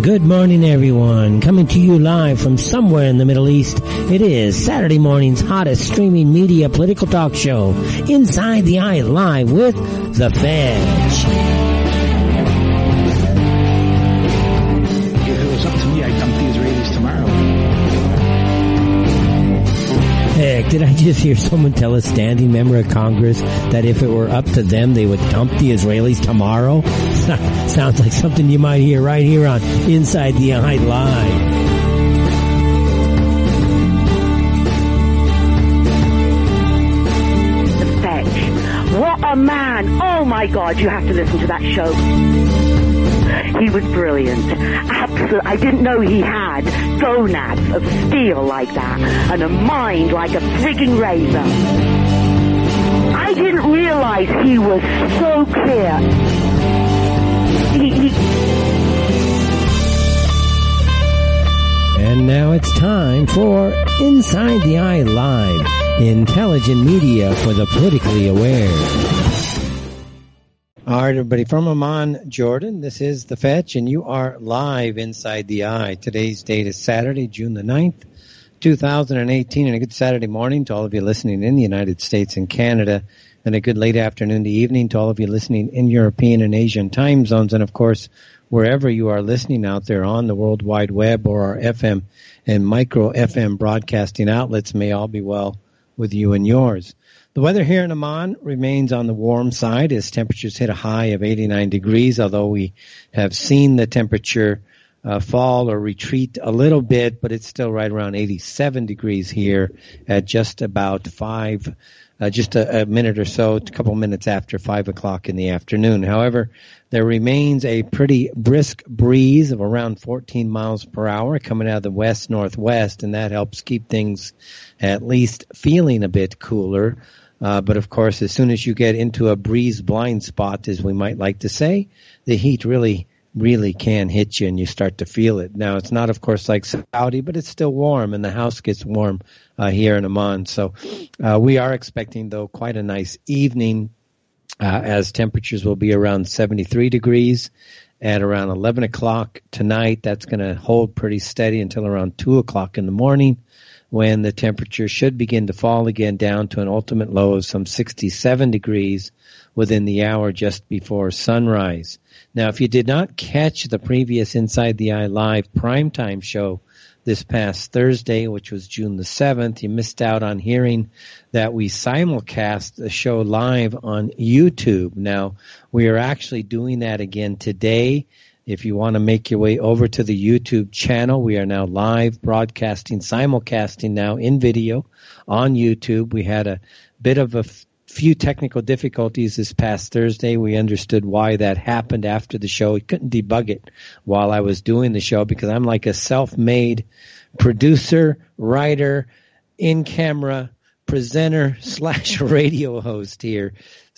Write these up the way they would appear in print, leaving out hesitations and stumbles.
Good morning, everyone. Coming to you live from somewhere in the Middle East, it is Saturday morning's hottest streaming media political talk show, Inside the Eye Live with The Fetch. If it was up to me, I'd dump the Israelis tomorrow. Heck, did I just hear someone tell a standing member of Congress that if it were up to them, they would dump the Israelis tomorrow? Sounds like something you might hear right here on Inside the Eye Live. The Fetch. What a man. Oh my God, you have to listen to that show. He was brilliant. Absolutely. I didn't know he had gonads of steel like that and a mind like a frigging razor. I didn't realize he was so clear. And now it's time for Inside the Eye Live, intelligent media for the politically aware. All right, everybody, from Amman, Jordan, this is The Fetch, and you are live Inside the Eye. Today's date is Saturday, June the 9th, 2018, and a good Saturday morning to all of you listening in the United States and Canada, and a good late afternoon to evening to all of you listening in European and Asian time zones, and of course, wherever you are listening out there on the World Wide Web or our FM and micro FM broadcasting outlets, may all be well with you and yours. The weather here in Amman remains on the warm side as temperatures hit a high of 89 degrees, although we have seen the temperature fall or retreat a little bit, but it's still right around 87 degrees here at just about just a minute or so, a couple minutes after 5 o'clock in the afternoon. However, there remains a pretty brisk breeze of around 14 miles per hour coming out of the west-northwest, and that helps keep things at least feeling a bit cooler. But of course, as soon as you get into a breeze blind spot, as we might like to say, the heat really can hit you and you start to feel it. Now, it's not, of course, like Saudi, but it's still warm and the house gets warm here in Amman. So we are expecting, though, quite a nice evening as temperatures will be around 73 degrees at around 11 o'clock tonight. That's going to hold pretty steady until around 2 o'clock in the morning, when the temperature should begin to fall again down to an ultimate low of some 67 degrees within the hour just before sunrise. Now, if you did not catch the previous Inside the Eye Live primetime show this past Thursday, which was June the 7th, you missed out on hearing that we simulcast the show live on YouTube. Now, we are actually doing that again today. If you want to make your way over to the YouTube channel, we are now live broadcasting, simulcasting now in video on YouTube. We had a bit of a few technical difficulties this past Thursday. We understood why that happened after the show. We couldn't debug it while I was doing the show because I'm like a self-made producer, writer, in-camera presenter / radio host here.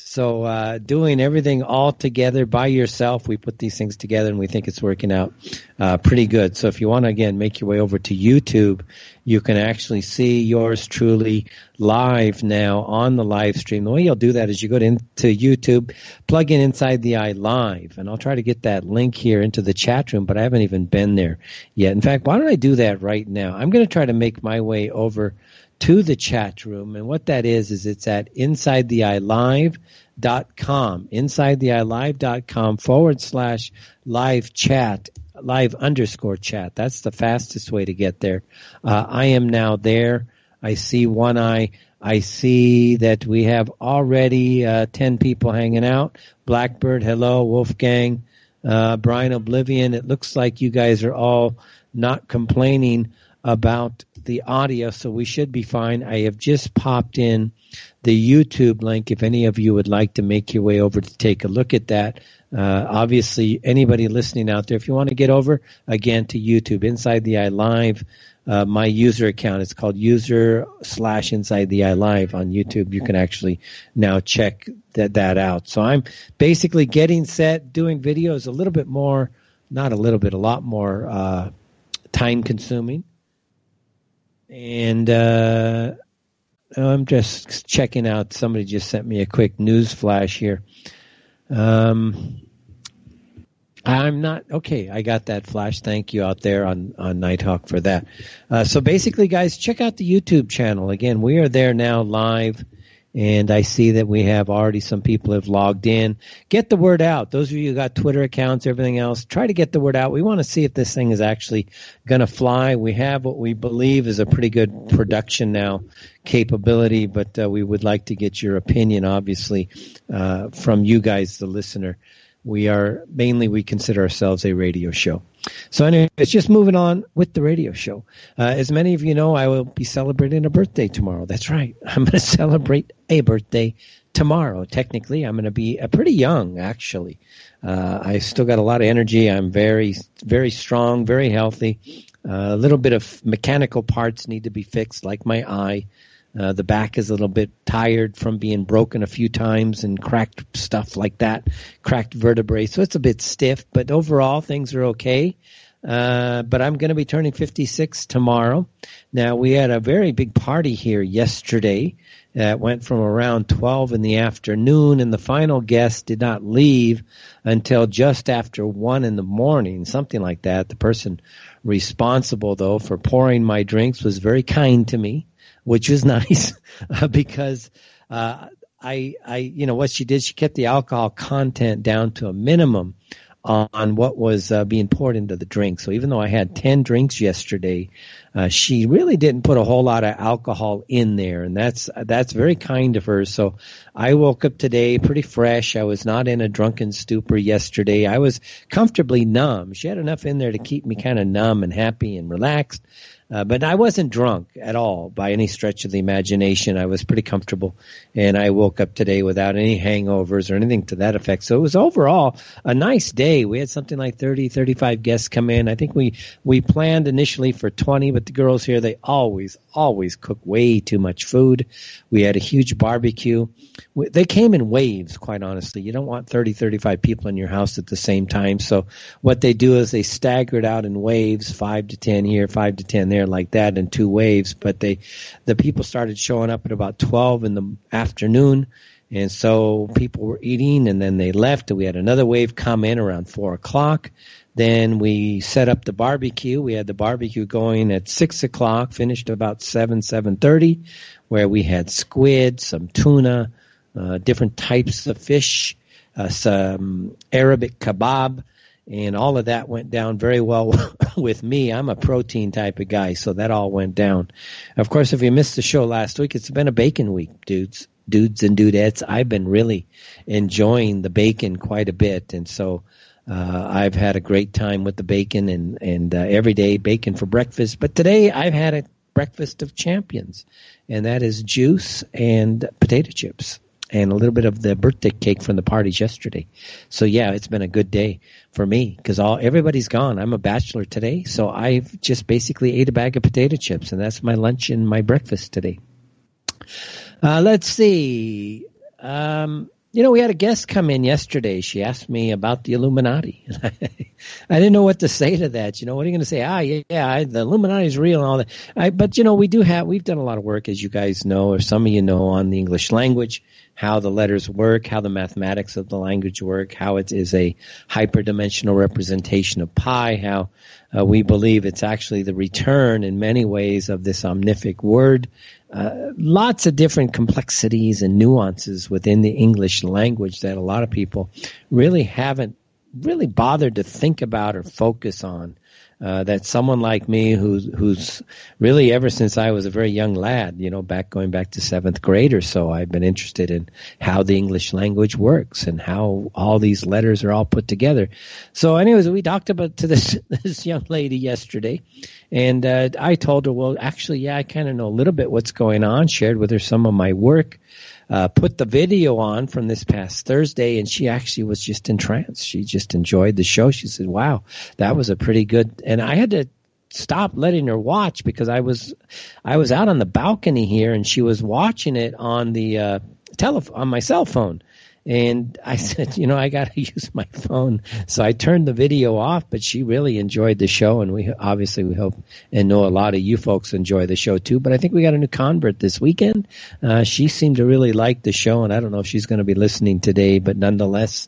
So doing everything all together by yourself, we put these things together and we think it's working out pretty good. So if you want to, again, make your way over to YouTube, you can actually see yours truly live now on the live stream. The way you'll do that is you go into YouTube, plug in Inside the Eye Live, and I'll try to get that link here into the chat room, but I haven't even been there yet. In fact, why don't I do that right now? I'm going to try to make my way over to the chat room, and what that is it's at InsideTheEyeLive.com, InsideTheEyeLive.com /live chat, live_chat. That's the fastest way to get there. I am now there. I see One Eye. I see that we have already 10 people hanging out. Blackbird, hello. Wolfgang, Brian Oblivion. It looks like you guys are all not complaining about the audio, so we should be fine. I have just popped in the YouTube link if any of you would like to make your way over to take a look at that. Obviously, anybody listening out there, if you want to get over, again, to YouTube, Inside the Eye Live, my user account, it's called user/Inside the Eye Live on YouTube. You can actually now check that out. So I'm basically getting set, doing videos a little bit more, not a little bit, a lot more time consuming. And I'm just checking out. Somebody just sent me a quick news flash here. I'm not. Okay, I got that flash. Thank you out there on Nighthawk for that. So basically, guys, check out the YouTube channel. Again, we are there now live, and I see that we have already some people have logged in. Get the word out. Those of you who got Twitter accounts, everything else, try to get the word out. We want to see if this thing is actually going to fly. We have what we believe is a pretty good production now capability, but we would like to get your opinion, obviously, from you guys, the listener. We consider ourselves a radio show. So anyway, it's just moving on with the radio show. As many of you know, I will be celebrating a birthday tomorrow. That's right. I'm going to celebrate a birthday tomorrow. Technically, I'm going to be pretty young, actually. I still got a lot of energy. I'm very, very strong, very healthy. A little bit of mechanical parts need to be fixed, like my eye. The back is a little bit tired from being broken a few times and cracked stuff like that, cracked vertebrae. So it's a bit stiff, but overall things are okay. But I'm going to be turning 56 tomorrow. Now, we had a very big party here yesterday that went from around 12 in the afternoon, and the final guest did not leave until just after 1 in the morning, something like that. The person responsible, though, for pouring my drinks was very kind to me, which was nice because what she did, she kept the alcohol content down to a minimum on what was being poured into the drink. So even though I had 10 drinks yesterday, she really didn't put a whole lot of alcohol in there, and that's very kind of her. So I woke up today pretty fresh. I was not in a drunken stupor yesterday. I was comfortably numb. She had enough in there to keep me kind of numb and happy and relaxed. But I wasn't drunk at all by any stretch of the imagination. I was pretty comfortable, and I woke up today without any hangovers or anything to that effect. So it was overall a nice day. We had something like 30, 35 guests come in. I think we planned initially for 20, but the girls here, they always cook way too much food. We had a huge barbecue. They came in waves, quite honestly. You don't want 30, 35 people in your house at the same time. So what they do is they stagger it out in waves, 5 to 10 here, 5 to 10 there, like that, in 2 waves. But the people started showing up at about 12 in the afternoon, and so people were eating, and then they left. We had another wave come in around 4 o'clock. Then we set up the barbecue. We had the barbecue going at 6 o'clock, finished about 7:30, where we had squid, some tuna, different types of fish, some Arabic kebab, and all of that went down very well with me. I'm a protein type of guy, so that all went down. Of course, if you missed the show last week, it's been a bacon week, dudes and dudettes. I've been really enjoying the bacon quite a bit, and so I've had a great time with the bacon, and every day bacon for breakfast. But today I've had a breakfast of champions, and that is juice and potato chips and a little bit of the birthday cake from the parties yesterday. So yeah, it's been a good day for me because everybody's gone. I'm a bachelor today, so I've just basically ate a bag of potato chips, and that's my lunch and my breakfast today. Let's see. We had a guest come in yesterday. She asked me about the Illuminati. I didn't know what to say to that. What are you going to say? The Illuminati is real and all that. But we've done a lot of work, as you guys know, or some of you know, on the English language, how the letters work, how the mathematics of the language work, how it is a hyperdimensional representation of pi, how we believe it's actually the return in many ways of this omnific word. Lots of different complexities and nuances within the English language that a lot of people really haven't really bothered to think about or focus on. That someone like me who's really, ever since I was a very young lad, going back to 7th grade or so, I've been interested in how the English language works and how all these letters are all put together. So anyways, we talked about to this young lady yesterday, and I told her, well, actually, yeah, I kind of know a little bit what's going on, shared with her some of my work. Put the video on from this past Thursday, and she actually was just entranced. She just enjoyed the show. She said, wow, that was a pretty good, and I had to stop letting her watch because I was out on the balcony here, and she was watching it on the on my cell phone. And I said, I got to use my phone. So I turned the video off, but she really enjoyed the show. And we hope and know a lot of you folks enjoy the show too. But I think we got a new convert this weekend. She seemed to really like the show, and I don't know if she's going to be listening today, but nonetheless,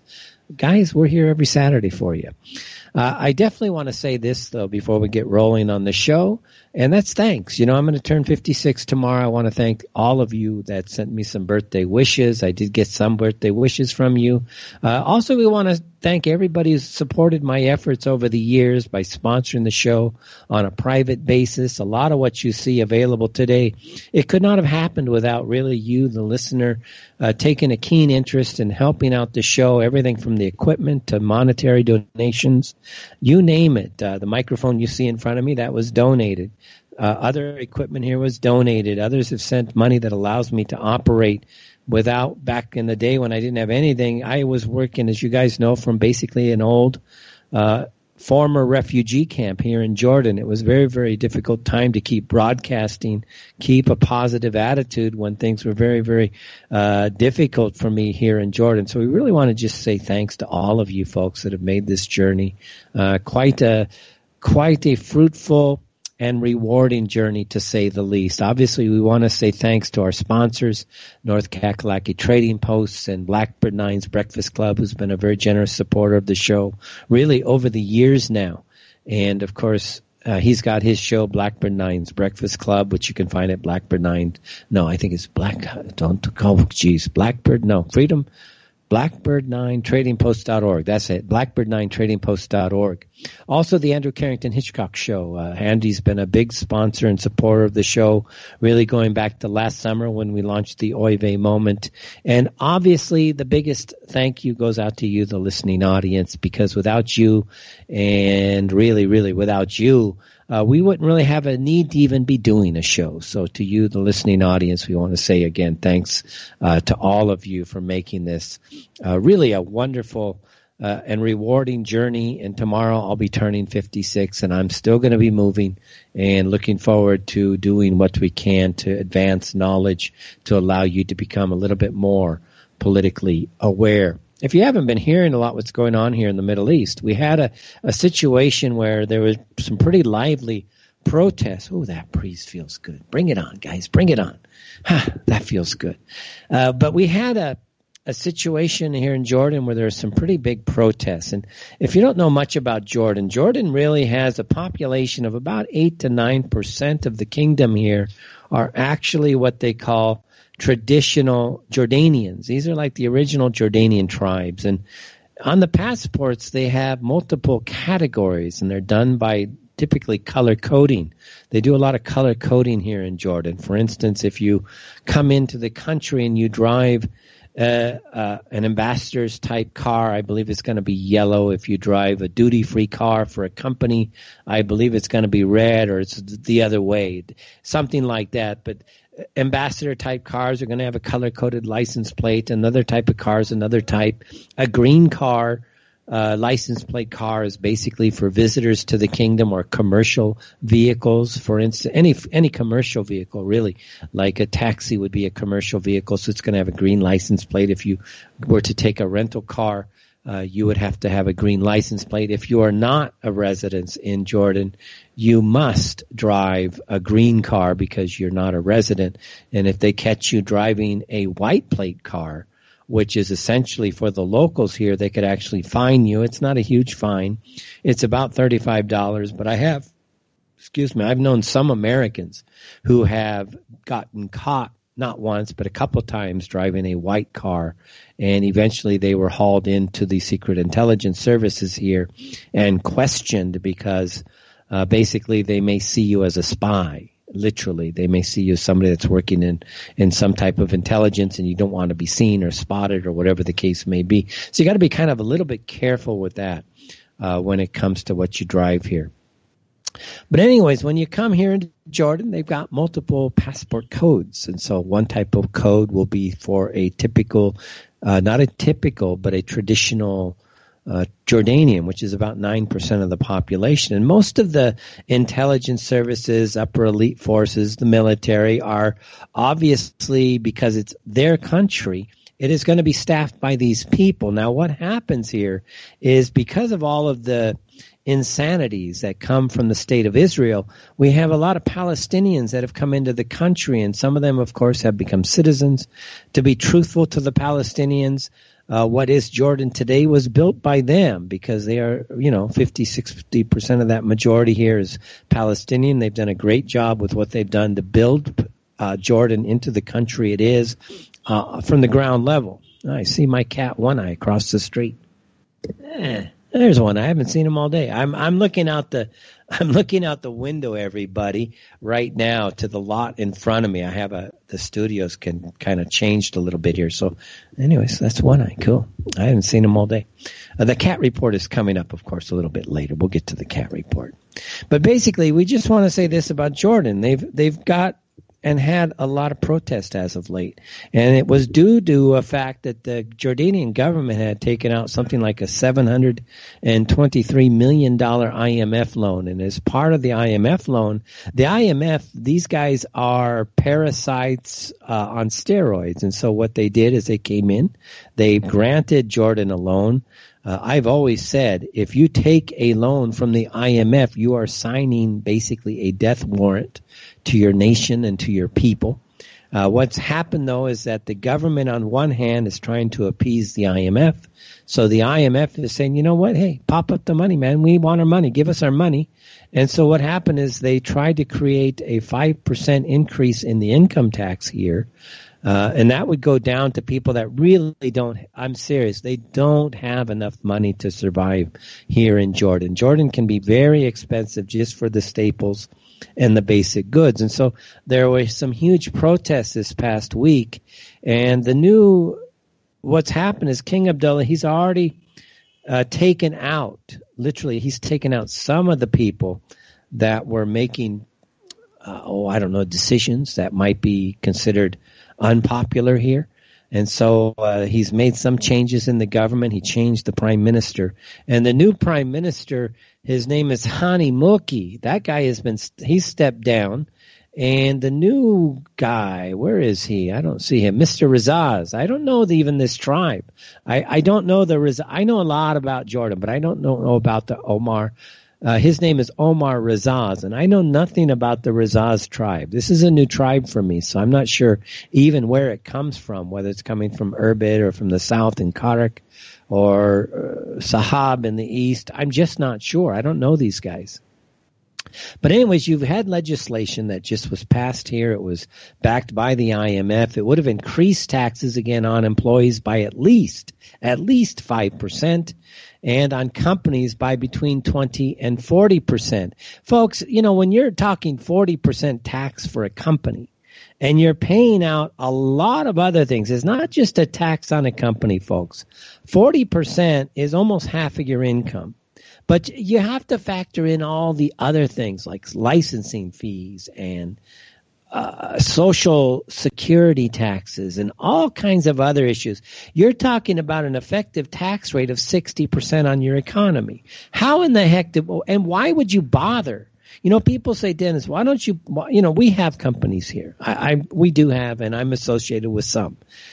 guys, we're here every Saturday for you. I definitely want to say this, though, before we get rolling on the show, and that's thanks. I'm going to turn 56 tomorrow. I want to thank all of you that sent me some birthday wishes. I did get some birthday wishes from you. Also, we want to thank everybody who's supported my efforts over the years by sponsoring the show on a private basis. A lot of what you see available today, it could not have happened without really you, the listener, taking a keen interest in helping out the show, everything from the equipment to monetary donations. You name it. The microphone you see in front of me, that was donated. Other equipment here was donated. Others have sent money that allows me to operate without, back in the day when I didn't have anything, I was working, as you guys know, from basically an old former refugee camp here in Jordan. It was very, very difficult time to keep broadcasting, keep a positive attitude when things were very, very difficult for me here in Jordan. So we really want to just say thanks to all of you folks that have made this journey quite a fruitful and rewarding journey, to say the least. Obviously, we want to say thanks to our sponsors, North Kakalaki Trading Posts and Blackbird Nine's Breakfast Club, who's been a very generous supporter of the show really over the years now. And, of course, he's got his show, Blackbird Nine's Breakfast Club, which you can find at Blackbird 9. No, I think it's Freedom. Blackbird9tradingpost.org. That's it. Blackbird9tradingpost.org. Also, the Andrew Carrington Hitchcock Show. Andy's been a big sponsor and supporter of the show, really going back to last summer when we launched the Oy Vey Moment. And obviously, the biggest thank you goes out to you, the listening audience, because without you, and really, really without you, we wouldn't really have a need to even be doing a show. So to you, the listening audience, we want to say again, thanks to all of you for making this really a wonderful and rewarding journey. And tomorrow I'll be turning 56, and I'm still going to be moving and looking forward to doing what we can to advance knowledge to allow you to become a little bit more politically aware. If you haven't been hearing a lot what's going on here in the Middle East, we had a situation where there was some pretty lively protests. Oh, that breeze feels good. Bring it on, guys. Bring it on. That feels good. But we had a situation here in Jordan where there are some pretty big protests. And if you don't know much about Jordan, Jordan really has a population of about 8 to 9% of the kingdom here are actually what they call traditional Jordanians. These are like the original Jordanian tribes. And on the passports, they have multiple categories, and they're done by typically color coding. They do a lot of color coding here in Jordan. For instance, if you come into the country and you drive an ambassador's type car, I believe it's going to be yellow. If you drive a duty-free car for a company, I believe it's going to be red, or it's the other way, something like that. But ambassador type cars are going to have a color-coded license plate. Another type of car is another type. A green car, license plate car, is basically for visitors to the kingdom or commercial vehicles. For instance, any commercial vehicle, really, like a taxi would be a commercial vehicle, so it's going to have a green license plate. If you were to take a rental car, you would have to have a green license plate. If you are not a resident in Jordan, you must drive a green car because you're not a resident. And if they catch you driving a white plate car, which is essentially for the locals here, they could actually fine you. It's not a huge fine. It's about $35, but I've known some Americans who have gotten caught not once, but a couple times driving a white car, and eventually they were hauled into the Secret Intelligence Services here and questioned because basically they may see you as a spy. Literally, they may see you as somebody that's working in some type of intelligence, and you don't want to be seen or spotted or whatever the case may be. So you got to be kind of a little bit careful with that when it comes to what you drive here. But anyways, when you come here into Jordan, they've got multiple passport codes. And so one type of code will be for a typical, not a typical, but a traditional Jordanian, which is about 9% of the population. And most of the intelligence services, upper elite forces, the military are obviously, because it's their country, it is going to be staffed by these people. Now, what happens here is because of all of the insanities that come from the state of Israel, we have a lot of Palestinians that have come into the country, and some of them, of course, have become citizens. To be truthful to the Palestinians, what is Jordan today was built by them because they are, 50-60% of that majority here is Palestinian. They've done a great job with what they've done to build Jordan into the country it is from the ground level. I see my cat One Eye across the street. There's one. I haven't seen him all day. I'm looking out the window, everybody, right now to the lot in front of me. I have the studios can kind of changed a little bit here. So anyways, that's One Eye. Cool. I haven't seen him all day. The cat report is coming up, of course, a little bit later. We'll get to the cat report. But basically, we just want to say this about Jordan. They've got and had a lot of protest as of late. And it was due to a fact that the Jordanian government had taken out something like a $723 million IMF loan. And as part of the IMF loan, the IMF, these guys are parasites on steroids. And so what they did is they came in, they granted Jordan a loan. I've always said, if you take a loan from the IMF, you are signing basically a death warrant to your nation and to your people. What's happened, though, is that the government on one hand is trying to appease the IMF. So the IMF is saying, you know what, hey, pop up the money, man. We want our money. Give us our money. And so what happened is they tried to create a 5% increase in the income tax here. And that would go down to people that really don't, I'm serious, they don't have enough money to survive here in Jordan. Jordan can be very expensive just for the staples and the basic goods. And so there were some huge protests this past week. And what's happened is King Abdullah, he's already taken out some of the people that were making, decisions that might be considered unpopular here. And so he's made some changes in the government. He changed the prime minister. And the new prime minister, his name is Hani Mulki. That guy he's stepped down. And the new guy, where is he? I don't see him. Mr. Razaz. I don't know even this tribe. I don't know I know a lot about Jordan, but I don't know about the Omar. His name is Omar Razaz, and I know nothing about the Razaz tribe. This is a new tribe for me, so I'm not sure even where it comes from, whether it's coming from Irbid or from the south in Karak or Sahab in the east. I'm just not sure. I don't know these guys. But anyways, you've had legislation that just was passed here. It was backed by the IMF. It would have increased taxes again on employees by at least 5%. And on companies by between 20 and 40%. Folks, when you're talking 40% tax for a company and you're paying out a lot of other things, it's not just a tax on a company, folks. 40% is almost half of your income. But you have to factor in all the other things like licensing fees and social security taxes and all kinds of other issues. You're talking about an effective tax rate of 60% on your economy. How in the heck and why would you bother? People say, Dennis, why don't you, we have companies here. We do have, and I'm associated with some.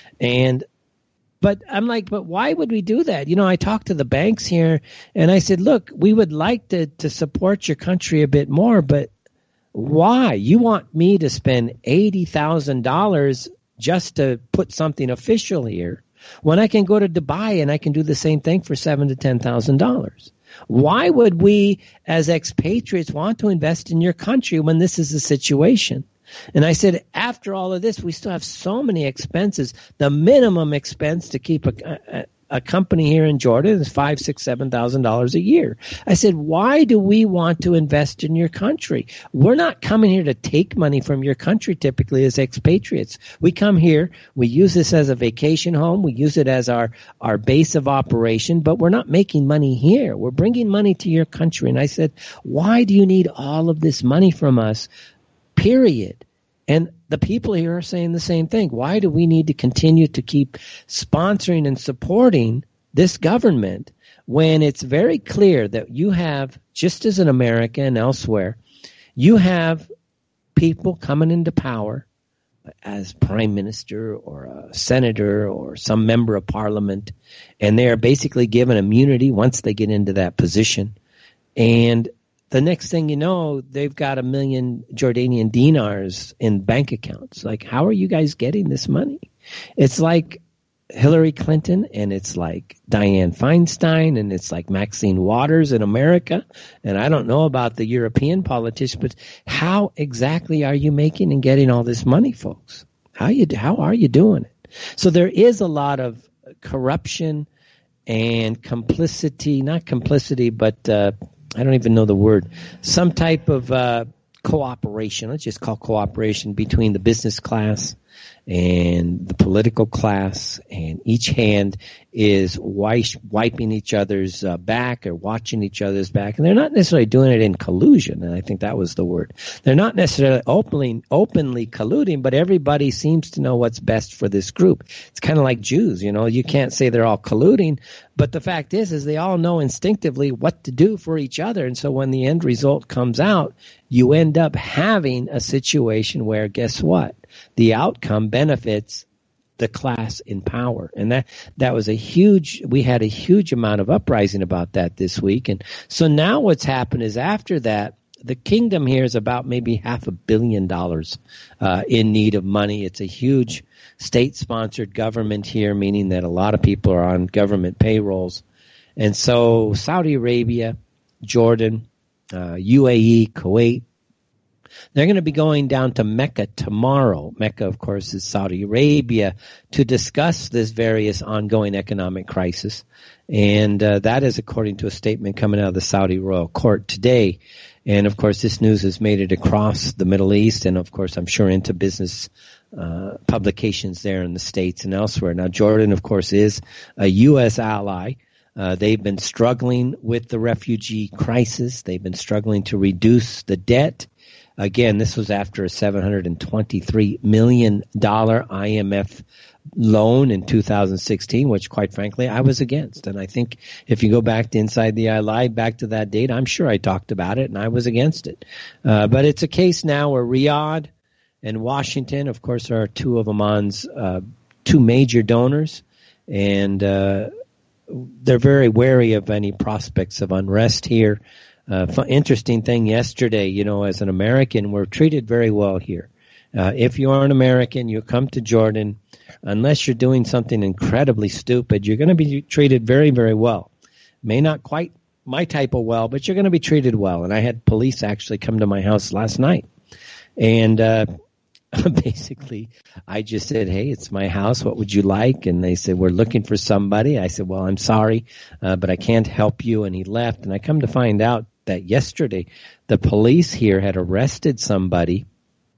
But I'm like, but why would we do that? I talked to the banks here and I said, look, we would like to support your country a bit more, but why? You want me to spend $80,000 just to put something official here when I can go to Dubai and I can do the same thing for $7,000 to $10,000? Why would we as expatriates want to invest in your country when this is the situation? And I said, after all of this, we still have so many expenses. The minimum expense to keep a company here in Jordan is $5,000, $6,000, $7,000 a year. I said, why do we want to invest in your country? We're not coming here to take money from your country typically as expatriates. We come here, we use this as a vacation home, we use it as our base of operation, but we're not making money here. We're bringing money to your country. And I said, why do you need all of this money from us, period? And the people here are saying the same thing. Why do we need to continue to keep sponsoring and supporting this government when it's very clear that you have, just as in America and elsewhere, you have people coming into power as prime minister or a senator or some member of parliament, and they are basically given immunity once they get into that position. And the next thing you know, they've got 1 million Jordanian dinars in bank accounts. Like, how are you guys getting this money? It's like Hillary Clinton, and it's like Dianne Feinstein, and it's like Maxine Waters in America. And I don't know about the European politicians, but how exactly are you making and getting all this money, folks? How are you doing it? So there is a lot of corruption and complicity, not complicity, but I don't even know the word, some type of cooperation, let's just call cooperation between the business class and the political class, and each hand is wiping each other's back or watching each other's back. And they're not necessarily doing it in collusion, and I think that was the word. They're not necessarily openly colluding, but everybody seems to know what's best for this group. It's kind of like Jews, you can't say they're all colluding, but the fact is they all know instinctively what to do for each other. And so when the end result comes out, you end up having a situation where, guess what? The outcome benefits the class in power. And that was we had a huge amount of uprising about that this week. And so now what's happened is after that, the kingdom here is about maybe $500 million in need of money. It's a huge state-sponsored government here, meaning that a lot of people are on government payrolls. And so Saudi Arabia, Jordan, UAE, Kuwait, they're going to be going down to Mecca tomorrow. Mecca, of course, is Saudi Arabia, to discuss this various ongoing economic crisis. And that is according to a statement coming out of the Saudi royal court today. And, of course, this news has made it across the Middle East and, of course, I'm sure into business publications there in the States and elsewhere. Now, Jordan, of course, is a U.S. ally. They've been struggling with the refugee crisis. They've been struggling to reduce the debt. Again, this was after a $723 million IMF loan in 2016, which, quite frankly, I was against. And I think if you go back to Inside the Eye Live, back to that date, I'm sure I talked about it, and I was against it. But it's a case now where Riyadh and Washington, of course, are two of Oman's two major donors, and they're very wary of any prospects of unrest here. Interesting thing yesterday, as an American, we're treated very well here. If you are an American, you come to Jordan, unless you're doing something incredibly stupid, you're going to be treated very, very well. May not quite my type of well, but you're going to be treated well. And I had police actually come to my house last night. And basically, I just said, hey, it's my house. What would you like? And they said, we're looking for somebody. I said, well, I'm sorry, but I can't help you. And he left. And I come to find out that yesterday the police here had arrested somebody,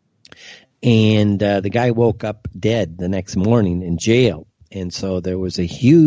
and the guy woke up dead the next morning in jail. And so there was the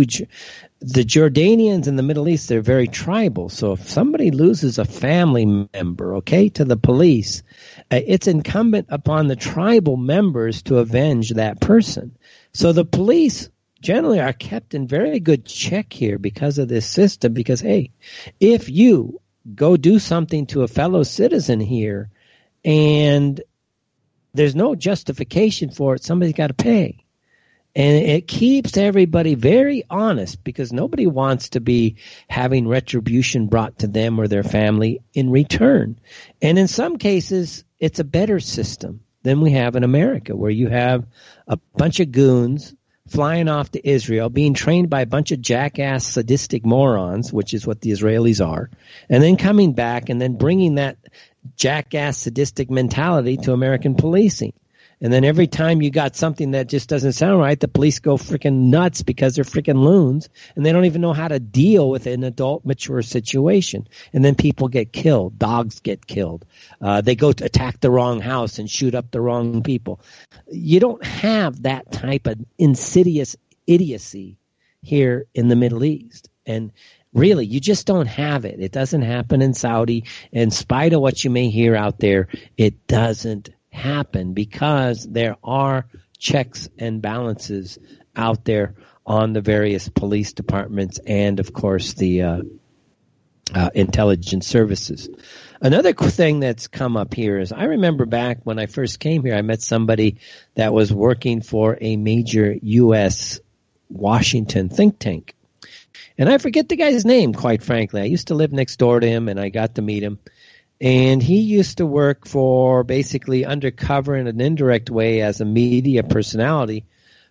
Jordanians in the Middle East, they're very tribal. So if somebody loses a family member, to the police, it's incumbent upon the tribal members to avenge that person. So the police generally are kept in very good check here because of this system, because, hey, if you go do something to a fellow citizen here and there's no justification for it, somebody's got to pay. And it keeps everybody very honest, because nobody wants to be having retribution brought to them or their family in return. And in some cases, it's a better system than we have in America, where you have a bunch of goons flying off to Israel, being trained by a bunch of jackass sadistic morons, which is what the Israelis are, and then coming back and then bringing that jackass sadistic mentality to American policing. And then every time you got something that just doesn't sound right, the police go freaking nuts because they're freaking loons, and they don't even know how to deal with an adult, mature situation. And then people get killed. Dogs get killed. They go to attack the wrong house and shoot up the wrong people. You don't have that type of insidious idiocy here in the Middle East. And really, you just don't have it. It doesn't happen in Saudi. In spite of what you may hear out there, it doesn't happen, because there are checks and balances out there on the various police departments and, of course, the intelligence services. Another thing that's come up here is, I remember back when I first came here, I met somebody that was working for a major U.S. Washington think tank. And I forget the guy's name, quite frankly. I used to live next door to him, and I got to meet him. And he used to work for, basically undercover in an indirect way as a media personality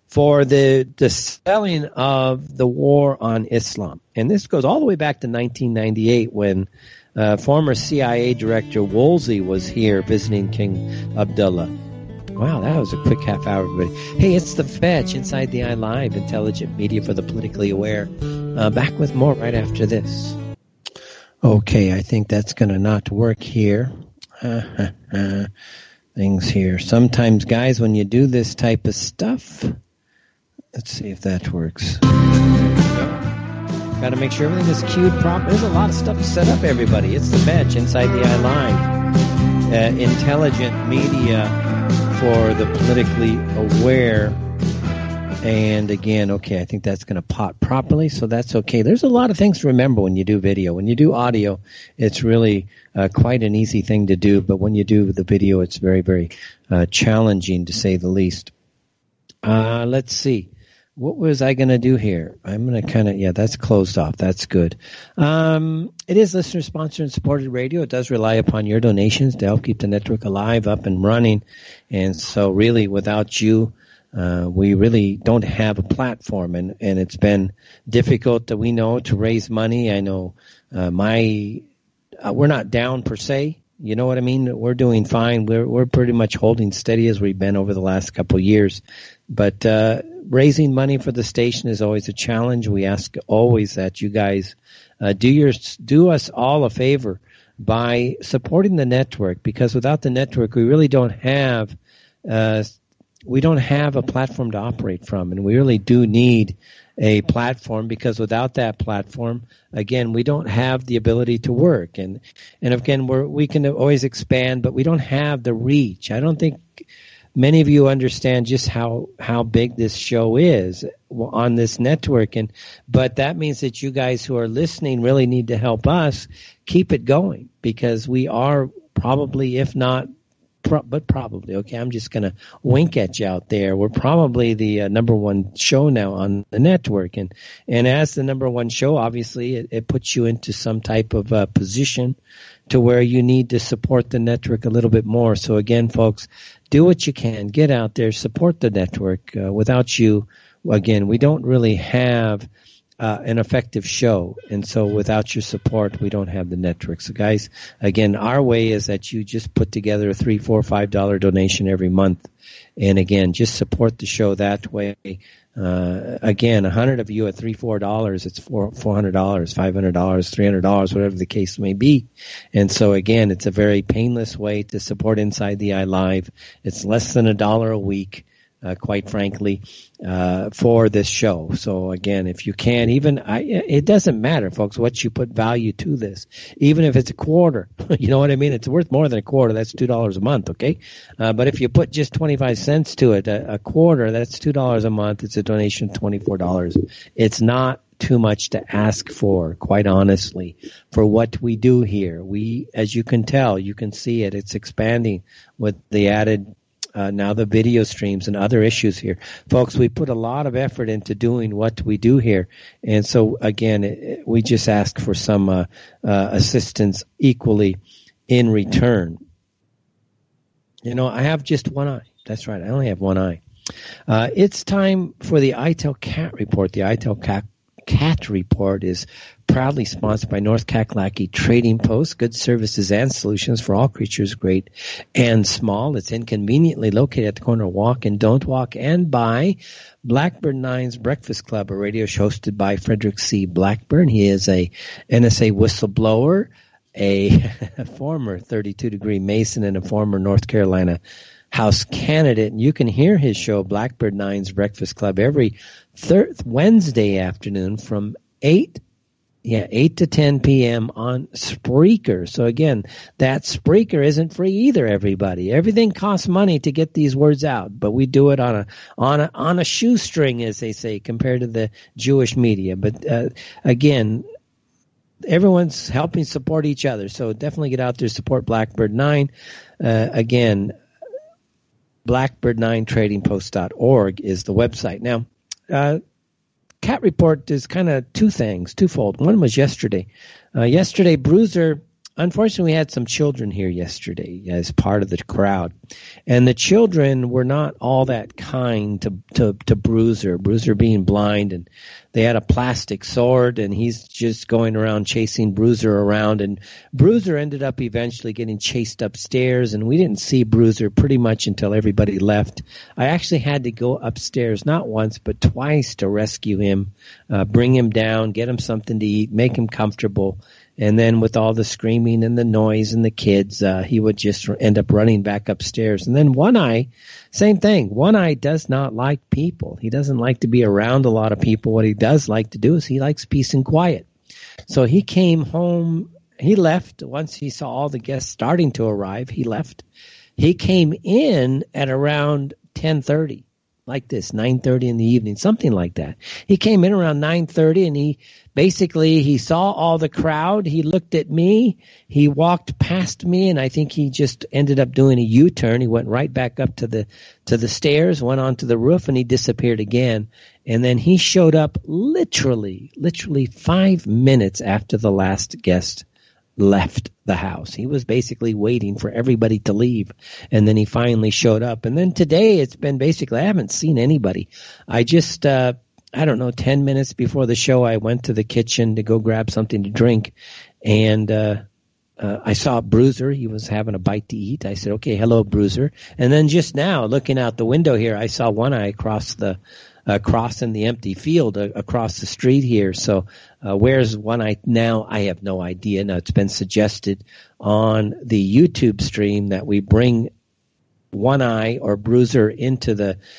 for the selling of the war on Islam. And this goes all the way back to 1998 when former CIA Director Woolsey was here visiting King Abdullah. Wow, that was a quick half hour, everybody. Hey, it's The Fetch, Inside the Eye Live, intelligent media for the politically aware. Back with more right after this. Okay, I think that's going to not work here. Things here. Sometimes, guys, when you do this type of stuff, let's see if that works. Got to make sure everything is queued properly. There's a lot of stuff to set up, everybody. It's The Fetch, Inside the Eye Live. Intelligent media for the politically aware. And again, okay, I think that's going to pop properly, so that's okay. There's a lot of things to remember when you do video. When you do audio, it's really quite an easy thing to do, but when you do the video, it's very, very challenging, to say the least. Let's see. What was I going to do here? I'm going to that's closed off. That's good. It is listener-sponsored and supported radio. It does rely upon your donations to help keep the network alive, up and running. And so really, without you, we really don't have a platform. And it's been difficult, that we know, to raise money. I know we're not down per se. You know what I mean? We're doing fine. We're pretty much holding steady as we've been over the last couple of years. But raising money for the station is always a challenge. We ask always that you guys do us all a favor by supporting the network, because without the network, we really don't have a platform to operate from, and we really do need a platform, because without that platform, again, we don't have the ability to work. And again, we can always expand, but we don't have the reach. I don't think many of you understand just how big this show is on this network. But that means that you guys who are listening really need to help us keep it going, because we are probably, if not, but probably, okay, I'm just going to wink at you out there. We're probably the number one show now on the network. And as the number one show, obviously, it puts you into some type of position to where you need to support the network a little bit more. So again, folks, do what you can. Get out there, support the network. Without you, again, we don't really have an effective show. And so without your support, we don't have the network. So guys, again, our way is that you just put together a $3, $4, $5 donation every month. And again, just support the show that way. Again, 100 of you at $3, $4, it's $400, $500, $300, whatever the case may be. And so again, it's a very painless way to support Inside the Eye Live. It's less than $1 a week. Quite frankly, for this show. So again, if you can, it doesn't matter, folks, what you put value to this. Even if it's a quarter, you know what I mean? It's worth more than a quarter. That's $2 a month, okay? But if you put just 25 cents to it, a quarter, that's $2 a month. It's a donation of $24. It's not too much to ask for, quite honestly, for what we do here. We, as you can tell, you can see it. It's expanding with the added now the video streams and other issues here. Folks, we put a lot of effort into doing what we do here. And so, again, we just ask for some assistance equally in return. You know, I have just one eye. That's right. I only have one eye. It's time for the ITEL Cat Report. The ITEL Cat Report is proudly sponsored by North Kakalaki Trading Post, good services and solutions for all creatures great and small. It's inconveniently located at the corner of Walk and Don't Walk, and by Blackburn 9's Breakfast Club, a radio show hosted by Frederick C. Blackburn. He is a NSA whistleblower, a former 32-degree Mason, and a former North Carolina House candidate. And you can hear his show, Blackbird 9's Breakfast Club, every Wednesday afternoon from 8 to 10 p.m. on Spreaker. So again, that Spreaker isn't free either, everybody. Everything costs money to get these words out, but we do it on a shoestring, as they say, compared to the Jewish media. But again, everyone's helping support each other. So definitely get out there, support Blackbird 9. Again, Blackbird9tradingpost.org is the website. Now, Cat Report is kind of twofold. One was yesterday. Yesterday, Bruiser unfortunately, we had some children here yesterday as part of the crowd, and the children were not all that kind to Bruiser. Bruiser being blind, and they had a plastic sword, and he's just going around chasing Bruiser around, and Bruiser ended up eventually getting chased upstairs, and we didn't see Bruiser pretty much until everybody left. I actually had to go upstairs not once but twice to rescue him, bring him down, get him something to eat, make him comfortable. And then with all the screaming and the noise and the kids, he would just end up running back upstairs. And then One Eye, same thing. One Eye does not like people. He doesn't like to be around a lot of people. What he does like to do is he likes peace and quiet. So he came home. He left once he saw all the guests starting to arrive. He left. He came in at around 10:30. Like this, 9:30 in the evening, something like that. He came in around 9:30, and he saw all the crowd. He looked at me. He walked past me, and I think he just ended up doing a U-turn. He went right back up to the stairs, went onto the roof, and he disappeared again. And then he showed up literally 5 minutes after the last guest left the house. He was basically waiting for everybody to leave, and then he finally showed up. And then today it's been basically, I haven't seen anybody. I just, 10 minutes before the show, I went to the kitchen to go grab something to drink, and I saw Bruiser. He was having a bite to eat. I said, okay, hello, Bruiser. And then just now, looking out the window here, I saw One Eye crossing the empty field across the street here. So where's One Eye now? I have no idea. Now, it's been suggested on the YouTube stream that we bring One Eye or Bruiser into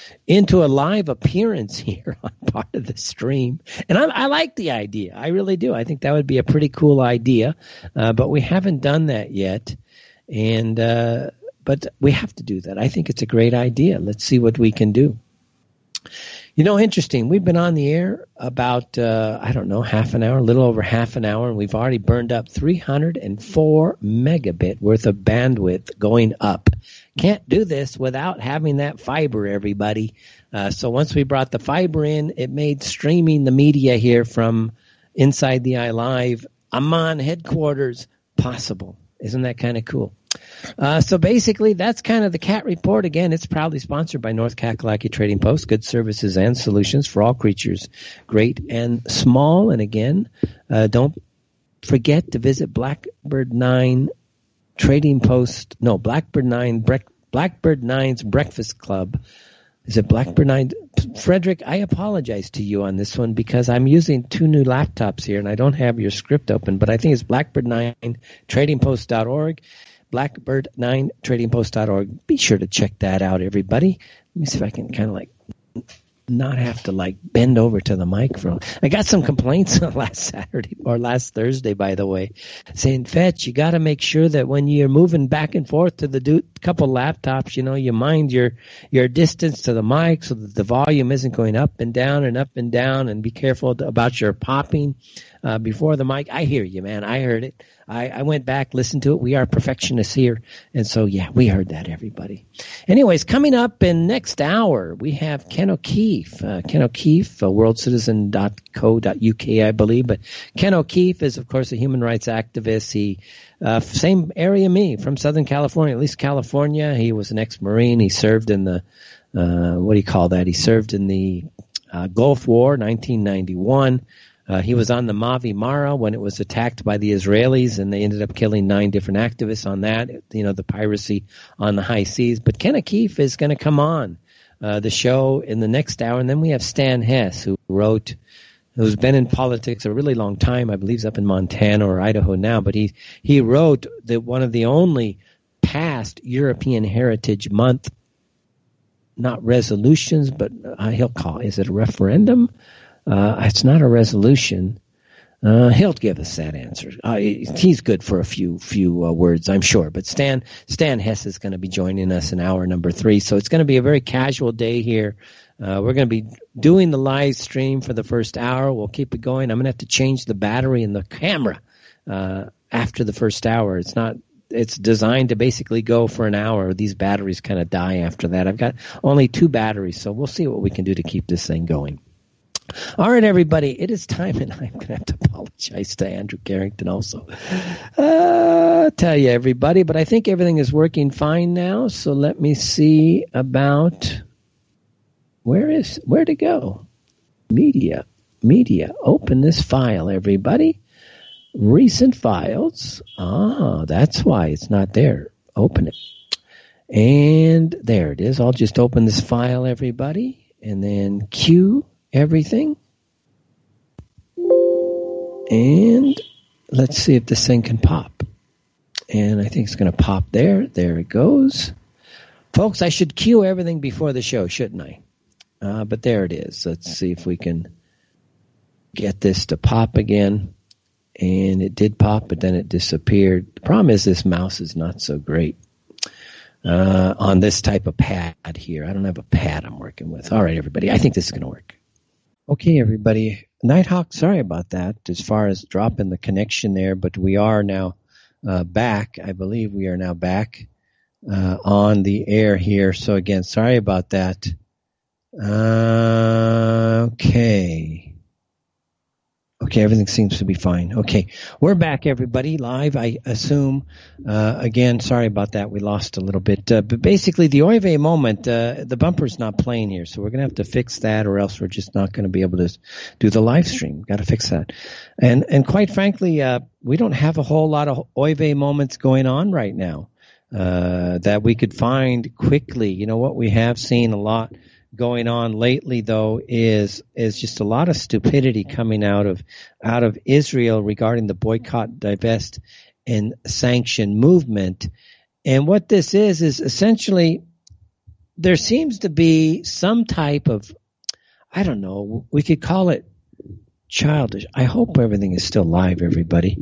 a live appearance here on part of the stream. And I like the idea. I really do. I think that would be a pretty cool idea. But we haven't done that yet. And but we have to do that. I think it's a great idea. Let's see what we can do. You know, interesting. We've been on the air about, half an hour, a little over half an hour, and we've already burned up 304 megabit worth of bandwidth going up. Can't do this without having that fiber, everybody. So once we brought the fiber in, it made streaming the media here from Inside the Eye Live, Amman headquarters, possible. Isn't that kind of cool? So basically, that's kind of the Cat Report. Again, it's proudly sponsored by North Kakalaki Trading Post. Good services and solutions for all creatures, great and small. And again, don't forget to visit Blackbird 9 Trading Post. No, Blackbird 9's Breakfast Club. Is it Blackbird 9? Frederick, I apologize to you on this one because I'm using two new laptops here and I don't have your script open, but I think it's Blackbird9tradingpost.org. Blackbird9tradingpost.org. Be sure to check that out, everybody. Let me see if I can kind of not have to bend over to the microphone. I got some complaints last Thursday, by the way, saying, Fetch, you got to make sure that when you're moving back and forth to the couple laptops, you mind your distance to the mic so that the volume isn't going up and down, and be careful about your popping before the mic. I hear you, man. I heard it. I went back, listened to it. We are perfectionists here. And so, yeah, we heard that, everybody. Anyways, coming up in next hour, we have Ken O'Keefe. Ken O'Keefe, worldcitizen.co.uk, I believe. But Ken O'Keefe is, of course, a human rights activist. He, same area me, from Southern California, at least California. He was an ex-Marine. He served in the, He served in the Gulf War, 1991. He was on the Mavi Mara when it was attacked by the Israelis, and they ended up killing 9 different activists on that, the piracy on the high seas. But Ken O'Keefe is going to come on the show in the next hour. And then we have Stan Hess, who's been in politics a really long time. I believe he's up in Montana or Idaho now, but he wrote one of the only past European Heritage Month, not resolutions, but he'll call, is it a referendum? It's not a resolution. He'll give us that answer. He's good for a few words, I'm sure. But Stan Hess is going to be joining us in hour number 3. So it's going to be a very casual day here. We're going to be doing the live stream for the first hour. We'll keep it going. I'm going to have to change the battery in the camera after the first hour. It's designed to basically go for an hour. These batteries kind of die after that. I've got only 2 batteries, so we'll see what we can do to keep this thing going. All right, everybody, it is time, and I'm going to have to apologize to Andrew Carrington also. Tell you, everybody, but I think everything is working fine now, so let me see about where to go. Media, open this file, everybody. Recent files. That's why it's not there. Open it. And there it is. I'll just open this file, everybody, and then cue everything. And let's see if this thing can pop. And I think it's going to pop there. There it goes. Folks, I should cue everything before the show, shouldn't I? But there it is. Let's see if we can get this to pop again. And it did pop, but then it disappeared. The problem is this mouse is not so great on this type of pad here. I don't have a pad I'm working with. All right, everybody. I think this is going to work. Okay, everybody. Nighthawk, sorry about that as far as dropping the connection there, but we are now back. I believe we are now back on the air here. So, again, sorry about that. Okay, everything seems to be fine. Okay, we're back, everybody, live, I assume. Again, sorry about that. We lost a little bit. But basically, the Oy vey moment, the bumper's not playing here, so we're going to have to fix that, or else we're just not going to be able to do the live stream. Got to fix that. And quite frankly, we don't have a whole lot of Oy vey moments going on right now that we could find quickly. You know, what we have seen a lot going on lately, though, is just a lot of stupidity coming out of Israel regarding the boycott, divest, and sanction movement. And what this is essentially there seems to be some type of, I don't know, we could call it childish. I hope everything is still live, everybody.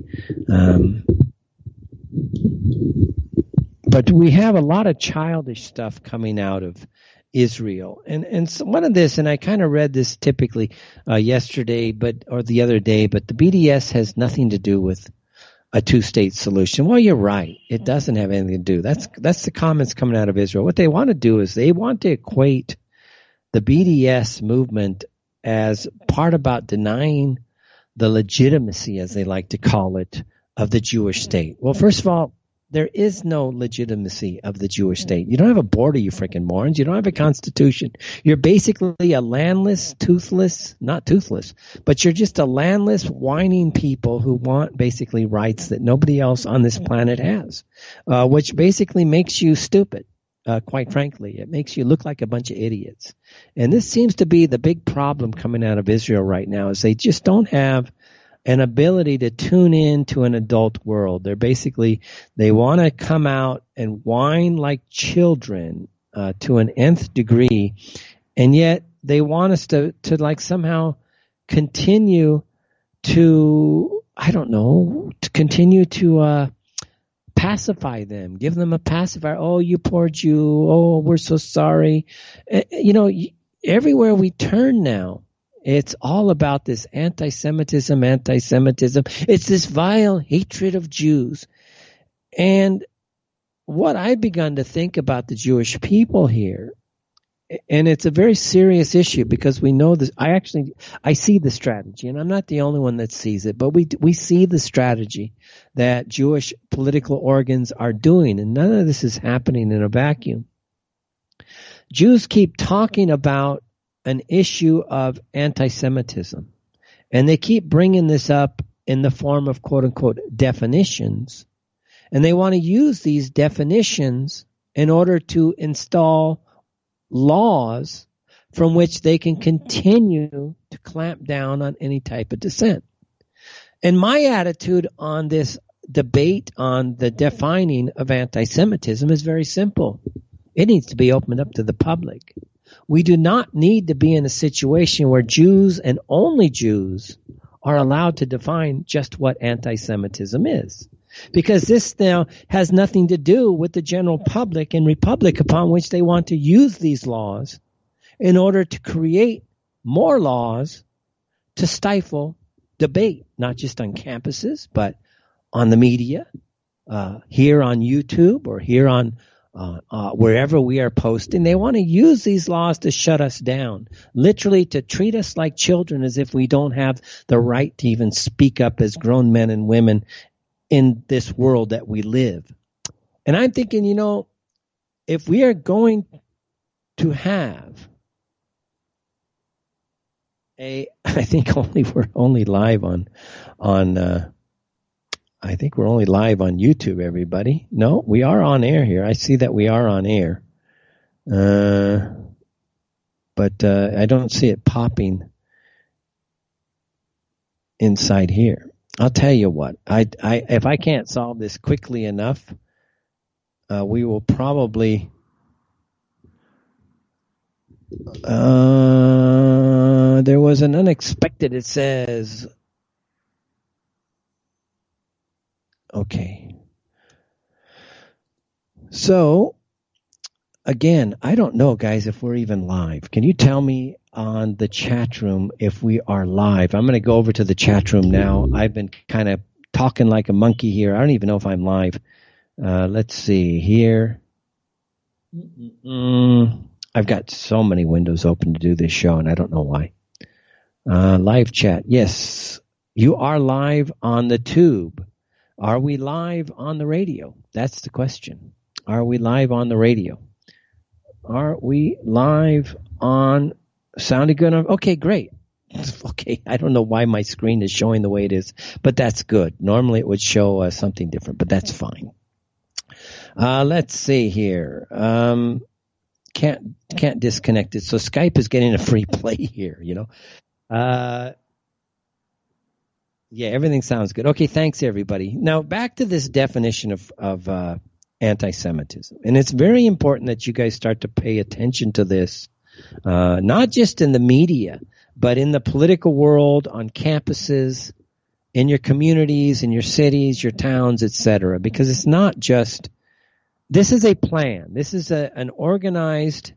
But we have a lot of childish stuff coming out of Israel. And so one of this, and I kind of read this typically yesterday or the other day, but the BDS has nothing to do with a two-state solution. Well, you're right. It doesn't have anything to do. That's the comments coming out of Israel. What they want to do is they want to equate the BDS movement as part about denying the legitimacy, as they like to call it, of the Jewish state. Well, first of all, there is no legitimacy of the Jewish state. You don't have a border, you freaking morons. You don't have a constitution. You're basically a landless, not toothless, but you're just a landless, whining people who want basically rights that nobody else on this planet has, which basically makes you stupid, quite frankly. It makes you look like a bunch of idiots. And this seems to be the big problem coming out of Israel right now, is they just don't have an ability to tune in to an adult world. They want to come out and whine like children to an nth degree, and yet they want us to like somehow continue to, I don't know, to continue to pacify them, give them a pacifier. Oh, you poor Jew. Oh, we're so sorry. You know, everywhere we turn now, it's all about this anti-Semitism. It's this vile hatred of Jews. And what I've begun to think about the Jewish people here, and it's a very serious issue because we know this. I see the strategy, and I'm not the only one that sees it, but we see the strategy that Jewish political organs are doing, and none of this is happening in a vacuum. Jews keep talking about an issue of anti-Semitism, and they keep bringing this up in the form of quote-unquote definitions, and they want to use these definitions in order to install laws from which they can continue to clamp down on any type of dissent. And my attitude on this debate on the defining of anti-Semitism is very simple. It needs to be opened up to the public. We do not need to be in a situation where Jews and only Jews are allowed to define just what anti-Semitism is. Because this now has nothing to do with the general public and republic upon which they want to use these laws in order to create more laws to stifle debate, not just on campuses, but on the media, here on YouTube or here on wherever we are posting. They want to use these laws to shut us down, literally to treat us like children, as if we don't have the right to even speak up as grown men and women in this world that we live. And I'm thinking, if we are going to have I think we're only live on I think we're only live on YouTube, everybody. No, we are on air here. I see that we are on air. But I don't see it popping inside here. I'll tell you what. If I can't solve this quickly enough, we will probably there was an unexpected, it says. Okay. So, again, I don't know, guys, if we're even live. Can you tell me on the chat room if we are live? I'm going to go over to the chat room now. I've been kind of talking like a monkey here. I don't even know if I'm live. Let's see here. I've got so many windows open to do this show, and I don't know why. Live chat. Yes, you are live on the tube. Are we live on the radio? That's the question. Are we live on the radio? Are we live on Sounding Good? Okay, great. Okay, I don't know why my screen is showing the way it is, but that's good. Normally it would show something different, but that's fine. Let's see here. Can't disconnect it. So Skype is getting a free play here, Yeah, everything sounds good. Okay, thanks, everybody. Now, back to this definition of anti-Semitism. And it's very important that you guys start to pay attention to this, not just in the media, but in the political world, on campuses, in your communities, in your cities, your towns, etc. Because it's not just – this is a plan. This is an organized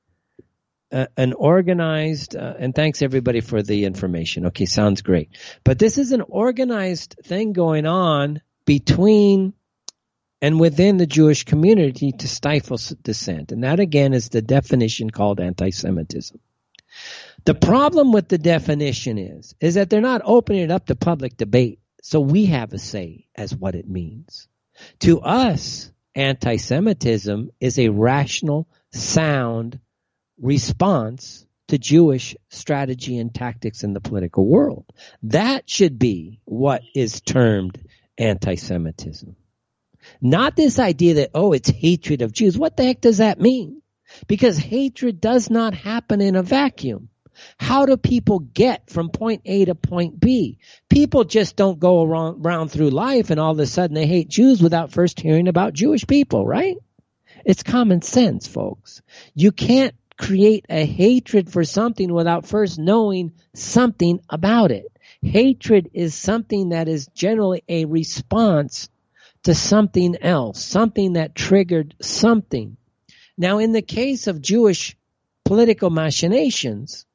and thanks everybody for the information. Okay, sounds great. But this is an organized thing going on between and within the Jewish community to stifle dissent. And that, again, is the definition called anti-Semitism. The problem with the definition is that they're not opening it up to public debate, so we have a say as what it means. To us, anti-Semitism is a rational, sound response to Jewish strategy and tactics in the political world. That should be what is termed anti-Semitism. Not this idea that, it's hatred of Jews. What the heck does that mean? Because hatred does not happen in a vacuum. How do people get from point A to point B? People just don't go around through life and all of a sudden they hate Jews without first hearing about Jewish people, right? It's common sense, folks. You can't create a hatred for something without first knowing something about it. Hatred is something that is generally a response to something else, something that triggered something. Now, in the case of Jewish political machinations,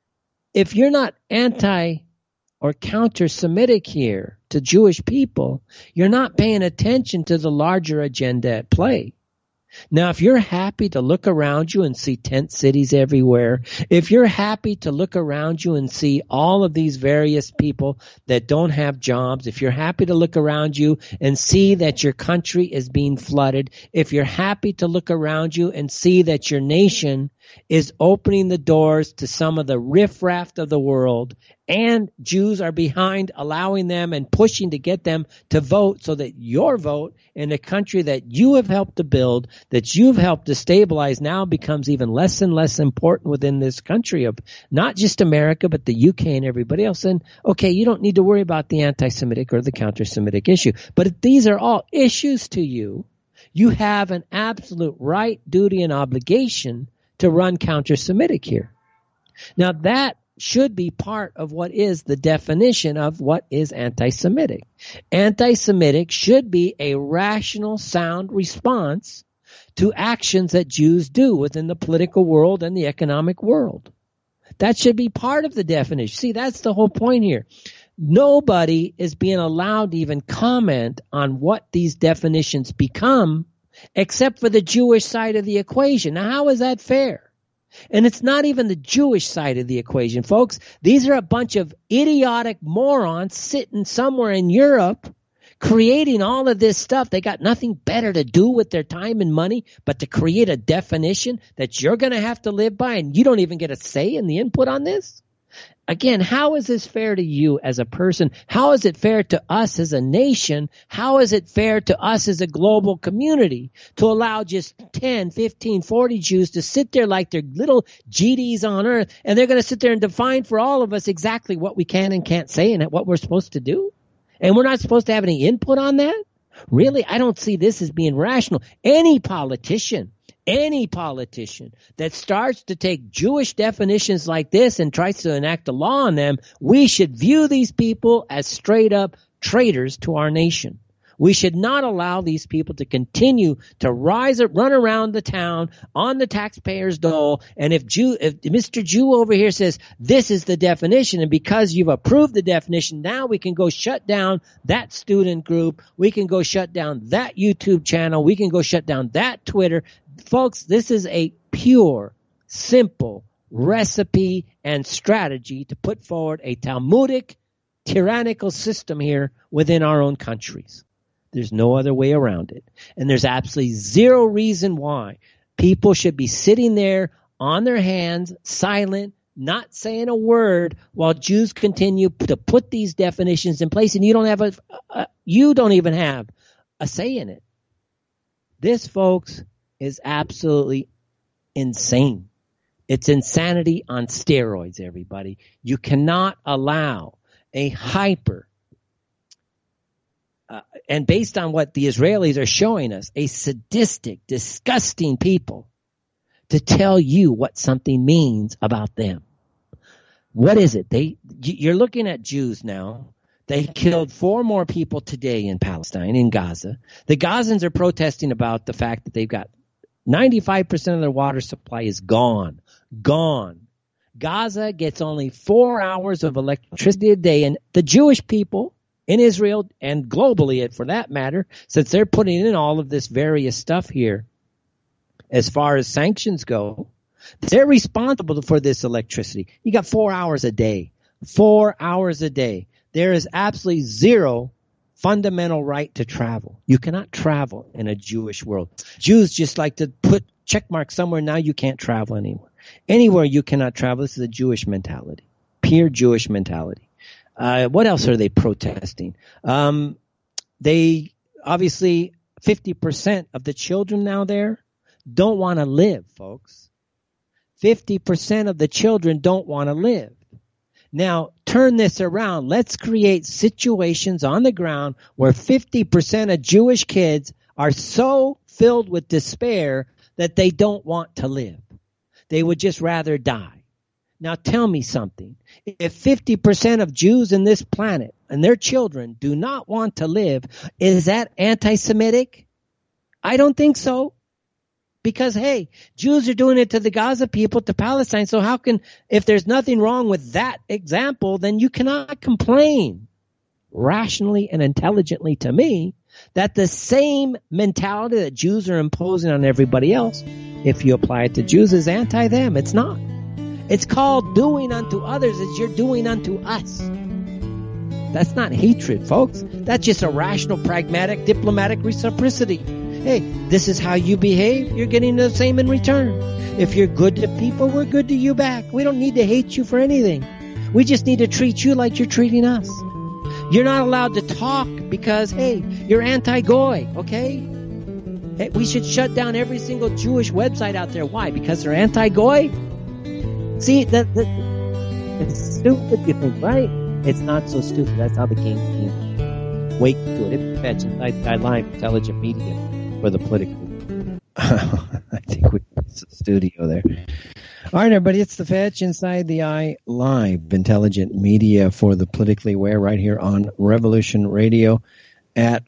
if you're not anti or counter-Semitic here to Jewish people, you're not paying attention to the larger agenda at play. Now, if you're happy to look around you and see tent cities everywhere, if you're happy to look around you and see all of these various people that don't have jobs, if you're happy to look around you and see that your country is being flooded, if you're happy to look around you and see that your nation is opening the doors to some of the riffraff of the world, and Jews are behind allowing them and pushing to get them to vote so that your vote in a country that you have helped to build, that you've helped to stabilize, now becomes even less and less important within this country of not just America, but the UK and everybody else. And okay, you don't need to worry about the anti-Semitic or the counter-Semitic issue. But if these are all issues to you, you have an absolute right, duty, and obligation to run counter-Semitic here. Now that should be part of what is the definition of what is anti-Semitic. Anti-Semitic should be a rational, sound response to actions that Jews do within the political world and the economic world. That should be part of the definition. See, that's the whole point here. Nobody is being allowed to even comment on what these definitions become except for the Jewish side of the equation. Now, how is that fair? And it's not even the Jewish side of the equation, folks. These are a bunch of idiotic morons sitting somewhere in Europe creating all of this stuff. They got nothing better to do with their time and money but to create a definition that you're going to have to live by, and you don't even get a say in the input on this. Again, how is this fair to you as a person? How is it fair to us as a nation? How is it fair to us as a global community to allow just 10, 15, 40 Jews to sit there like they're little GDs on earth, and they're going to sit there and define for all of us exactly what we can and can't say and what we're supposed to do? And we're not supposed to have any input on that? Really? I don't see this as being rational. Any politician that starts to take Jewish definitions like this and tries to enact a law on them, we should view these people as straight up traitors to our nation. We should not allow these people to continue to run around the town on the taxpayers' dole. And if Mr. Jew over here says this is the definition, and because you've approved the definition, now we can go shut down that student group. We can go shut down that YouTube channel. We can go shut down that Twitter. Folks, this is a pure, simple recipe and strategy to put forward a Talmudic, tyrannical system here within our own countries. There's no other way around it. And there's absolutely zero reason why people should be sitting there on their hands, silent, not saying a word, while Jews continue to put these definitions in place, and you don't even have a say in it. This, folks, is absolutely insane. It's insanity on steroids, everybody. You cannot allow a and based on what the Israelis are showing us, a sadistic, disgusting people to tell you what something means about them. What is it? You're looking at Jews now. They killed 4 more people today in Palestine, in Gaza. The Gazans are protesting about the fact that they've got 95% of their water supply is gone. Gaza gets only 4 hours of electricity a day, and the Jewish people in Israel and globally, for that matter, since they're putting in all of this various stuff here, as far as sanctions go, they're responsible for this electricity. You got 4 hours a day. 4 hours a day. There is absolutely zero fundamental right to travel. You cannot travel in a Jewish world. Jews just like to put check marks somewhere. Now you can't travel anywhere. Anywhere you cannot travel. This is a Jewish mentality. Pure Jewish mentality. What else are they protesting? They obviously 50% of the children now there don't want to live, folks. 50% of the children don't want to live. Now, turn this around. Let's create situations on the ground where 50% of Jewish kids are so filled with despair that they don't want to live. They would just rather die. Now tell me something. If 50% of Jews in this planet and their children do not want to live, is that anti-Semitic? I don't think so. Because, hey, Jews are doing it to the Gaza people, to Palestine. So how can, if there's nothing wrong with that example, then you cannot complain rationally and intelligently to me that the same mentality that Jews are imposing on everybody else, if you apply it to Jews, is anti-them. It's not. It's called doing unto others as you're doing unto us. That's not hatred, folks. That's just a rational, pragmatic, diplomatic reciprocity. Hey, this is how you behave. You're getting the same in return. If you're good to people, we're good to you back. We don't need to hate you for anything. We just need to treat you like you're treating us. You're not allowed to talk because, hey, you're anti-goy, okay? Hey, we should shut down every single Jewish website out there. Why? Because they're anti-goy? See, it's stupid, you think, right? It's not so stupid. That's how the game's being. Wait to it. It's Fetch Inside Live, Intelligent Media for the politically. I think we missed the studio there. All right, everybody, it's the Fetch Inside the Eye Live, Intelligent Media for the politically aware, right here on Revolution Radio at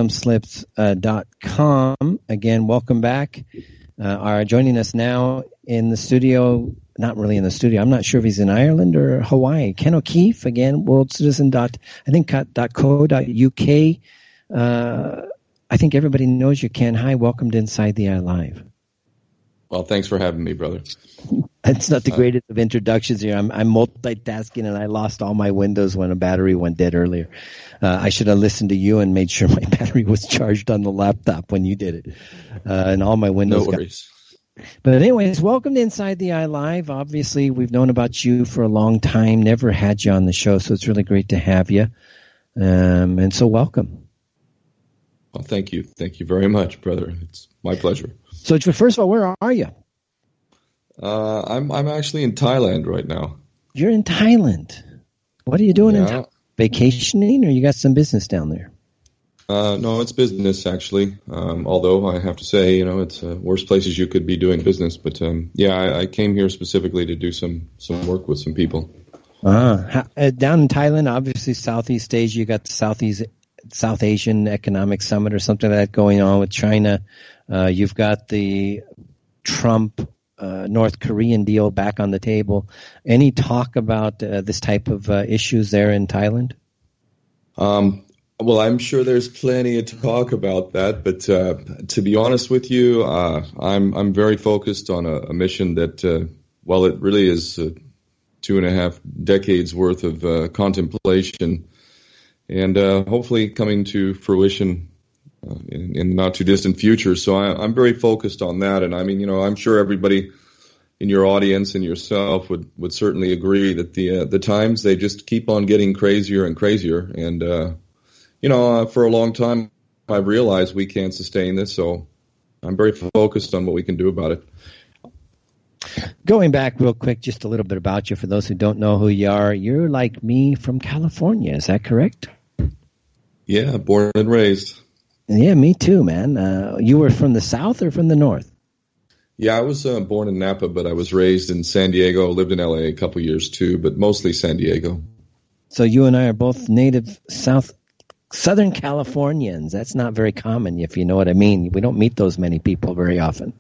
freedomslips.com. Again, welcome back. Are joining us now in the studio, not really in the studio. I'm not sure if he's in Ireland or Hawaii. Ken O'Keefe, again, worldcitizen.co.uk. I think everybody knows you, Ken. Hi, welcome to Inside the Eye Live. Well, thanks for having me, brother. It's not the greatest of introductions here. I'm multitasking, and I lost all my windows when a battery went dead earlier. I should have listened to you and made sure my battery was charged on the laptop when you did it. And all my windows. No worries. But anyways, welcome to Inside the Eye Live. Obviously, we've known about you for a long time, never had you on the show, so it's really great to have you. And so welcome. Well, thank you. Thank you very much, brother. It's my pleasure. So first of all, where are you? I'm actually in Thailand right now. You're in Thailand. What are you doing in Thailand? Vacationing, or you got some business down there? No, it's business, actually. Although I have to say, it's worse places you could be doing business. But I came here specifically to do some work with some people. Down in Thailand, obviously Southeast Asia, you got the South Asian Economic Summit or something like that going on with China. You've got the Trump North Korean deal back on the table. Any talk about this type of issues there in Thailand? Well, I'm sure there's plenty to talk about that, but to be honest with you, I'm very focused on a mission that, it really is 2.5 decades worth of contemplation, and hopefully coming to fruition in the not too distant future. So I'm very focused on that, and I mean, I'm sure everybody in your audience and yourself would certainly agree that the times, they just keep on getting crazier and crazier, and for a long time, I've realized we can't sustain this, so I'm very focused on what we can do about it. Going back real quick, just a little bit about you, for those who don't know who you are, you're like me from California, is that correct? Yeah, born and raised. Yeah, me too, man. You were from the South or from the North? Yeah, I was born in Napa, but I was raised in San Diego, lived in LA a couple years too, but mostly San Diego. So you and I are both native Southern Californians. That's not very common, if you know what I mean. We don't meet those many people very often.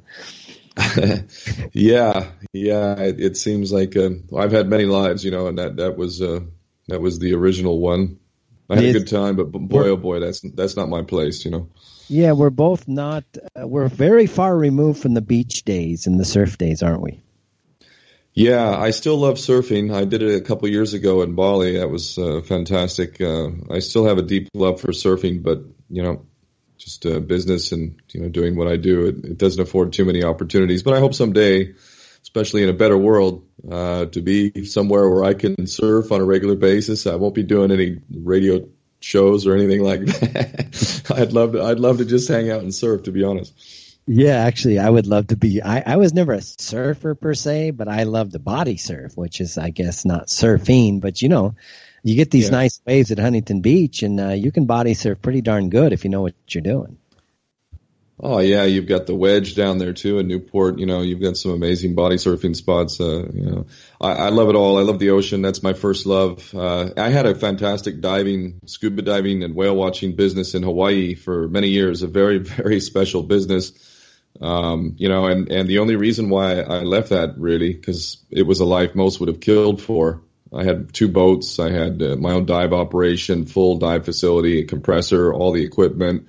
Yeah. It seems like I've had many lives, and that was the original one. I had a good time, but boy, oh boy, that's not my place, Yeah, we're both not. We're very far removed from the beach days and the surf days, aren't we? Yeah, I still love surfing. I did it a couple years ago in Bali. That was fantastic. I still have a deep love for surfing, but, just business and, doing what I do, it doesn't afford too many opportunities. But I hope someday, especially in a better world, to be somewhere where I can surf on a regular basis. I won't be doing any radio shows or anything like that. I'd love to just hang out and surf, to be honest. Yeah, actually, I would love to be. I was never a surfer per se, but I love to body surf, which is, I guess, not surfing. But, you get these nice waves at Huntington Beach, and you can body surf pretty darn good if you know what you're doing. Oh, yeah, you've got the Wedge down there, too, in Newport. You've got some amazing body surfing spots. I love it all. I love the ocean. That's my first love. I had a fantastic scuba diving and whale watching business in Hawaii for many years, a very, very special business. And the only reason why I left that, really, because it was a life most would have killed for. I had 2 boats. I had my own dive operation, full dive facility, a compressor, all the equipment,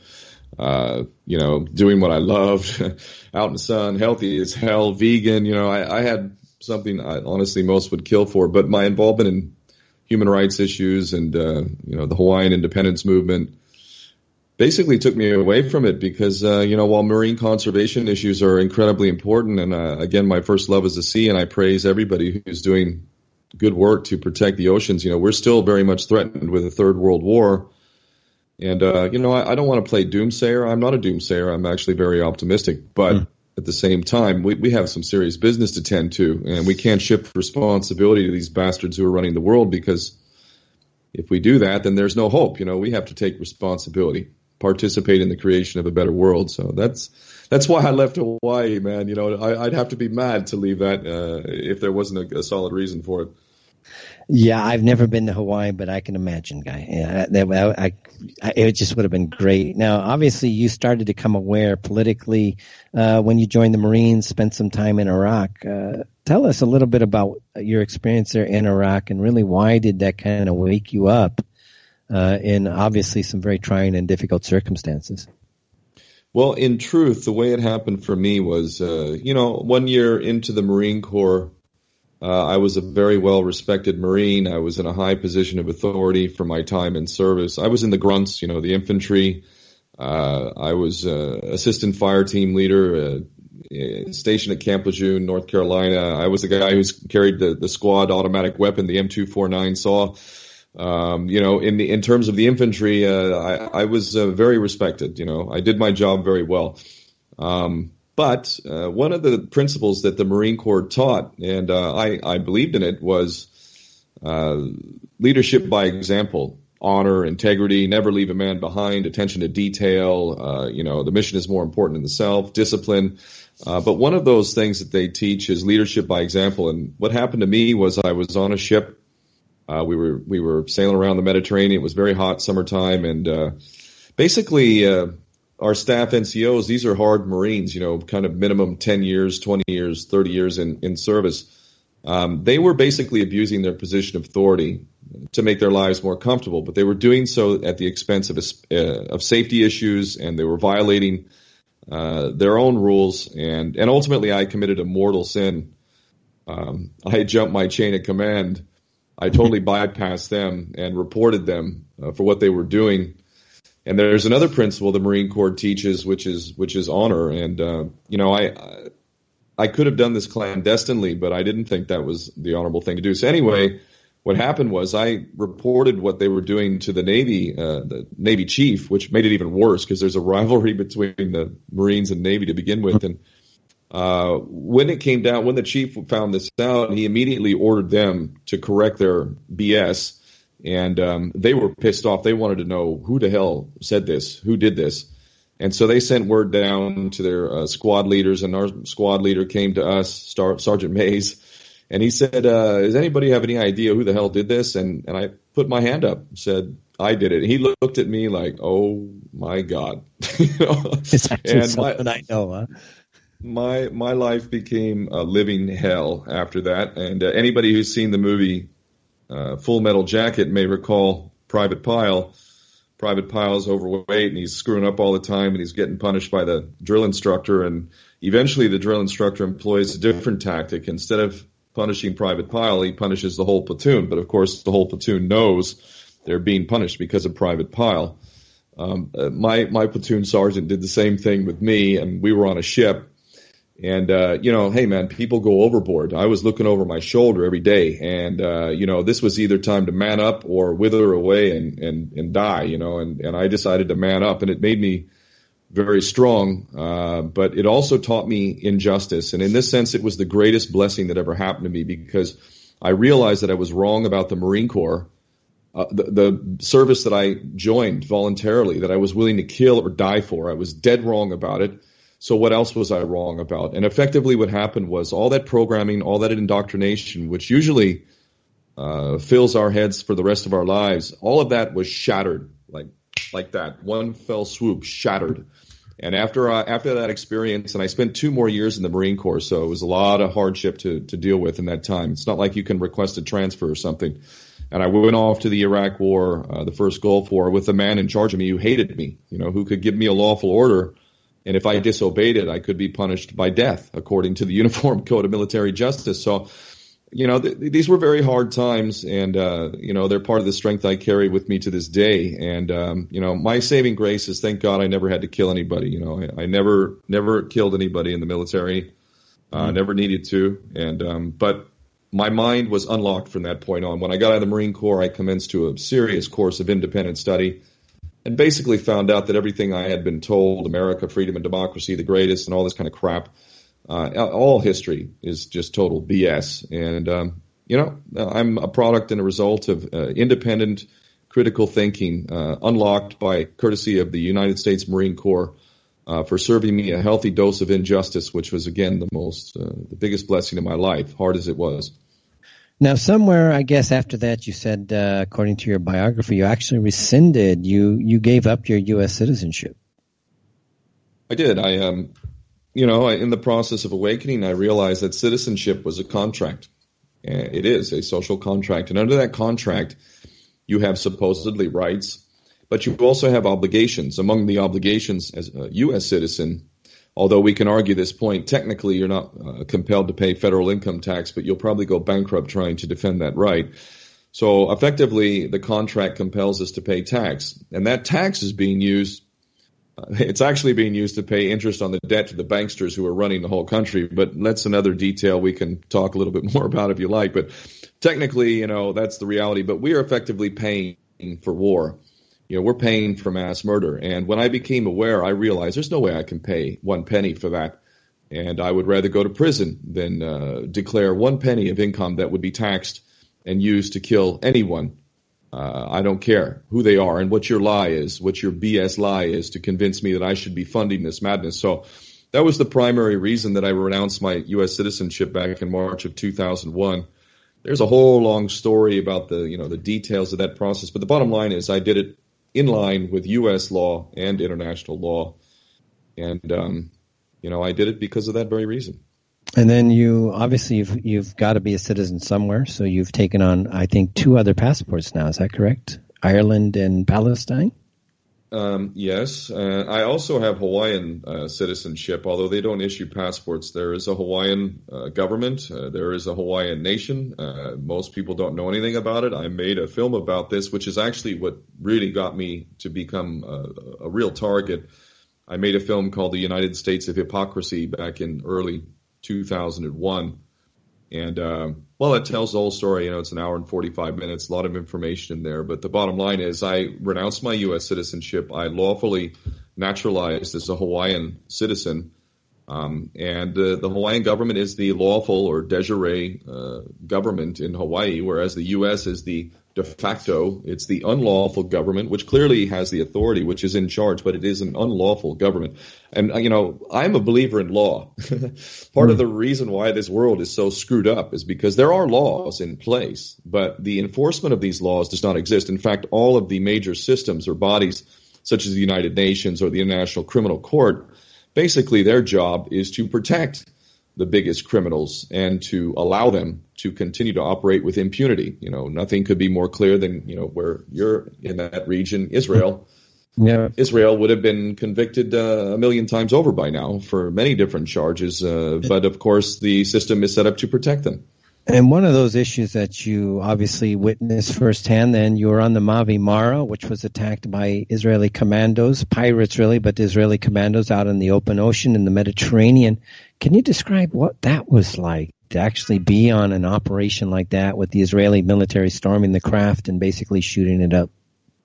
doing what I loved, out in the sun, healthy as hell, vegan. I had something I honestly most would kill for. But my involvement in human rights issues and, the Hawaiian independence movement basically took me away from it because, while marine conservation issues are incredibly important, and again, my first love is the sea, and I praise everybody who's doing good work to protect the oceans. We're still very much threatened with a third world war. And, I don't want to play doomsayer. I'm not a doomsayer. I'm actually very optimistic. But at the same time, we have some serious business to tend to, and we can't shift responsibility to these bastards who are running the world, because if we do that, then there's no hope. We have to take responsibility, participate in the creation of a better world. So that's why I left Hawaii, man. I'd have to be mad to leave that if there wasn't a solid reason for it. Yeah, I've never been to Hawaii, but I can imagine, Guy. Yeah, it just would have been great. Now, obviously, you started to become aware politically when you joined the Marines, spent some time in Iraq. Tell us a little bit about your experience there in Iraq, and really why did that kind of wake you up in obviously some very trying and difficult circumstances? Well, in truth, the way it happened for me was, 1 year into the Marine Corps, I was a very well-respected Marine. I was in a high position of authority for my time in service. I was in the grunts, the infantry. I was assistant fire team leader, stationed at Camp Lejeune, North Carolina. I was the guy who's carried the squad automatic weapon, the M249 SAW. In terms of the infantry, I was very respected. I did my job very well. But one of the principles that the Marine Corps taught, and I believed in it, was leadership by example, honor, integrity, never leave a man behind, attention to detail. The mission is more important than the self, discipline. But one of those things that they teach is leadership by example. And what happened to me was I was on a ship. We were sailing around the Mediterranean. It was very hot summertime, and basically our staff NCOs, these are hard Marines, kind of minimum 10 years, 20 years, 30 years in service. They were basically abusing their position of authority to make their lives more comfortable, but they were doing so at the expense of safety issues, and they were violating their own rules. And ultimately, I committed a mortal sin. I jumped my chain of command. I totally bypassed them and reported them for what they were doing. And there's another principle the Marine Corps teaches, which is honor. And I could have done this clandestinely, but I didn't think that was the honorable thing to do. So anyway, what happened was I reported what they were doing to the Navy chief, which made it even worse because there's a rivalry between the Marines and Navy to begin with. And when it came down, when the chief found this out, he immediately ordered them to correct their BS. And they were pissed off. They wanted to know who the hell said this, who did this. And so they sent word down to their squad leaders, and our squad leader came to us, Sergeant Mays, and he said, does anybody have any idea who the hell did this? And I put my hand up, said, I did it. He looked at me like, oh, my God. It's actually something I know, huh? My life became a living hell after that. And anybody who's seen the movie Full Metal Jacket may recall Private Pyle. Private Pyle's overweight and he's screwing up all the time and he's getting punished by the drill instructor, and eventually the drill instructor employs a different tactic. Instead of punishing Private Pyle, he punishes the whole platoon. But of course the whole platoon knows they're being punished because of Private Pyle. My platoon sergeant did the same thing with me, and we were on a ship. And, hey man, people go overboard. I was looking over my shoulder every day, and, this was either time to man up or wither away and die, and I decided to man up, and it made me very strong. But it also taught me injustice. And in this sense, it was the greatest blessing that ever happened to me, because I realized that I was wrong about the Marine Corps, the service that I joined voluntarily, that I was willing to kill or die for. I was dead wrong about it. So what else was I wrong about? And effectively what happened was all that programming, all that indoctrination, which usually fills our heads for the rest of our lives, all of that was shattered like that. One fell swoop, shattered. And after that experience, and I spent 2 more years in the Marine Corps, so it was a lot of hardship to deal with in that time. It's not like you can request a transfer or something. And I went off to the Iraq War, the first Gulf War, with a man in charge of me who hated me, who could give me a lawful order. And if I disobeyed it, I could be punished by death, according to the Uniform Code of Military Justice. So, these were very hard times, and, they're part of the strength I carry with me to this day. And, my saving grace is, thank God I never had to kill anybody. I never killed anybody in the military, never needed to. And, but my mind was unlocked from that point on. When I got out of the Marine Corps, I commenced to a serious course of independent study, and basically found out that everything I had been told, America, freedom and democracy, the greatest, and all this kind of crap, all history is just total BS. And, I'm a product and a result of independent, critical thinking, unlocked by courtesy of the United States Marine Corps, for serving me a healthy dose of injustice, which was, again, the biggest blessing of my life, hard as it was. Now, somewhere, I guess, after that, you said, according to your biography, you actually rescinded, you gave up your U.S. citizenship. I did. In the process of awakening, I realized that citizenship was a contract. It is a social contract. And under that contract, you have supposedly rights, But you also have obligations. Among the obligations as a U.S. citizen, although we can argue this point, technically you're not compelled to pay federal income tax, but you'll probably go bankrupt trying to defend that right. So effectively, the contract compels us to pay tax. And that tax is being used, it's actually being used to pay interest on the debt to the banksters who are running the whole country. But that's another detail we can talk a little bit more about if you like. But technically, that's the reality. But we are effectively paying for war. We're paying for mass murder. And when I became aware, I realized there's no way I can pay 1 penny for that. And I would rather go to prison than declare 1 penny of income that would be taxed and used to kill anyone. I don't care who they are and what your lie is, what your BS lie is to convince me that I should be funding this madness. So that was the primary reason that I renounced my U.S. citizenship back in March of 2001. There's a whole long story about the details of that process. But the bottom line is I did it in line with U.S. law and international law. And, I did it because of that very reason. And then you've got to be a citizen somewhere. So you've taken on, I think, 2 other passports now. Is that correct? Ireland and Palestine? Yes. I also have Hawaiian citizenship, although they don't issue passports. There is a Hawaiian government. There is a Hawaiian nation. Most people don't know anything about it. I made a film about this, which is actually what really got me to become a real target. I made a film called The United States of Hypocrisy back in early 2001. And, it tells the whole story. It's an hour and 45 minutes, a lot of information in there. But the bottom line is I renounced my U.S. citizenship. I lawfully naturalized as a Hawaiian citizen. And the Hawaiian government is the lawful or de jure government in Hawaii, whereas the U.S. is the de facto. It's the unlawful government, which clearly has the authority, which is in charge, but it is an unlawful government. And, I'm a believer in law. Part of the reason why this world is so screwed up is because there are laws in place, but the enforcement of these laws does not exist. In fact, all of the major systems or bodies, such as the United Nations or the International Criminal Court, basically their job is to protect the biggest criminals and to allow them to continue to operate with impunity. Nothing could be more clear than, where you're in that region, Israel. Yeah. Israel would have been convicted 1 million times over by now for many different charges. But of course, the system is set up to protect them. And one of those issues that you obviously witnessed firsthand, then you were on the Mavi Mara, which was attacked by Israeli commandos, pirates really, but Israeli commandos out in the open ocean in the Mediterranean. Can you describe what that was like to actually be on an operation like that with the Israeli military storming the craft and basically shooting it up?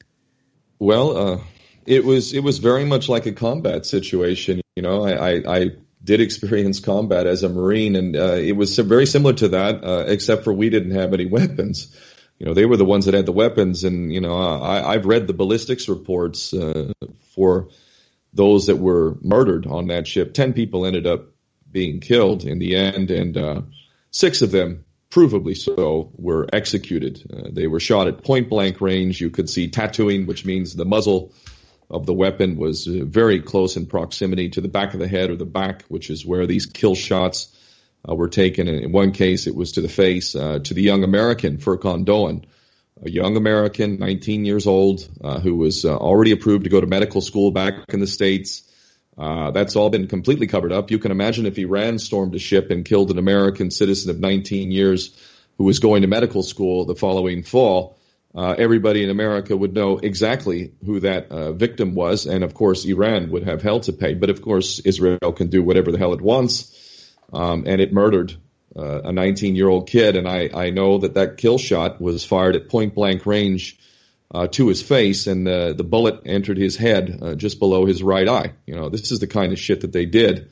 Well, it was very much like a combat situation. I did experience combat as a Marine, and it was very similar to that, except for we didn't have any weapons. They were the ones that had the weapons, and, I've read the ballistics reports for those that were murdered on that ship. 10 people ended up being killed in the end, and 6 of them, provably so, were executed. They were shot at point-blank range. You could see tattooing, which means the muzzle of the weapon was very close in proximity to the back of the head or the back, which is where these kill shots were taken. And in one case, it was to the face, to the young American, Furqan Doan, a young American, 19 years old, who was already approved to go to medical school back in the States. That's all been completely covered up. You can imagine if Iran stormed a ship and killed an American citizen of 19 years who was going to medical school the following fall, everybody in America would know exactly who that victim was, and of course Iran would have hell to pay. But of course Israel can do whatever the hell it wants, and it murdered a 19-year-old kid. And I know that kill shot was fired at point-blank range to his face, and the bullet entered his head just below his right eye. This is the kind of shit that they did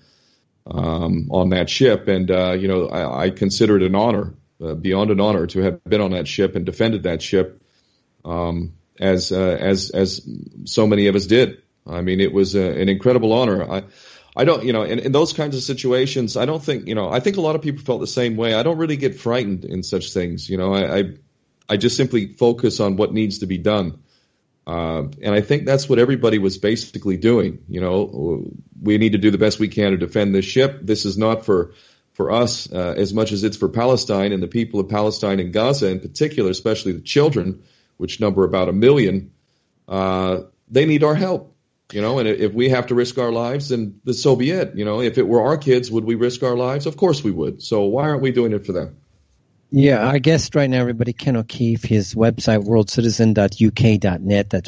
on that ship, and I consider it an honor, beyond an honor, to have been on that ship and defended that ship. As so many of us did. I mean, it was an incredible honor. I don't, in those kinds of situations, I don't think, I think a lot of people felt the same way. I don't really get frightened in such things. I just simply focus on what needs to be done. And I think that's what everybody was basically doing. We need to do the best we can to defend this ship. This is not for us as much as it's for Palestine and the people of Palestine and Gaza in particular, especially the children, which number about 1 million. they need our help, and if we have to risk our lives, then so be it. If it were our kids, would we risk our lives? Of course we would. So why aren't we doing it for them? Yeah, our guest right now, everybody, Ken O'Keefe, his website, worldcitizen.uk.net. That's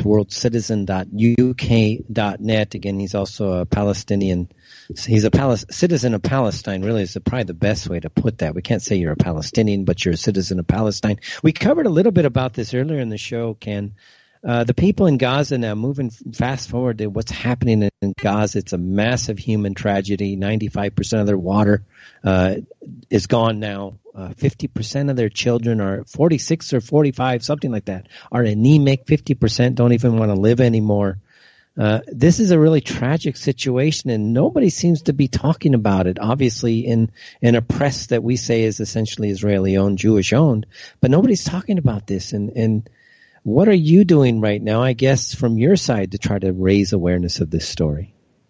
worldcitizen.uk.net. Again, he's also a Palestinian. He's a citizen of Palestine, really is probably the best way to put that. We can't say you're a Palestinian, but you're a citizen of Palestine. We covered a little bit about this earlier in the show, Ken. The people in Gaza now, moving fast forward to what's happening in Gaza, it's a massive human tragedy. 95% of their water is gone now. 50% of their children are 46 or 45, something like that, are anemic. 50% don't even want to live anymore. This is a really tragic situation, and nobody seems to be talking about it. Obviously, in a press that we say is essentially Israeli-owned, Jewish-owned, but nobody's talking about this. And what are you doing right now, I guess, from your side to try to raise awareness of this story?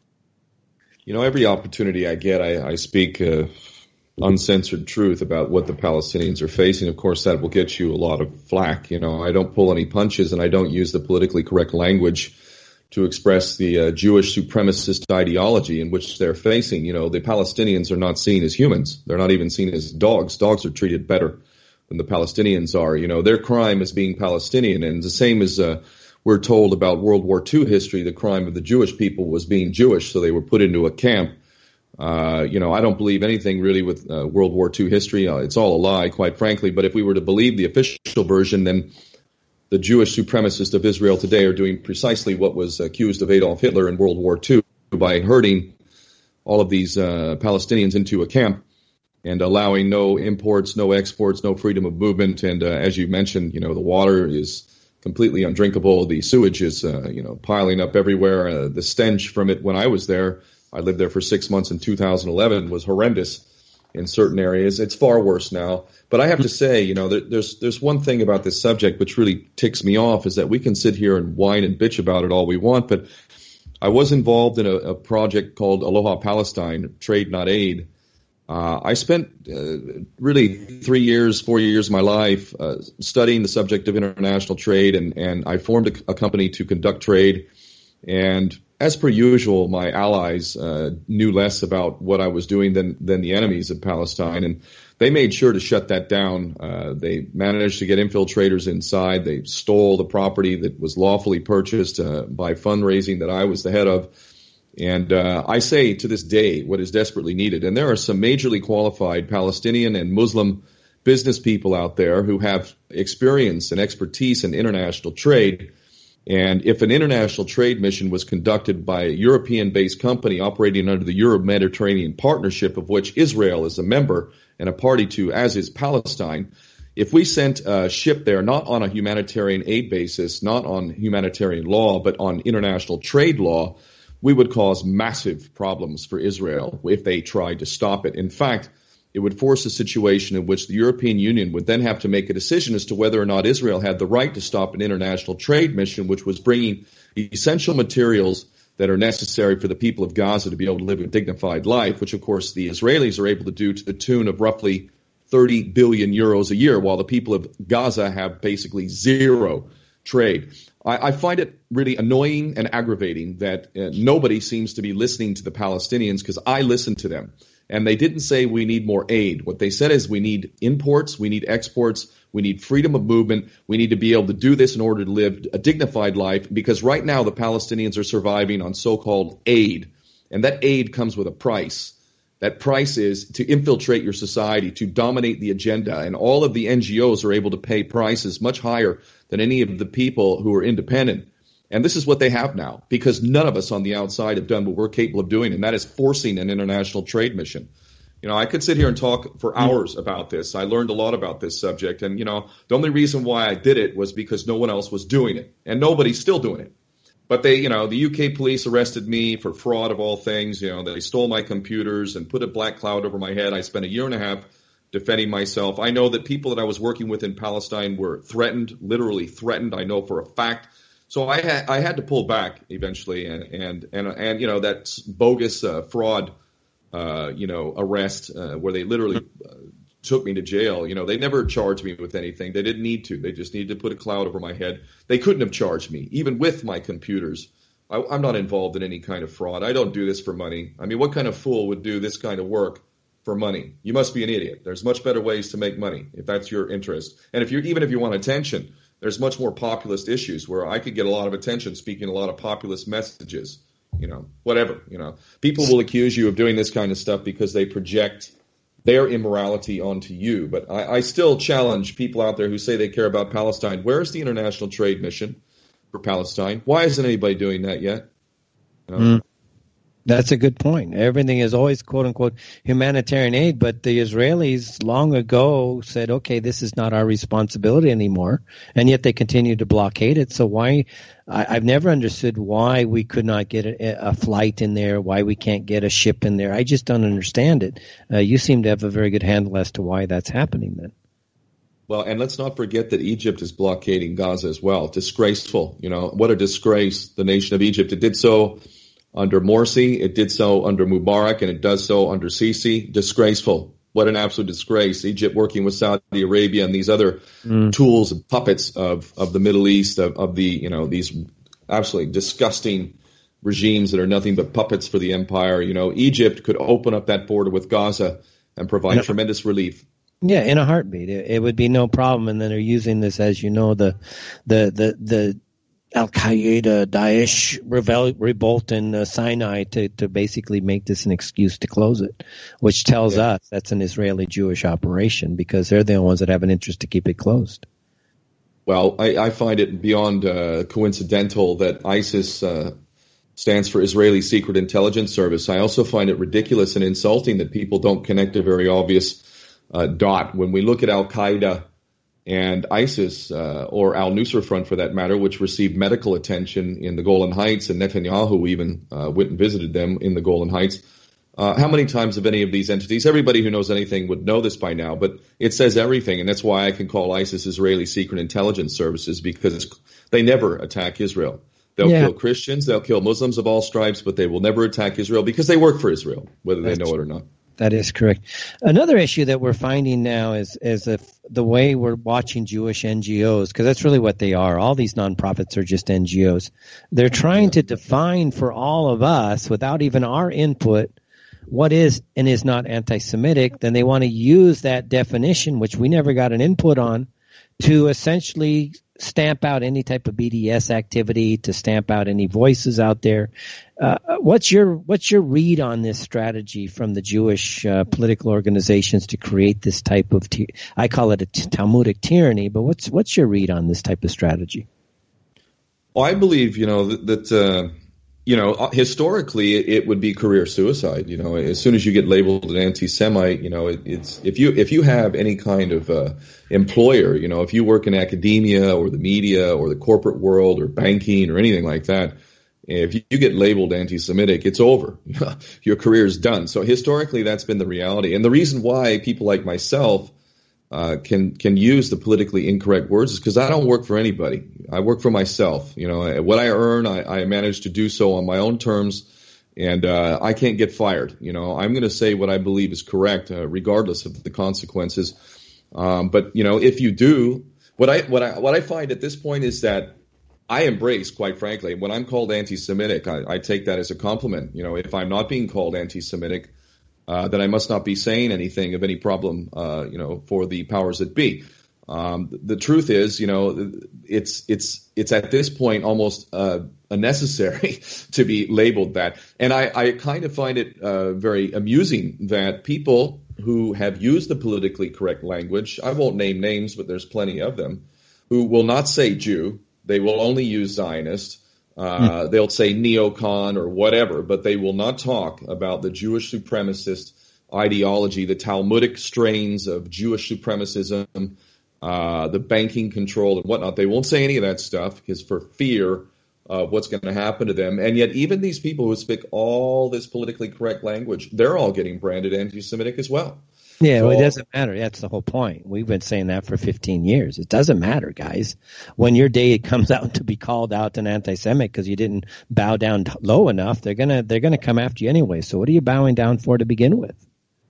Every opportunity I get, I speak uncensored truth about what the Palestinians are facing. Of course, that will get you a lot of flack. I don't pull any punches, and I don't use the politically correct language to express the Jewish supremacist ideology in which they're facing. The Palestinians are not seen as humans. They're not even seen as dogs. Dogs are treated better than the Palestinians are. Their crime is being Palestinian, and the same as we're told about World War II history, the crime of the Jewish people was being Jewish, so they were put into a camp. I don't believe anything really with World War II history. It's all a lie, quite frankly. But if we were to believe the official version, then the Jewish supremacists of Israel today are doing precisely what was accused of Adolf Hitler in World War II by herding all of these Palestinians into a camp and allowing no imports, no exports, no freedom of movement. And as you mentioned, the water is completely undrinkable. The sewage is, piling up everywhere. The stench from it when I was there, I lived there for 6 months in 2011, was horrendous in certain areas. It's far worse now. But I have to say, there's one thing about this subject which really ticks me off, is that we can sit here and whine and bitch about it all we want, but I was involved in a project called Aloha Palestine, Trade Not Aid. I spent really 4 years of my life studying the subject of international trade, and I formed a company to conduct trade. And as per usual, my allies knew less about what I was doing than the enemies of Palestine, and they made sure to shut that down. They managed to get infiltrators inside. They stole the property that was lawfully purchased by fundraising that I was the head of. And I say to this day what is desperately needed. And there are some majorly qualified Palestinian and Muslim business people out there who have experience and expertise in international trade. And if an international trade mission was conducted by a European-based company operating under the Euro-Mediterranean Partnership, of which Israel is a member and a party to, as is Palestine, if we sent a ship there not on a humanitarian aid basis, not on humanitarian law, but on international trade law, we would cause massive problems for Israel if they tried to stop it. In fact, it would force a situation in which the European Union would then have to make a decision as to whether or not Israel had the right to stop an international trade mission, which was bringing essential materials that are necessary for the people of Gaza to be able to live a dignified life, which, of course, the Israelis are able to do to the tune of roughly 30 billion euros a year, while the people of Gaza have basically zero trade. I find it really annoying and aggravating that nobody seems to be listening to the Palestinians, because I listen to them. And they didn't say we need more aid. What they said is we need imports, we need exports, we need freedom of movement. We need to be able to do this in order to live a dignified life, because right now the Palestinians are surviving on so-called aid. And that aid comes with a price. That price is to infiltrate your society, to dominate the agenda. And all of the NGOs are able to pay prices much higher than any of the people who are independent. And this is what they have now, because none of us on the outside have done what we're capable of doing, and that is forcing an international trade mission. I could sit here and talk for hours about this. I learned a lot about this subject, and, the only reason why I did it was because no one else was doing it, and nobody's still doing it. But the UK police arrested me for fraud of all things. They stole my computers and put a black cloud over my head. I spent a year and a half defending myself. I know that people that I was working with in Palestine were threatened, literally threatened. I know for a fact. So I had to pull back eventually, and that bogus fraud, arrest where they literally took me to jail, they never charged me with anything. They didn't need to. They just needed to put a cloud over my head. They couldn't have charged me, even with my computers. I'm not involved in any kind of fraud. I don't do this for money. I mean, what kind of fool would do this kind of work for money? You must be an idiot. There's much better ways to make money if that's your interest. And even if you want attention, there's much more populist issues where I could get a lot of attention speaking a lot of populist messages, whatever. People will accuse you of doing this kind of stuff because they project their immorality onto you. But I still challenge people out there who say they care about Palestine. Where's the International Trade Mission for Palestine? Why isn't anybody doing that yet? That's a good point. Everything is always, quote unquote, humanitarian aid, but the Israelis long ago said, okay, this is not our responsibility anymore, and yet they continue to blockade it. So I've never understood why we could not get a flight in there, why we can't get a ship in there. I just don't understand it. You seem to have a very good handle as to why that's happening then. Well, and let's not forget that Egypt is blockading Gaza as well. Disgraceful. What a disgrace, the nation of Egypt. It did so under Morsi, it did so under Mubarak, and it does so under Sisi. Disgraceful. What an absolute disgrace. Egypt working with Saudi Arabia and these other tools and puppets of the Middle East, of the, these absolutely disgusting regimes that are nothing but puppets for the empire. Egypt could open up that border with Gaza and provide tremendous relief. Yeah, in a heartbeat. It would be no problem. And then they're using this, as you know, the Al-Qaeda, Daesh revolt in Sinai to basically make this an excuse to close it, which tells us that's an Israeli-Jewish operation because they're the only ones that have an interest to keep it closed. Well, I find it beyond coincidental that ISIS stands for Israeli Secret Intelligence Service. I also find it ridiculous and insulting that people don't connect a very obvious dot. When we look at Al-Qaeda and ISIS, or al-Nusra Front for that matter, which received medical attention in the Golan Heights, and Netanyahu even went and visited them in the Golan Heights. How many times have any of these entities, everybody who knows anything would know this by now, but it says everything, and that's why I can call ISIS Israeli Secret Intelligence Services, because they never attack Israel. They'll kill Christians, they'll kill Muslims of all stripes, but they will never attack Israel because they work for Israel, whether they know it or not. That is correct. Another issue that we're finding now is if the way we're watching Jewish NGOs, because that's really what they are. All these nonprofits are just NGOs. They're trying to define for all of us, without even our input, what is and is not anti-Semitic. Then they want to use that definition, which we never got an input on, to essentially stamp out any type of BDS activity, to stamp out any voices out there. What's your read on this strategy from the Jewish political organizations to create this type of I call it a Talmudic tyranny, but what's your read on this type of strategy? Well, I believe that historically it would be career suicide. As soon as you get labeled an anti-Semite, it's if you have any kind of employer, if you work in academia or the media or the corporate world or banking or anything like that, if you get labeled anti-Semitic, it's over. Your career is done. So historically, that's been the reality. And the reason why people like myself can use the politically incorrect words is because I don't work for anybody. I work for myself. What I earn, I manage to do so on my own terms, and I can't get fired. I'm going to say what I believe is correct, regardless of the consequences. But if you do, what I find at this point is that I embrace, quite frankly, when I'm called anti-Semitic, I take that as a compliment. If I'm not being called anti-Semitic, then I must not be saying anything of any problem, for the powers that be. The truth is, it's at this point almost unnecessary to be labeled that. And I kind of find it very amusing that people who have used the politically correct language, I won't name names, but there's plenty of them, who will not say Jew. They will only use Zionist. They'll say neocon or whatever, but they will not talk about the Jewish supremacist ideology, the Talmudic strains of Jewish supremacism, the banking control and whatnot. They won't say any of that stuff because for fear of what's going to happen to them. And yet even these people who speak all this politically correct language, they're all getting branded anti-Semitic as well. Yeah, well, it doesn't matter. That's the whole point. We've been saying that for 15 years. It doesn't matter, guys. When your day comes out to be called out an anti-Semite because you didn't bow down low enough, they're gonna come after you anyway. So what are you bowing down for to begin with?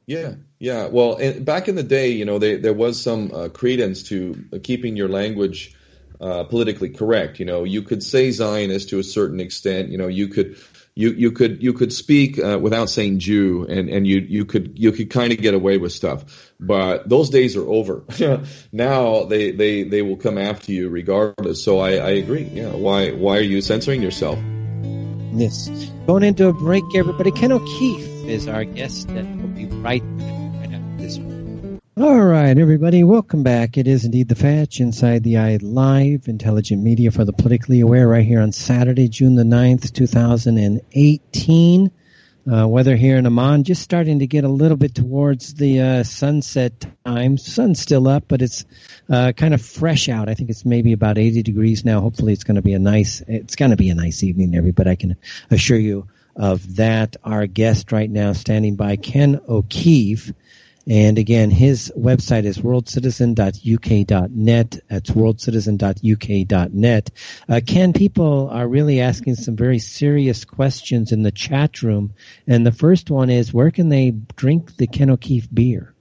Yeah. Well, back in the day, there was some credence to keeping your language politically correct. You could say Zionist to a certain extent. You could speak without saying Jew, and you could kind of get away with stuff. But those days are over. Now they will come after you regardless. So I agree. Yeah. Why are you censoring yourself? Yes. Going into a break, everybody. Ken O'Keefe is our guest, and we'll be right after this one. All right, everybody. Welcome back. It is indeed the Fetch Inside the Eye Live, intelligent media for the politically aware, right here on Saturday, June the 9th, 2018. Weather here in Amman just starting to get a little bit towards the sunset time. Sun's still up, but it's kind of fresh out. I think it's maybe about 80 degrees now. Hopefully it's going to be a nice evening, everybody. I can assure you of that. Our guest right now standing by, Ken O'Keefe. And again, his website is worldcitizen.uk.net. That's worldcitizen.uk.net. Ken, people are really asking some very serious questions in the chat room. And the first one is, where can they drink the Ken O'Keefe beer?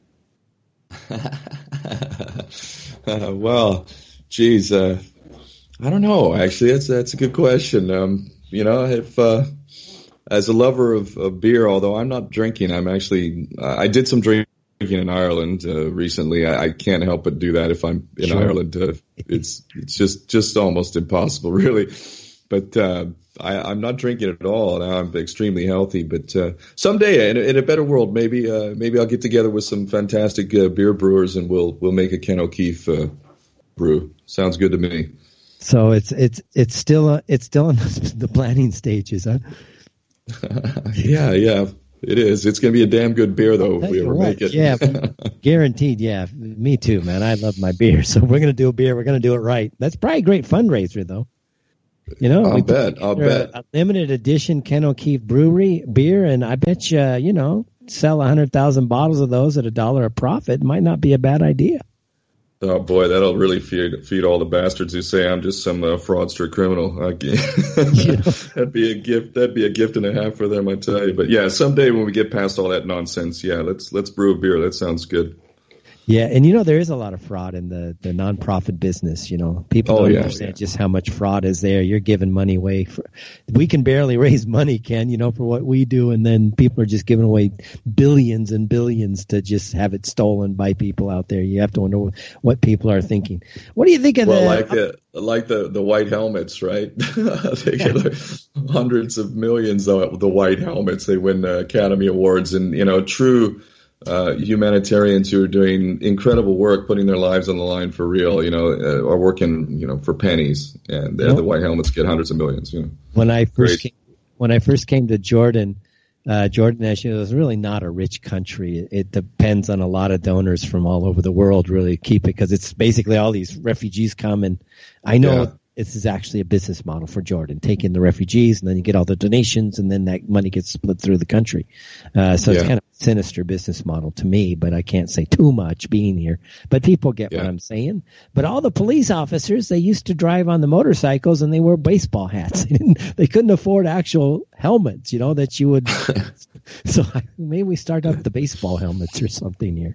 Well, geez, I don't know. Actually, that's a good question. If as a lover of beer, although I'm not drinking, I did some drinking in Ireland recently. I can't help but do that if I'm in Ireland. It's just almost impossible, really. But I'm not drinking at all now. I'm extremely healthy. But someday, in a better world, maybe I'll get together with some fantastic beer brewers and we'll make a Ken O'Keefe brew. Sounds good to me. So it's still in the planning stages, huh? Yeah. It is. It's going to be a damn good beer, though, if we ever make it. Yeah, guaranteed. Yeah, me too, man. I love my beer. So we're going to do a beer. We're going to do it right. That's probably a great fundraiser, though. I'll bet. A limited edition Ken O'Keefe Brewery beer, and I bet you, sell 100,000 bottles of those at $1 a profit. Might not be a bad idea. Oh boy, that'll really feed all the bastards who say I'm just some fraudster criminal. That'd be a gift. That'd be a gift and a half for them, I tell you. But yeah, someday when we get past all that nonsense, let's brew a beer. That sounds good. Yeah, and there is a lot of fraud in the nonprofit business. People don't understand just how much fraud is there. You're giving money away. We can barely raise money, Ken, for what we do, and then people are just giving away billions and billions to just have it stolen by people out there. You have to wonder what people are thinking. What do you think of like the white helmets, right? They get hundreds of millions of the white helmets. They win Academy Awards, and true humanitarians who are doing incredible work, putting their lives on the line for real, are working, for pennies, and the white helmets get hundreds of millions. When I first came to Jordan, Jordan actually was really not a rich country. It depends on a lot of donors from all over the world really keep it, because it's basically all these refugees come, and I know this is actually a business model for Jordan, take in the refugees and then you get all the donations and then that money gets split through the country. It's kind of a sinister business model to me, but I can't say too much being here. But people get what I'm saying. But all the police officers, they used to drive on the motorcycles and they wore baseball hats. They couldn't afford actual helmets, that you would. So maybe we start up the baseball helmets or something here.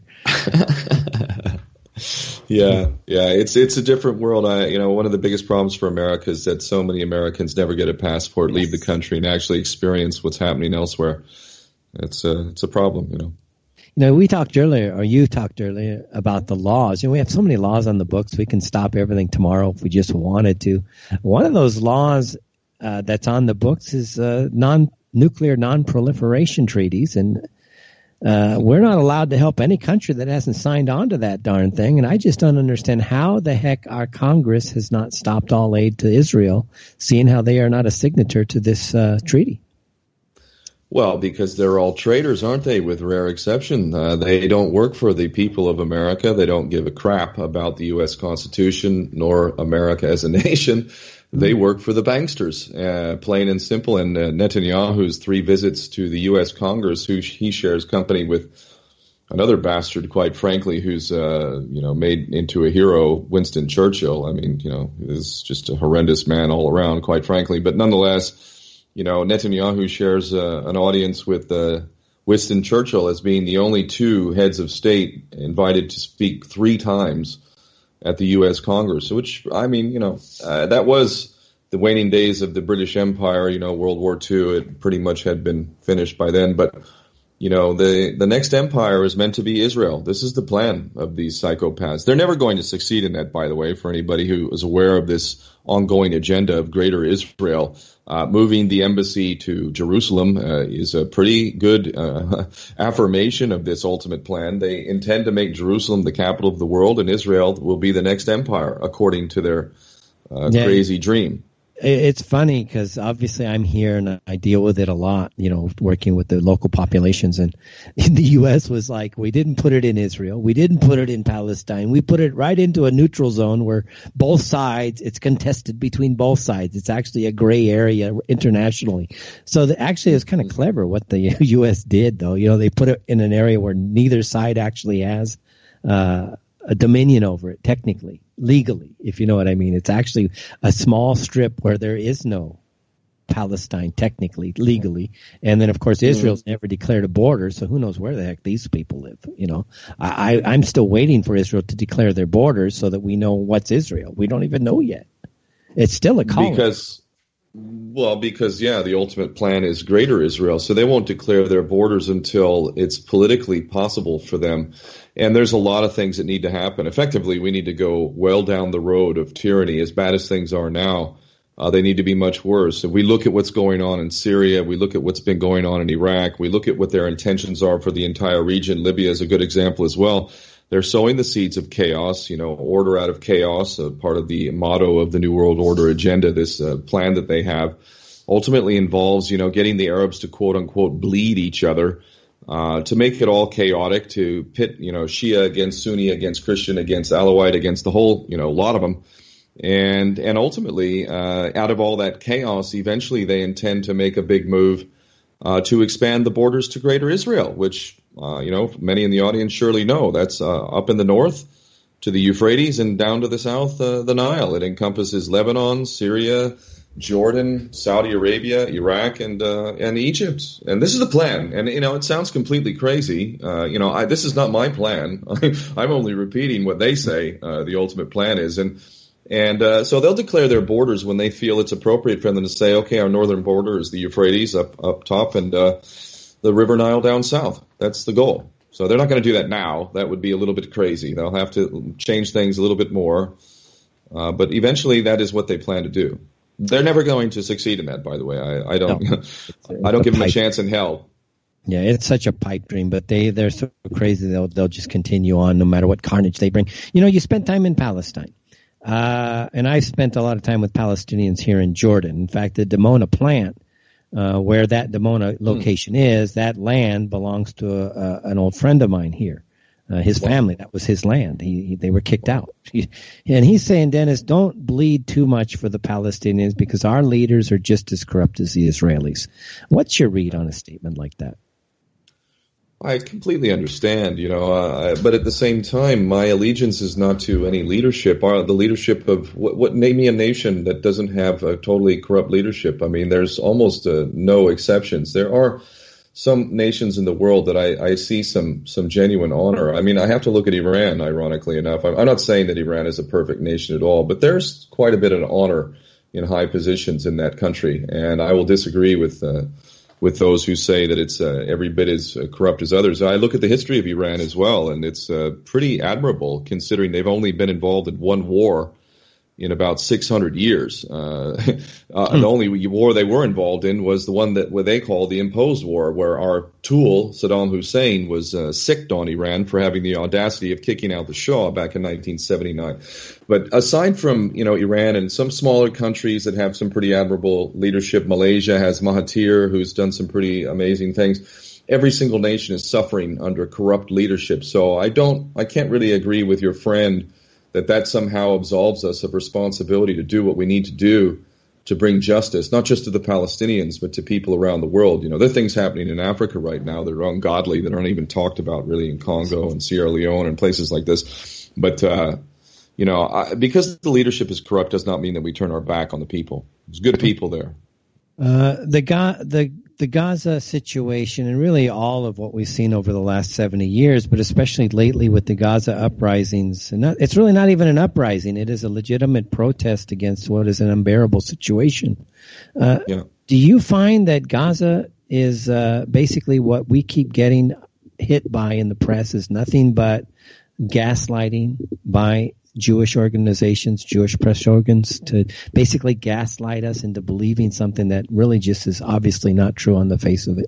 Yeah, it's a different world. One of the biggest problems for America is that so many Americans never get a passport, leave the country, and actually experience what's happening elsewhere. It's a problem, we talked earlier, or you talked earlier, about the laws. We have so many laws on the books. We can stop everything tomorrow if we just wanted to. One of those laws that's on the books is nuclear non-proliferation treaties, and we're not allowed to help any country that hasn't signed on to that darn thing. And I just don't understand how the heck our Congress has not stopped all aid to Israel, seeing how they are not a signature to this treaty. Well, because they're all traitors, aren't they, with rare exception? They don't work for the people of America. They don't give a crap about the U.S. Constitution nor America as a nation. They work for the banksters, plain and simple. And Netanyahu's 3 visits to the U.S. Congress, he shares company with another bastard, quite frankly, who's made into a hero, Winston Churchill. I mean, is just a horrendous man all around, quite frankly. But nonetheless, Netanyahu shares an audience with Winston Churchill as being the only two heads of state invited to speak 3 times at the U.S. Congress, which, I mean, that was the waning days of the British Empire. World War II, it pretty much had been finished by then. But, the next empire is meant to be Israel. This is the plan of these psychopaths. They're never going to succeed in that, by the way, for anybody who is aware of this ongoing agenda of greater Israel. Moving the embassy to Jerusalem is a pretty good affirmation of this ultimate plan. They intend to make Jerusalem the capital of the world, and Israel will be the next empire, according to their crazy dream. It's funny because obviously I'm here and I deal with it a lot, working with the local populations. And the U.S. was like, we didn't put it in Israel. We didn't put it in Palestine. We put it right into a neutral zone where both sides, it's contested between both sides. It's actually a gray area internationally. So actually it's kind of clever what the U.S. did, though. They put it in an area where neither side actually has a dominion over it, technically, legally, if you know what I mean. It's actually a small strip where there is no Palestine, technically, legally. And then, of course, Israel's never declared a border, so who knows where the heck these people live, I'm still waiting for Israel to declare their borders so that we know what's Israel. We don't even know yet. It's still a colony. Because, the ultimate plan is greater Israel, so they won't declare their borders until it's politically possible for them. And there's a lot of things that need to happen. Effectively, we need to go well down the road of tyranny. As bad as things are now, they need to be much worse. If we look at what's going on in Syria, we look at what's been going on in Iraq, we look at what their intentions are for the entire region. Libya is a good example as well. They're sowing the seeds of chaos, order out of chaos, part of the motto of the New World Order agenda. This plan that they have ultimately involves, getting the Arabs to quote unquote bleed each other. To make it all chaotic, to pit, Shia against Sunni, against Christian, against Alawite, against the whole, lot of them. And ultimately, out of all that chaos, eventually they intend to make a big move to expand the borders to greater Israel, which, many in the audience surely know. That's up in the north to the Euphrates and down to the south, the Nile. It encompasses Lebanon, Syria, Jordan, Saudi Arabia, Iraq, and Egypt. And this is the plan. And, it sounds completely crazy. This is not my plan. I'm only repeating what they say the ultimate plan is. And so they'll declare their borders when they feel it's appropriate for them to say, okay, our northern border is the Euphrates up top and the River Nile down south. That's the goal. So they're not going to do that now. That would be a little bit crazy. They'll have to change things a little bit more. But eventually that is what they plan to do. They're never going to succeed in that, by the way. I don't give them a chance in hell. Yeah, it's such a pipe dream, but they're so crazy they'll just continue on no matter what carnage they bring. You spent time in Palestine. And I've spent a lot of time with Palestinians here in Jordan. In fact, the Dimona plant, where that Dimona location is, that land belongs to an old friend of mine here. His family, that was his land. They were kicked out. And he's saying, Dennis, don't bleed too much for the Palestinians because our leaders are just as corrupt as the Israelis. What's your read on a statement like that? I completely understand, but at the same time, my allegiance is not to any leadership. The leadership of name me a nation that doesn't have a totally corrupt leadership. I mean, there's almost no exceptions. There are some nations in the world that I see some genuine honor. I mean, I have to look at Iran, ironically enough. I'm not saying that Iran is a perfect nation at all, but there's quite a bit of honor in high positions in that country. And I will disagree with those who say that it's every bit as corrupt as others. I look at the history of Iran as well, and it's pretty admirable considering they've only been involved in one war in about 600 years. The only war they were involved in was the one that what they call the imposed war, where our tool, Saddam Hussein, was sicked on Iran for having the audacity of kicking out the Shah back in 1979. But aside from, Iran and some smaller countries that have some pretty admirable leadership, Malaysia has Mahathir, who's done some pretty amazing things. Every single nation is suffering under corrupt leadership. So I can't really agree with your friend that somehow absolves us of responsibility to do what we need to do to bring justice, not just to the Palestinians, but to people around the world. There are things happening in Africa right now that are ungodly, that aren't even talked about really in Congo and Sierra Leone and places like this. But, because the leadership is corrupt does not mean that we turn our back on the people. There's good people there. The the Gaza situation, and really all of what we've seen over the last 70 years, but especially lately with the Gaza uprisings, and it's really not even an uprising. It is a legitimate protest against what is an unbearable situation. Do you find that Gaza is basically what we keep getting hit by in the press is nothing but gaslighting by Jewish organizations, Jewish press organs, to basically gaslight us into believing something that really just is obviously not true on the face of it?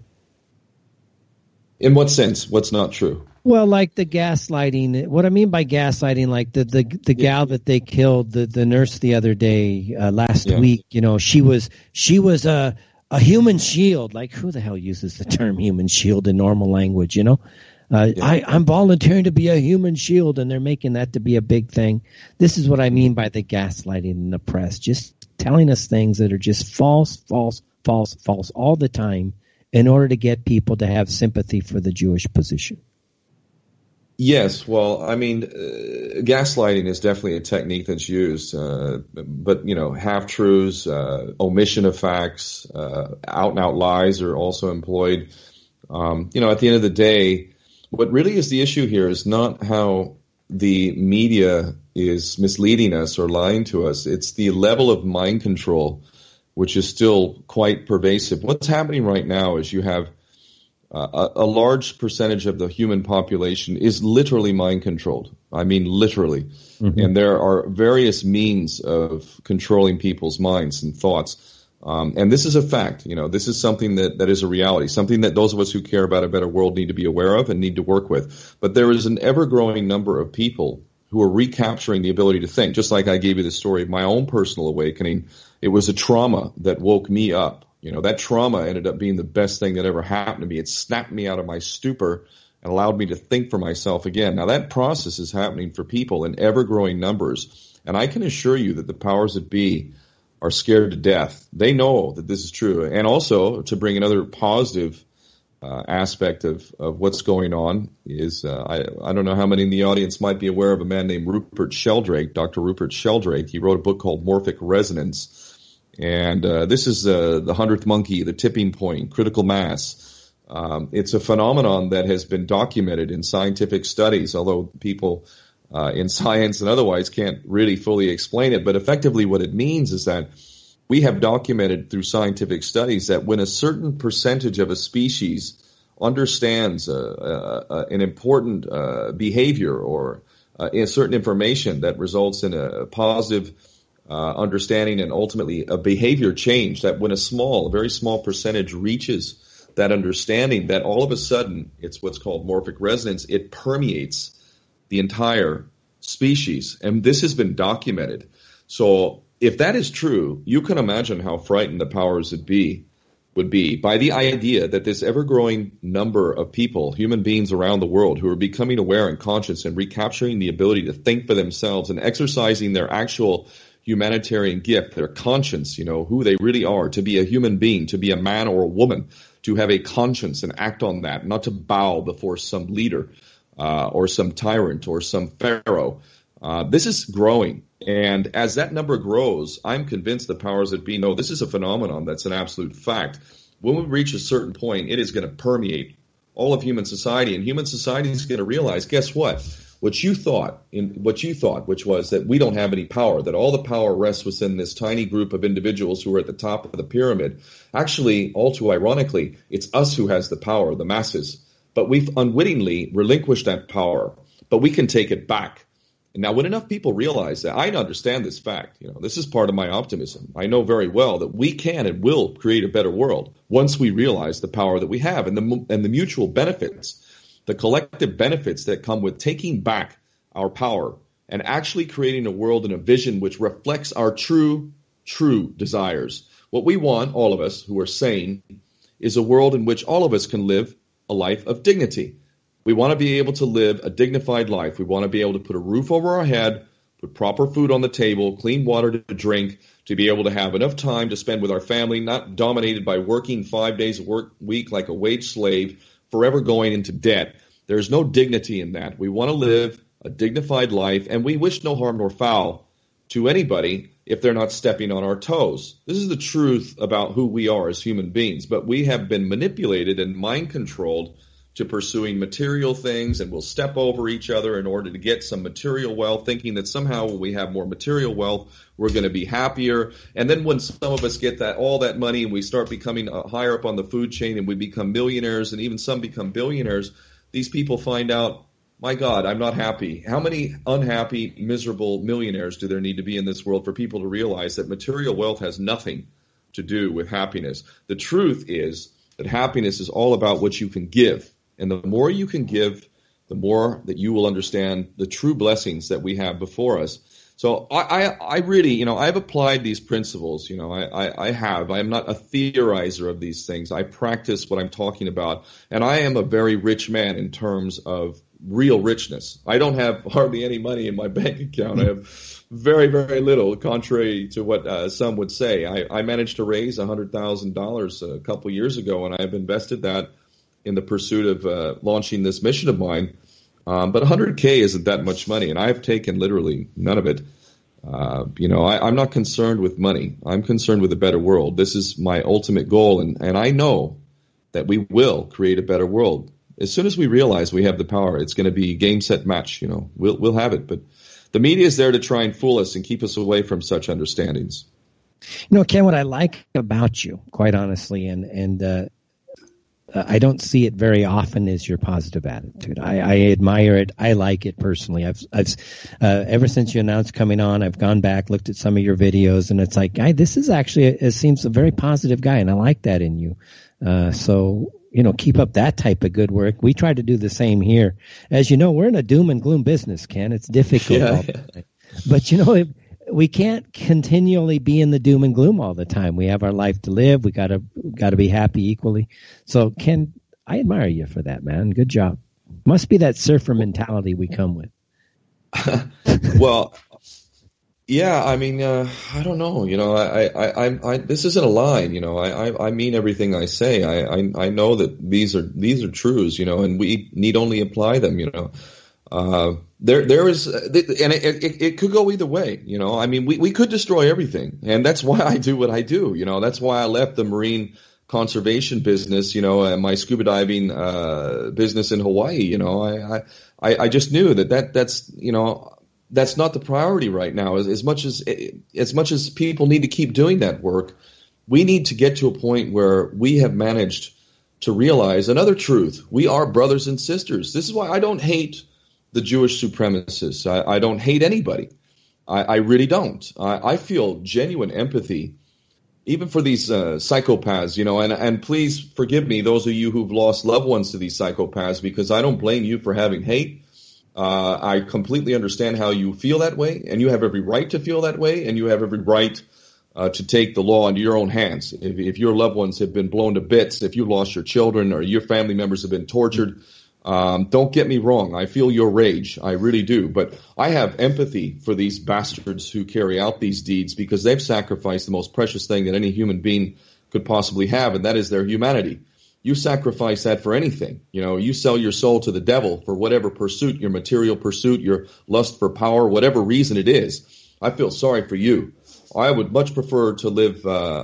In what sense? What's not true? Well, like the gaslighting. What I mean by gaslighting, like the gal that they killed, the nurse the other day, last week. You know, she was a human shield. Like, who the hell uses the term human shield in normal language? You know. I'm volunteering to be a human shield, and they're making that to be a big thing. This is what I mean by the gaslighting in the press, just telling us things that are just false all the time in order to get people to have sympathy for the Jewish position. Yes, well, I mean, gaslighting is definitely a technique that's used, but, you know, half-truths, omission of facts, out-and-out lies are also employed. You know, at the end of the day, what really is the issue here is not how the media is misleading us or lying to us. It's the level of mind control, which is still quite pervasive. What's happening right now is you have a large percentage of the human population is literally mind controlled. I mean, literally. Mm-hmm. And there are various means of controlling people's minds and thoughts. And this is a fact, you know, this is something that is a reality, something that those of us who care about a better world need to be aware of and need to work with. But there is an ever-growing number of people who are recapturing the ability to think. Just like I gave you the story of my own personal awakening, it was a trauma that woke me up. You know, that trauma ended up being the best thing that ever happened to me. It snapped me out of my stupor and allowed me to think for myself again. Now, that process is happening for people in ever-growing numbers. And I can assure you that the powers that be are scared to death. They know that this is true. And also, to bring another positive aspect of what's going on is, I don't know how many in the audience might be aware of a man named Rupert Sheldrake, Dr. Rupert Sheldrake. He wrote a book called Morphic Resonance. And this is the 100th monkey, the tipping point, critical mass. It's a phenomenon that has been documented in scientific studies, although people in science and otherwise can't really fully explain it. But effectively what it means is that we have documented through scientific studies that when a certain percentage of a species understands an important behavior or certain information that results in a positive understanding and ultimately a behavior change, that when a very small percentage reaches that understanding, that all of a sudden it's what's called morphic resonance. It permeates the entire species, and this has been documented. So if that is true, you can imagine how frightened the powers that be would be by the idea that this ever-growing number of people, human beings around the world, who are becoming aware and conscious and recapturing the ability to think for themselves and exercising their actual humanitarian gift, their conscience, you know, who they really are, to be a human being, to be a man or a woman, to have a conscience and act on that, not to bow before some leader or some tyrant or some pharaoh. This is growing. And as that number grows, I'm convinced the powers that be know this is a phenomenon that's an absolute fact. When we reach a certain point, it is going to permeate all of human society. And human society is going to realize, guess what? What you thought, which was that we don't have any power, that all the power rests within this tiny group of individuals who are at the top of the pyramid. Actually, all too ironically, it's us who has the power, the masses. But we've unwittingly relinquished that power, but we can take it back. And now, when enough people realize that, I understand this fact. You know, this is part of my optimism. I know very well that we can and will create a better world once we realize the power that we have and the mutual benefits, the collective benefits that come with taking back our power and actually creating a world and a vision which reflects our true desires. What we want, all of us who are sane, is a world in which all of us can live a life of dignity. We want to be able to live a dignified life. We want to be able to put a roof over our head, put proper food on the table, clean water to drink, to be able to have enough time to spend with our family, not dominated by working 5 days a week like a wage slave, forever going into debt. There's no dignity in that. We want to live a dignified life, and we wish no harm nor foul to anybody if they're not stepping on our toes. This is the truth about who we are as human beings, but we have been manipulated and mind controlled to pursuing material things, and we'll step over each other in order to get some material wealth, thinking that somehow when we have more material wealth, we're going to be happier. And then when some of us get all that money and we start becoming higher up on the food chain and we become millionaires and even some become billionaires, these people find out, my God, I'm not happy. How many unhappy, miserable millionaires do there need to be in this world for people to realize that material wealth has nothing to do with happiness? The truth is that happiness is all about what you can give. And the more you can give, the more that you will understand the true blessings that we have before us. So I really, I've applied these principles. I have. I am not a theorizer of these things. I practice what I'm talking about. And I am a very rich man in terms of real richness. I don't have hardly any money in my bank account. I have very, very little, contrary to what some would say. I managed to raise $100,000 a couple years ago, and I've invested that in the pursuit of launching this mission of mine. But $100K isn't that much money, and I've taken literally none of it. I'm not concerned with money. I'm concerned with a better world. This is my ultimate goal, and I know that we will create a better world. As soon as we realize we have the power, it's going to be game, set, match. We'll have it. But the media is there to try and fool us and keep us away from such understandings. Ken, what I like about you, quite honestly, and I don't see it very often, is your positive attitude. I admire it. I like it personally. I've ever since you announced coming on, I've gone back, looked at some of your videos, and it's like, guy, this is actually, it seems a very positive guy, and I like that in you. So keep up that type of good work. We try to do the same here. As you know, we're in a doom and gloom business, Ken. It's difficult. Yeah. But we can't continually be in the doom and gloom all the time. We have our life to live. We gotta be happy equally. So, Ken, I admire you for that, man. Good job. Must be that surfer mentality we come with. Well, yeah. I mean, I don't know. I this isn't a line. I mean everything I say. I know that these are truths. And we need only apply them. There is, and it could go either way. I mean, we could destroy everything, and that's why I do what I do. That's why I left the marine conservation business, and my scuba diving business in Hawaii. I just knew that's not the priority right now. As much as people need to keep doing that work, we need to get to a point where we have managed to realize another truth. We are brothers and sisters. This is why I don't hate the Jewish supremacists. I don't hate anybody. I really don't. I feel genuine empathy, even for these psychopaths, and please forgive me, those of you who've lost loved ones to these psychopaths, because I don't blame you for having hate. I completely understand how you feel that way, and you have every right to feel that way, and you have every right to take the law into your own hands. If your loved ones have been blown to bits, if you lost your children or your family members have been tortured, don't get me wrong. I feel your rage. I really do. But I have empathy for these bastards who carry out these deeds, because they've sacrificed the most precious thing that any human being could possibly have, and that is their humanity. You sacrifice that for anything. You sell your soul to the devil for whatever pursuit, your material pursuit, your lust for power, whatever reason it is. I feel sorry for you. I would much prefer to live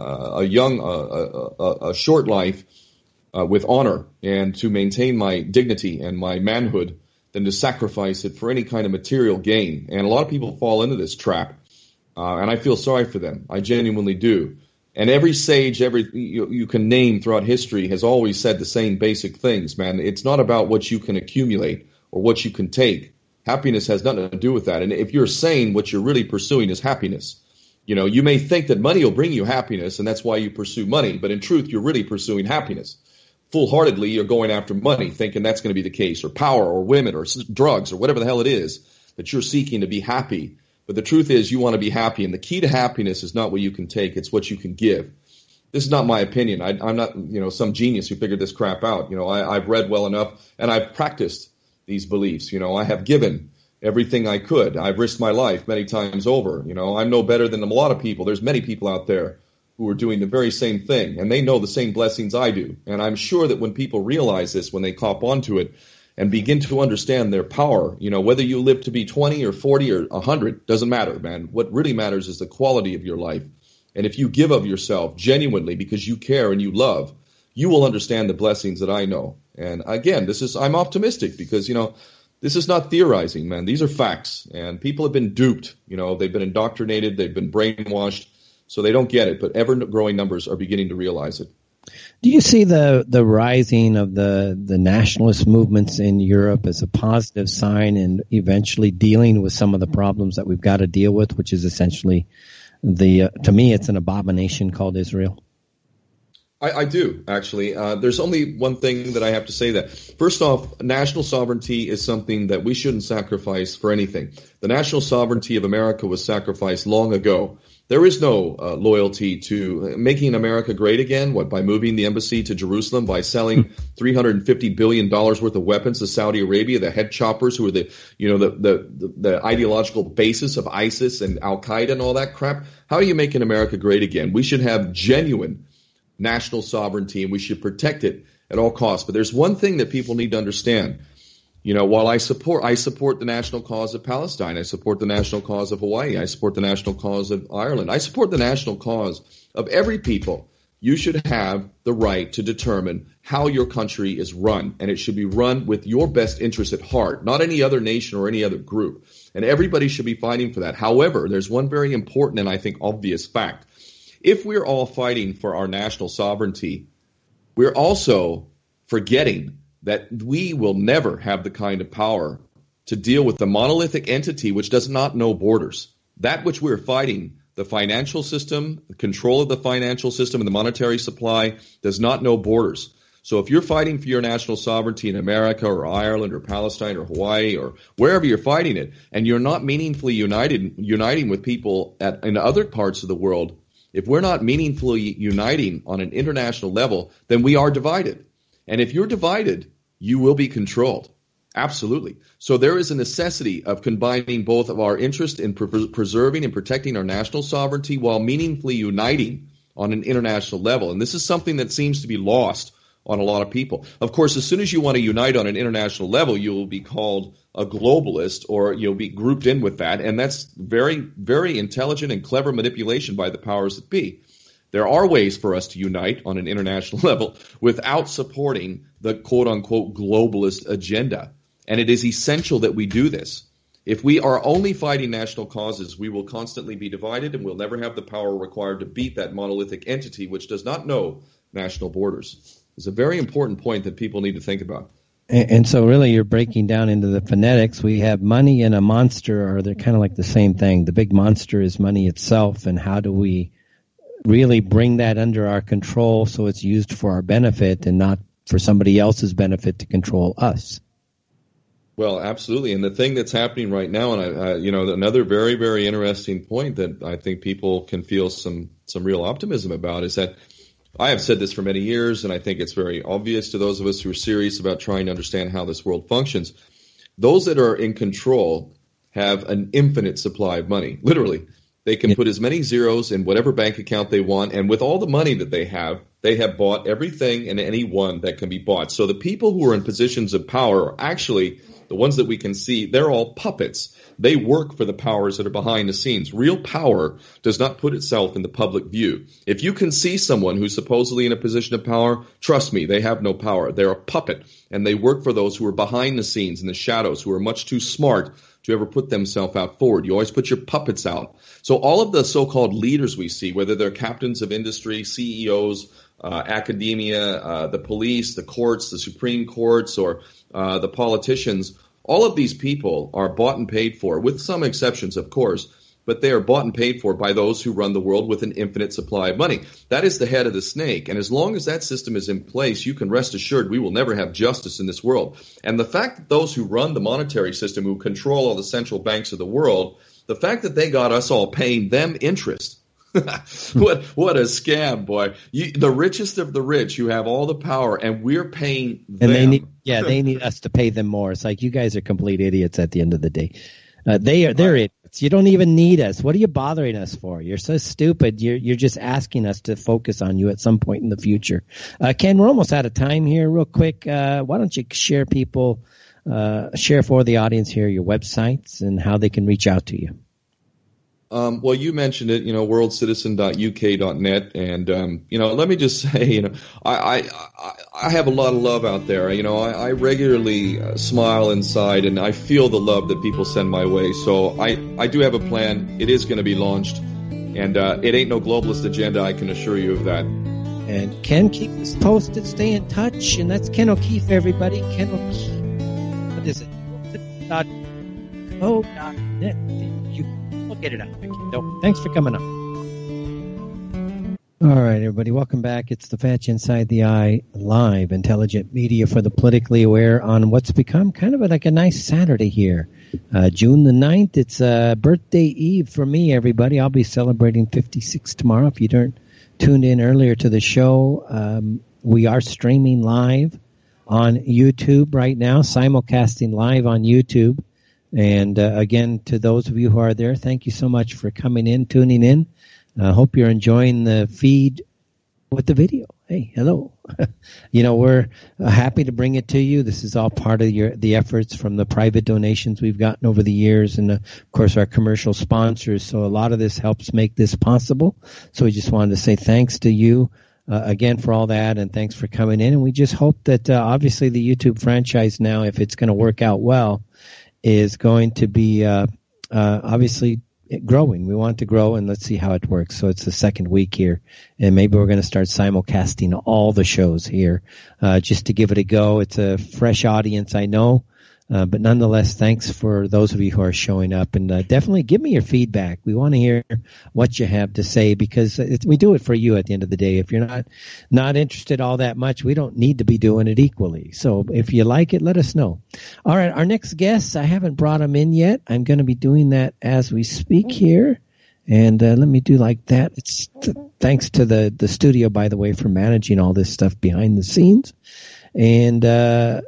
a short life with honor and to maintain my dignity and my manhood than to sacrifice it for any kind of material gain. And a lot of people fall into this trap, and I feel sorry for them. I genuinely do. And every sage, you can name throughout history has always said the same basic things, man. It's not about what you can accumulate or what you can take. Happiness has nothing to do with that. And if you're sane, what you're really pursuing is happiness. You may think that money will bring you happiness, and that's why you pursue money. But in truth, you're really pursuing happiness. Full-heartedly, you're going after money, thinking that's going to be the case, or power, or women, or drugs, or whatever the hell it is that you're seeking to be happy. But the truth is, you want to be happy, and the key to happiness is not what you can take; it's what you can give. This is not my opinion. I'm not, some genius who figured this crap out. I've read well enough, and I've practiced these beliefs. I have given everything I could. I've risked my life many times over. I'm no better than a lot of people. There's many people out there who are doing the very same thing, and they know the same blessings I do. And I'm sure that when people realize this, when they cop onto it, and begin to understand their power. You know, whether you live to be 20 or 40 or 100, doesn't matter, man. What really matters is the quality of your life. And if you give of yourself genuinely because you care and you love, you will understand the blessings that I know. And again, I'm optimistic because, you know, this is not theorizing, man. These are facts. And people have been duped. You know, they've been indoctrinated. They've been brainwashed. So they don't get it. But ever-growing numbers are beginning to realize it. Do you see the rising of the nationalist movements in Europe as a positive sign in eventually dealing with some of the problems that we've got to deal with, which is essentially to me, it's an abomination called Israel? I do, actually. There's only one thing that I have to say that. First off, national sovereignty is something that we shouldn't sacrifice for anything. The national sovereignty of America was sacrificed long ago. There is no loyalty to making America great again. What, by moving the embassy to Jerusalem, by selling $350 billion worth of weapons to Saudi Arabia, the head choppers who are the ideological basis of ISIS and Al Qaeda and all that crap. How are you making America great again? We should have genuine national sovereignty, and we should protect it at all costs. But there's one thing that people need to understand. You know, while I support the national cause of Palestine, I support the national cause of Hawaii, I support the national cause of Ireland, I support the national cause of every people. You should have the right to determine how your country is run, and it should be run with your best interest at heart, not any other nation or any other group. And everybody should be fighting for that. However, there's one very important and I think obvious fact. If we're all fighting for our national sovereignty, we're also forgetting that we will never have the kind of power to deal with the monolithic entity which does not know borders. That which we're fighting, the financial system, the control of the financial system and the monetary supply, does not know borders. So if you're fighting for your national sovereignty in America or Ireland or Palestine or Hawaii or wherever you're fighting it, and you're not meaningfully uniting with people in other parts of the world, if we're not meaningfully uniting on an international level, then we are divided. And if you're divided, you will be controlled. Absolutely. So there is a necessity of combining both of our interest in preserving and protecting our national sovereignty while meaningfully uniting on an international level. And this is something that seems to be lost on a lot of people. Of course, as soon as you want to unite on an international level, you will be called a globalist, or you'll be grouped in with that. And that's very, very intelligent and clever manipulation by the powers that be. There are ways for us to unite on an international level without supporting the quote-unquote globalist agenda. And it is essential that we do this. If we are only fighting national causes, we will constantly be divided and we'll never have the power required to beat that monolithic entity which does not know national borders. It's a very important point that people need to think about. And so really you're breaking down into the phonetics. We have money and a monster, or they're kind of like the same thing. The big monster is money itself, and how do we really bring that under our control so it's used for our benefit and not for somebody else's benefit to control us? Well, absolutely. And the thing that's happening right now, and another very, very interesting point that I think people can feel some real optimism about is that I have said this for many years, and I think it's very obvious to those of us who are serious about trying to understand how this world functions. Those that are in control have an infinite supply of money, literally. They can put as many zeros in whatever bank account they want, and with all the money that they have bought everything and anyone that can be bought. So the people who are in positions of power are actually the ones that we can see, they're all puppets. They work for the powers that are behind the scenes. Real power does not put itself in the public view. If you can see someone who's supposedly in a position of power, trust me, they have no power. They're a puppet, and they work for those who are behind the scenes in the shadows, who are much too smart to ever put themselves out forward. You always put your puppets out. So all of the so-called leaders we see, whether they're captains of industry, CEOs, academia, the police, the courts, the Supreme Courts, or the politicians, all of these people are bought and paid for, with some exceptions, of course, but they are bought and paid for by those who run the world with an infinite supply of money. That is the head of the snake. And as long as that system is in place, you can rest assured we will never have justice in this world. And the fact that those who run the monetary system, who control all the central banks of the world, the fact that they got us all paying them interest, what a scam, boy. The richest of the rich, who have all the power, and we're paying them. And they need us to pay them more. It's like, you guys are complete idiots at the end of the day. They're idiots. You don't even need us. What are you bothering us for? You're so stupid. You're just asking us to focus on you at some point in the future. Ken, we're almost out of time here. Real quick, why don't you share people share for the audience here your websites and how they can reach out to you. Well, you mentioned it, worldcitizen.uk.net, and let me just say, I have a lot of love out there. I regularly smile inside, and I feel the love that people send my way. So I do have a plan. It is going to be launched, and it ain't no globalist agenda. I can assure you of that. And Ken, keep us posted. Stay in touch, and that's Ken O'Keefe, everybody. Ken O'Keefe. What is it? .co.net. We'll get it out. Thanks for coming on. All right, everybody. Welcome back. It's the Fetch Inside the Eye live intelligent media for the politically aware on what's become kind of like a nice Saturday here. June the 9th. It's birthday eve for me, everybody. I'll be celebrating 56 tomorrow. If you tuned in earlier to the show, we are streaming live on YouTube right now, simulcasting live on YouTube. And again, to those of you who are there, thank you so much for coming in, tuning in. I hope you're enjoying the feed with the video. Hey, hello. We're happy to bring it to you. This is all part of the efforts from the private donations we've gotten over the years, and of course our commercial sponsors. So a lot of this helps make this possible. So we just wanted to say thanks to you again for all that, and thanks for coming in. And we just hope that obviously the YouTube franchise now, if it's going to work out well, is going to be obviously growing. We want to grow, and let's see how it works. So it's the second week here, and maybe we're going to start simulcasting all the shows here just to give it a go. It's a fresh audience, I know, but nonetheless, thanks for those of you who are showing up, and definitely give me your feedback. We want to hear what you have to say, because we do it for you at the end of the day. If you're not interested all that much, we don't need to be doing it equally. So if you like it, let us know. All right, our next guest, I haven't brought him in yet. I'm going to be doing that as we speak here. And let me do like that. It's thanks to the studio, by the way, for managing all this stuff behind the scenes. And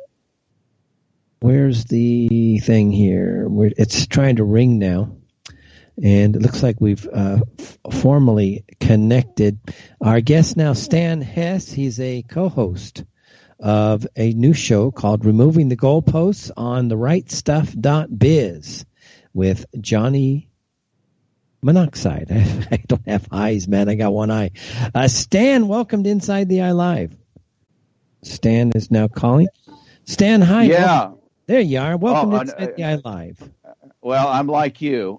where's the thing here? It's trying to ring now. And it looks like we've formally connected. Our guest now, Stan Hess. He's a co-host of a new show called Removing the Goalposts on therightstuff.biz with Johnny Monoxide. I don't have eyes, man. I got one eye. Stan, welcome to Inside the Eye Live. Stan is now calling. Stan, hi. Yeah. Welcome. There you are. Welcome to Inside the Eye Live. Well, I'm like you.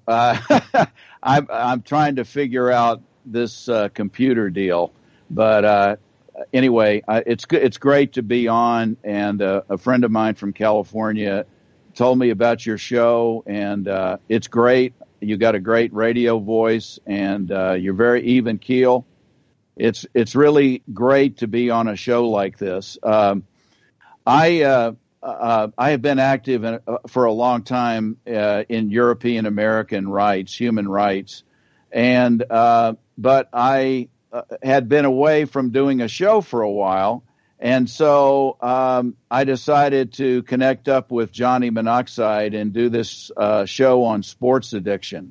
I'm trying to figure out this computer deal, but anyway, it's great to be on. And a friend of mine from California told me about your show, and it's great. You got a great radio voice, and you're very even keel. It's really great to be on a show like this. I have been active for a long time in European American rights, human rights, and but I had been away from doing a show for a while, and so I decided to connect up with Johnny Monoxide and do this show on sports addiction.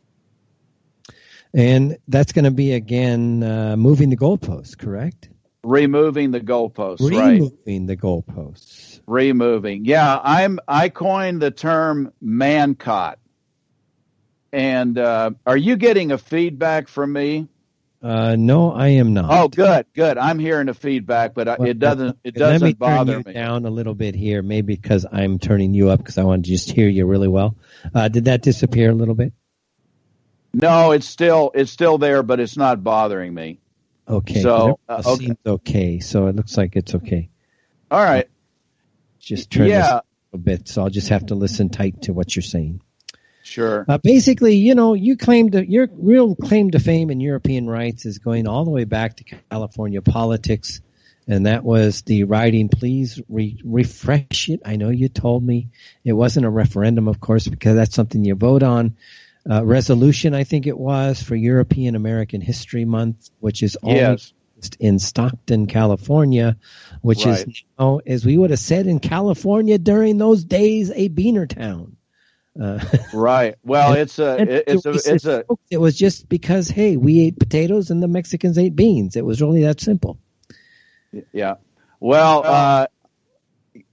And that's going to be, again, moving the goalposts, correct? Removing the goalposts, right. Removing the goalposts. Removing. Yeah, I coined the term man-caught. And are you getting a feedback from me? No, I am not. Oh, good. I'm hearing a feedback, but it doesn't let me bother turn you me. Down a little bit here, maybe because I'm turning you up because I want to just hear you really well. Did that disappear a little bit? No, it's still there, but it's not bothering me. Okay. So seems okay. So it looks like it's okay. All right. Just turn this a little bit, so I'll just have to listen tight to what you're saying. Sure. Basically, your real claim to fame in European rights is going all the way back to California politics, and that was the writing, please refresh it. I know you told me it wasn't a referendum, of course, because that's something you vote on. Resolution, I think it was, for European American History Month, which is always in Stockton, California, which is now, as we would have said in California during those days, a beaner town. Right. Well, it was just because, hey, we ate potatoes and the Mexicans ate beans. It was really that simple. Yeah. Well,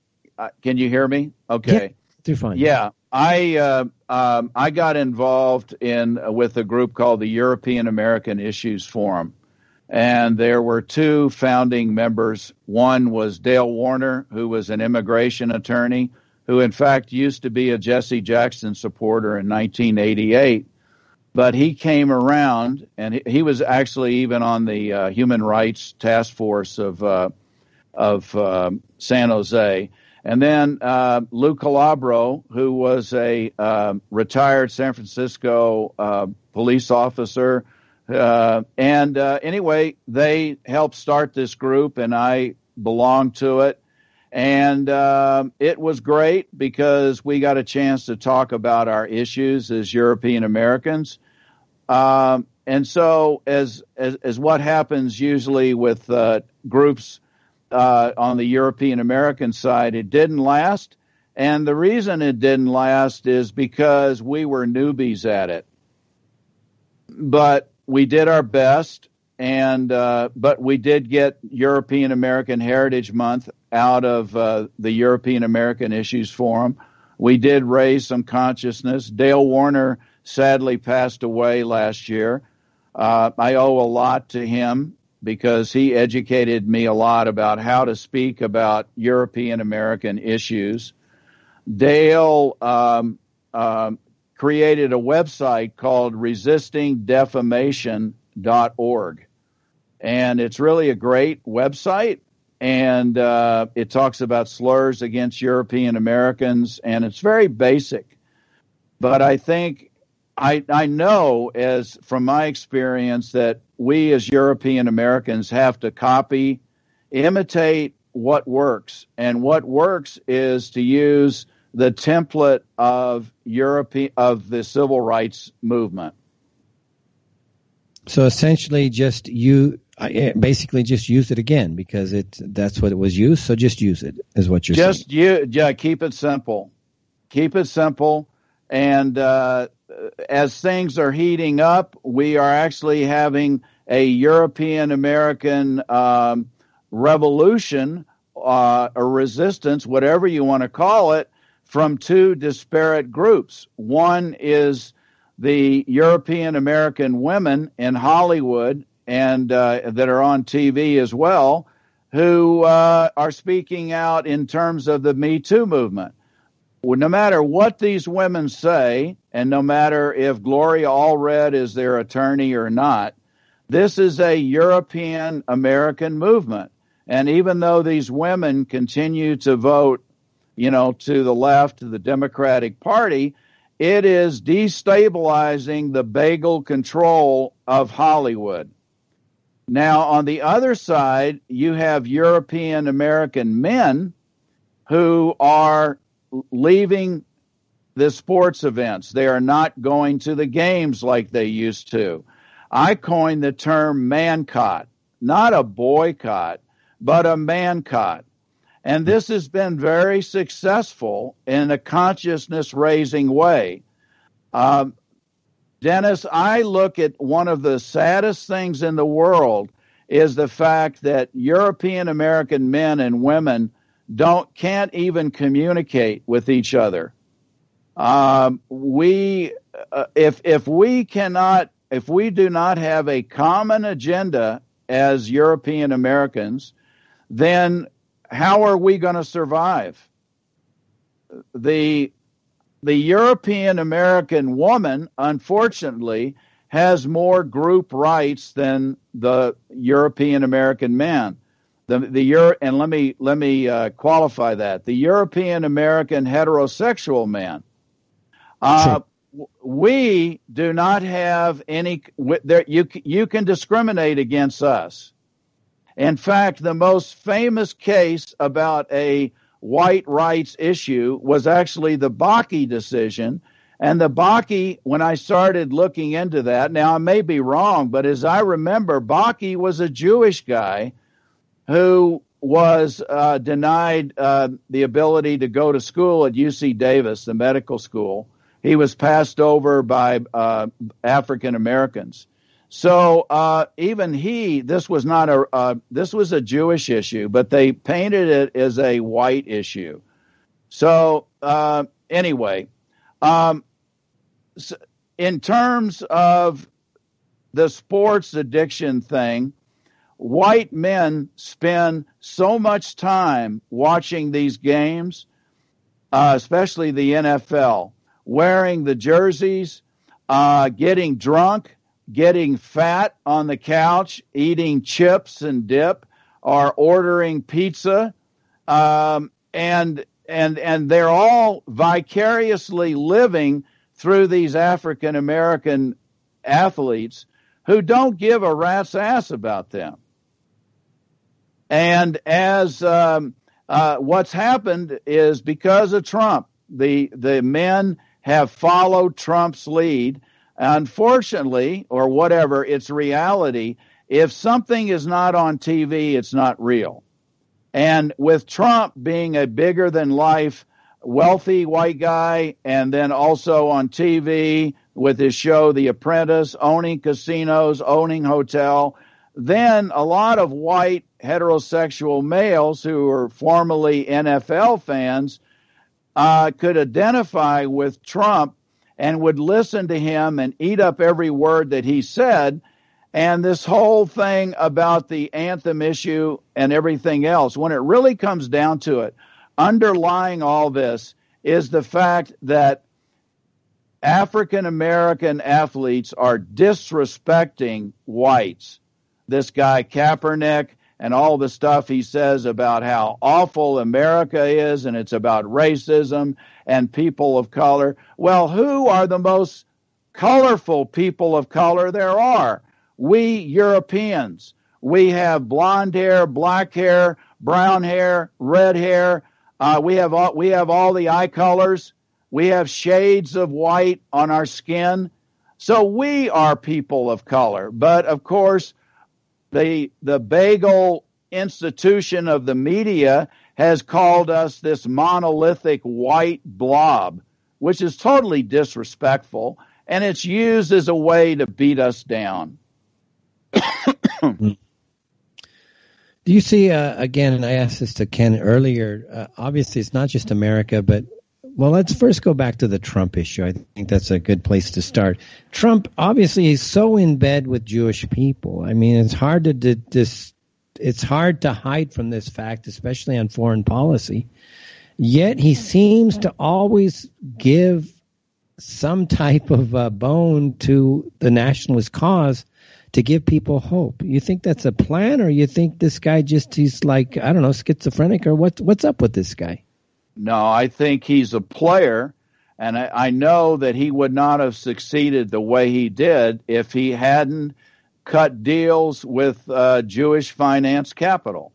can you hear me? Okay. Yeah, you're fine. Yeah, I got involved with a group called the European American Issues Forum, and there were two founding members. One was Dale Warner, who was an immigration attorney, who in fact used to be a Jesse Jackson supporter in 1988. But he came around, and he was actually even on the Human Rights Task Force of San Jose. And then Lou Calabro, who was a retired San Francisco police officer. Anyway, they helped start this group, and I belonged to it. And it was great because we got a chance to talk about our issues as European Americans. And so as what happens usually with groups on the European American side, it didn't last. And the reason it didn't last is because we were newbies at it. But we did our best, but we did get European American Heritage Month out of the European American Issues Forum. We did raise some consciousness. Dale Warner sadly passed away last year. I owe a lot to him because he educated me a lot about how to speak about European American issues. Dale created a website called resistingdefamation.org. And it's really a great website. And it talks about slurs against European Americans. And it's very basic. But I think I know from my experience that we as European Americans have to imitate what works. And what works is to use the template of the civil rights movement. So essentially, basically just use it again because that's what it was used. So just use it is what you're saying. Keep it simple. Keep it simple. And as things are heating up, we are actually having a European American revolution, a resistance, whatever you want to call it, from two disparate groups. One is the European American women in Hollywood and that are on TV as well, who are speaking out in terms of the Me Too movement. Well, no matter what these women say, and no matter if Gloria Allred is their attorney or not, this is a European American movement. And even though these women continue to vote, to the left, to the Democratic Party, it is destabilizing the bagel control of Hollywood. Now, on the other side, you have European American men who are leaving the sports events. They are not going to the games like they used to. I coined the term mancot, not a boycott, but a mancot. And this has been very successful in a consciousness-raising way. Dennis, I look at one of the saddest things in the world is the fact that European American men and women can't even communicate with each other. If we do not have a common agenda as European Americans, then how are we going to survive? The European American woman, unfortunately, has more group rights than the European American man. And let me qualify that. The European American heterosexual man. Sure. We do not have any. You can discriminate against us. In fact, the most famous case about a white rights issue was actually the Bakke decision. And the Bakke, when I started looking into that, now I may be wrong, but as I remember, Bakke was a Jewish guy who was denied the ability to go to school at UC Davis, the medical school. He was passed over by African Americans. So even this was not this was a Jewish issue, but they painted it as a white issue. So anyway, in terms of the sports addiction thing, white men spend so much time watching these games, especially the NFL, wearing the jerseys, getting drunk, getting fat on the couch, eating chips and dip, or ordering pizza, and they're all vicariously living through these African American athletes who don't give a rat's ass about them. And as what's happened is because of Trump, the men have followed Trump's lead. Unfortunately, or whatever, it's reality. If something is not on TV, it's not real. And with Trump being a bigger than life, wealthy white guy, and then also on TV with his show, The Apprentice, owning casinos, owning hotel, then a lot of white heterosexual males who are formerly NFL fans could identify with Trump and would listen to him and eat up every word that he said. And this whole thing about the anthem issue and everything else, when it really comes down to it, underlying all this is the fact that African American athletes are disrespecting whites. This guy Kaepernick and all the stuff he says about how awful America is, and it's about racism and people of color. Well, who are the most colorful people of color there are? We Europeans. We have blonde hair, black hair, brown hair, red hair. We have all the eye colors. We have shades of white on our skin. So we are people of color. But of course, the bagel institution of the media has called us this monolithic white blob, which is totally disrespectful, and it's used as a way to beat us down. Do you see, again, and I asked this to Ken earlier, obviously it's not just America, but, well, let's first go back to the Trump issue. I think that's a good place to start. Trump, obviously, is so in bed with Jewish people. I mean, it's hard to hide from this fact, especially on foreign policy. Yet he seems to always give some type of bone to the nationalist cause to give people hope. You think that's a plan, or you think this guy he's like, I don't know, schizophrenic, or what's up with this guy? No, I think he's a player, and I know that he would not have succeeded the way he did if he hadn't cut deals with Jewish finance capital.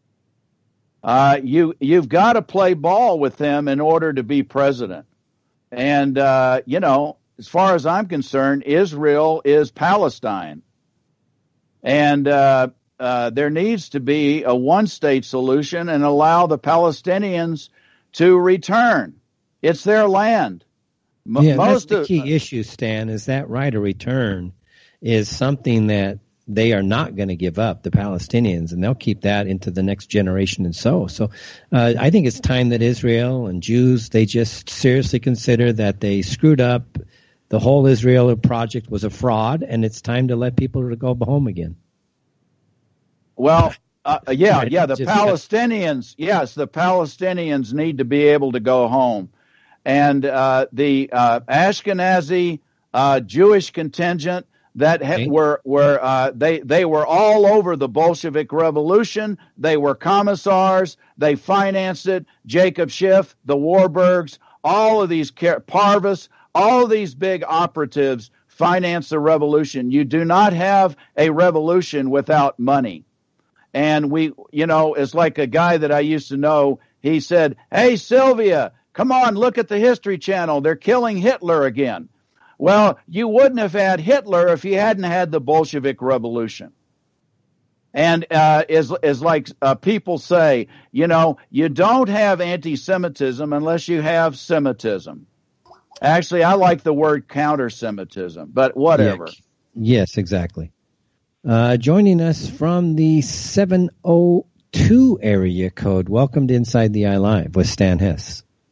You've got to play ball with them in order to be president. And, as far as I'm concerned, Israel is Palestine. And there needs to be a one-state solution and allow the Palestinians to return. It's their land. That's the key issue, Stan. Is that right? A return is something that they are not going to give up, the Palestinians, and they'll keep that into the next generation and so. So I think it's time that Israel and Jews, they just seriously consider that they screwed up. The whole Israel project was a fraud, and it's time to let people go home again. Well, the Palestinians, yes, the Palestinians need to be able to go home. And the Ashkenazi Jewish contingent that they were all over the Bolshevik Revolution. They were commissars. They financed it. Jacob Schiff, the Warburgs, all of these Parvus, all of these big operatives financed the revolution. You do not have a revolution without money. And it's like a guy that I used to know. He said, "Hey, Sylvia, come on, look at the History Channel. They're killing Hitler again." Well, you wouldn't have had Hitler if you hadn't had the Bolshevik Revolution. And is like people say, you don't have anti-Semitism unless you have Semitism. Actually, I like the word counter-Semitism, but whatever. Yes, exactly. Joining us from the 702 area code. Welcome to Inside the Eye Live with Stan Hess.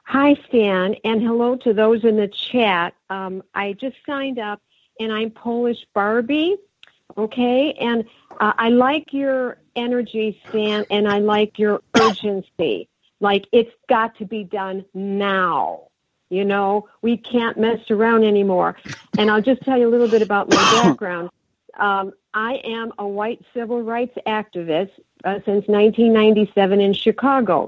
Hi, Stan, and hello to those in the chat. I just signed up, and I'm Polish Barbie, okay? And I like your energy, Stan, and I like your urgency. Like, it's got to be done now. You know, we can't mess around anymore. And I'll just tell you a little bit about my background. I am a white civil rights activist since 1997 in Chicago.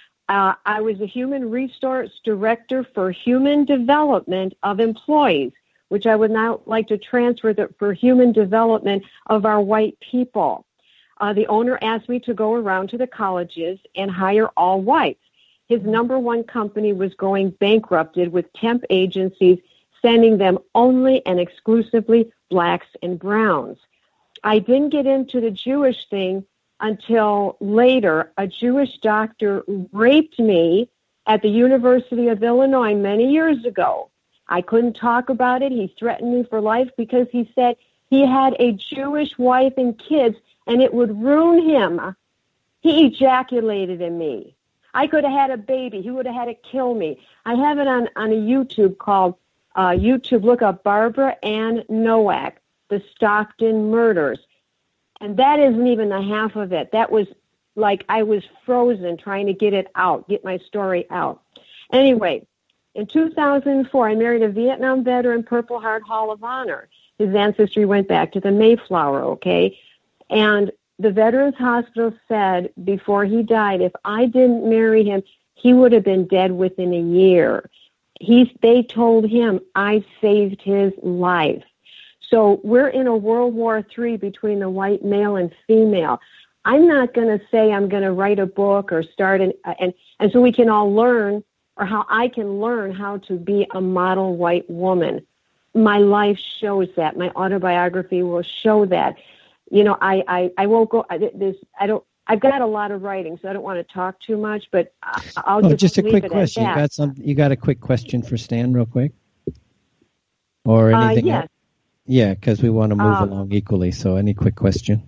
I was a human resource director for human development of employees, which I would now like to transfer for human development of our white people. The owner asked me to go around to the colleges and hire all whites. His number one company was going bankrupted with temp agencies, sending them only and exclusively blacks and browns. I didn't get into the Jewish thing until later. A Jewish doctor raped me at the University of Illinois many years ago. I couldn't talk about it. He threatened me for life because he said he had a Jewish wife and kids and it would ruin him. He ejaculated in me. I could have had a baby. He would have had to kill me. I have it on a YouTube called YouTube. Look up Barbara Ann Nowak, The Stockton Murders. And that isn't even the half of it. That was like I was frozen trying to get it out, get my story out. Anyway, in 2004, I married a Vietnam veteran, Purple Heart Hall of Honor. His ancestry went back to the Mayflower, okay? And the Veterans Hospital said before he died, if I didn't marry him, he would have been dead within a year. They told him I saved his life. So we're in a World War III between the white male and female. I'm not going to say I'm going to write a book or start and so we can all learn, or how I can learn how to be a model white woman. My life shows that. My autobiography will show that. You know, I won't go. I've got a lot of writing, so I don't want to talk too much. But I'll just a leave quick it question. at that. You got a quick question for Stan, real quick, or anything? Yes. else? Yeah, because we want to move along equally. So, any quick question?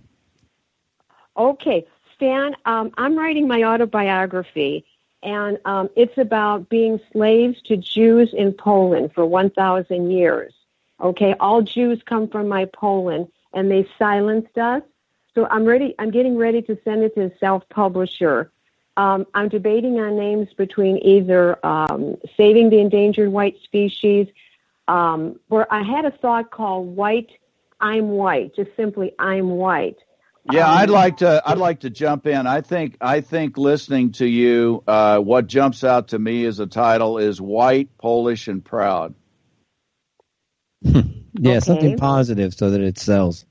Okay, Stan. I'm writing my autobiography, and it's about being slaves to Jews in Poland for 1,000 years. Okay, all Jews come from my Poland, and they silenced us. So I'm getting ready to send it to a self-publisher. I'm debating on names between either Saving the Endangered White Species, where I had a thought called White, I'm White, just simply I'm White. Yeah, I'd like to jump in. I think listening to you, what jumps out to me as a title is White, Polish, and Proud. Yeah, Okay. something positive so that it sells.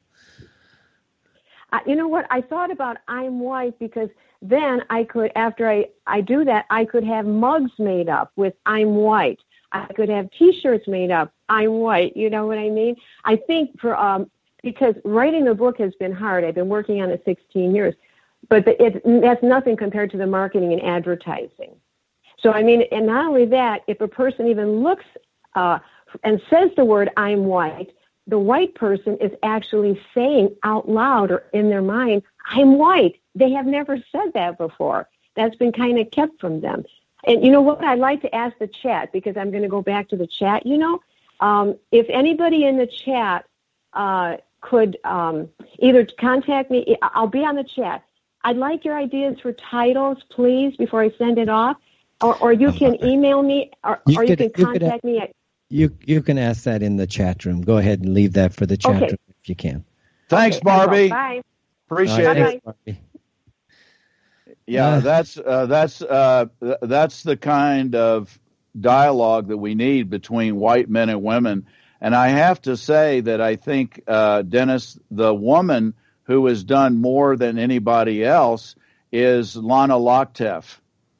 You know what? I thought about I'm White because then I could, after I do that, I could have mugs made up with I'm White. I could have T-shirts made up, I'm White. You know what I mean? I think because writing a book has been hard. I've been working on it 16 years. But that's nothing compared to the marketing and advertising. So, I mean, and not only that, if a person even looks and says the word I'm white, the white person is actually saying out loud or in their mind, I'm white. They have never said that before. That's been kind of kept from them. And you know what? I'd like to ask the chat, because I'm going to go back to the chat, if anybody in the chat could either contact me, I'll be on the chat. I'd like your ideas for titles, please, before I send it off. Or you can email me, or you can contact me at... You can ask that in the chat room. Go ahead and leave that for the chat room if you can. Thanks, Barbie. Bye. Appreciate it. Barbie. Yeah, that's the kind of dialogue that we need between white men and women. And I have to say that I think, Dennis, the woman who has done more than anybody else is Lana Lochtef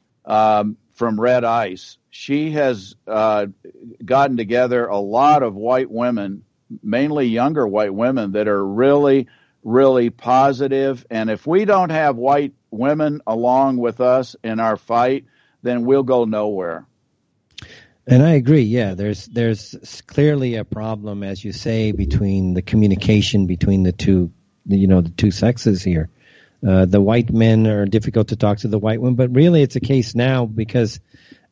from Red Ice. She has gotten together a lot of white women, mainly younger white women, that are really, really positive. And if we don't have white women along with us in our fight, then we'll go nowhere. And I agree. Yeah, there's clearly a problem, as you say, between the communication between the two sexes here. The white men are difficult to talk to the white women, but really it's a case now because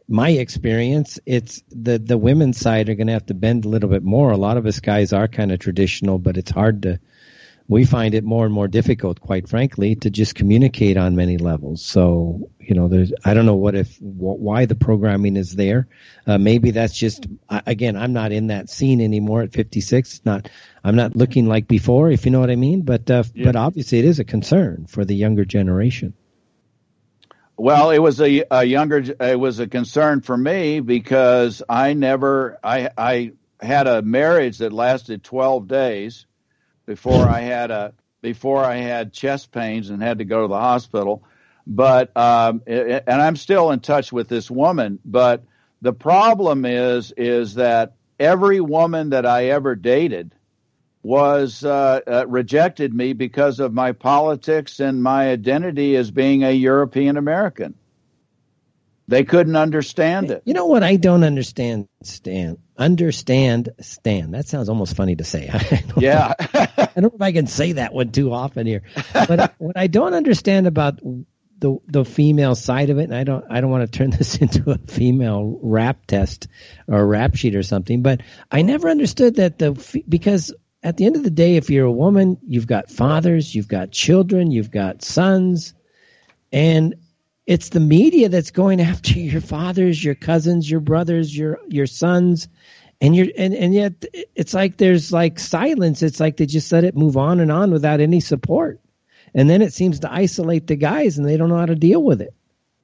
my experience, it's the women's side are going to have to bend a little bit more. A lot of us guys are kind of traditional, but it's hard to. We find it more and more difficult, quite frankly, to just communicate on many levels. So, I don't know why the programming is there. Maybe that's just, again, I'm not in that scene anymore at 56. I'm not looking like before, if you know what I mean. But obviously it is a concern for the younger generation. Well, it was it was a concern for me because I had a marriage that lasted 12 days. Before I had chest pains and had to go to the hospital, but and I'm still in touch with this woman. But the problem is that every woman that I ever dated was rejected me because of my politics and my identity as being a European American. They couldn't understand it. You know what I don't understand, Stan? Stan. That sounds almost funny to say. Yeah. I don't know if I can say that one too often here. But what I don't understand about the female side of it, and I don't want to turn this into a female rap test or a rap sheet or something, but I never understood that because at the end of the day, if you're a woman, you've got fathers, you've got children, you've got sons, and it's the media that's going after your fathers, your cousins, your brothers, your sons, and yet it's like there's like silence. It's like they just let it move on and on without any support, and then it seems to isolate the guys, and they don't know how to deal with it.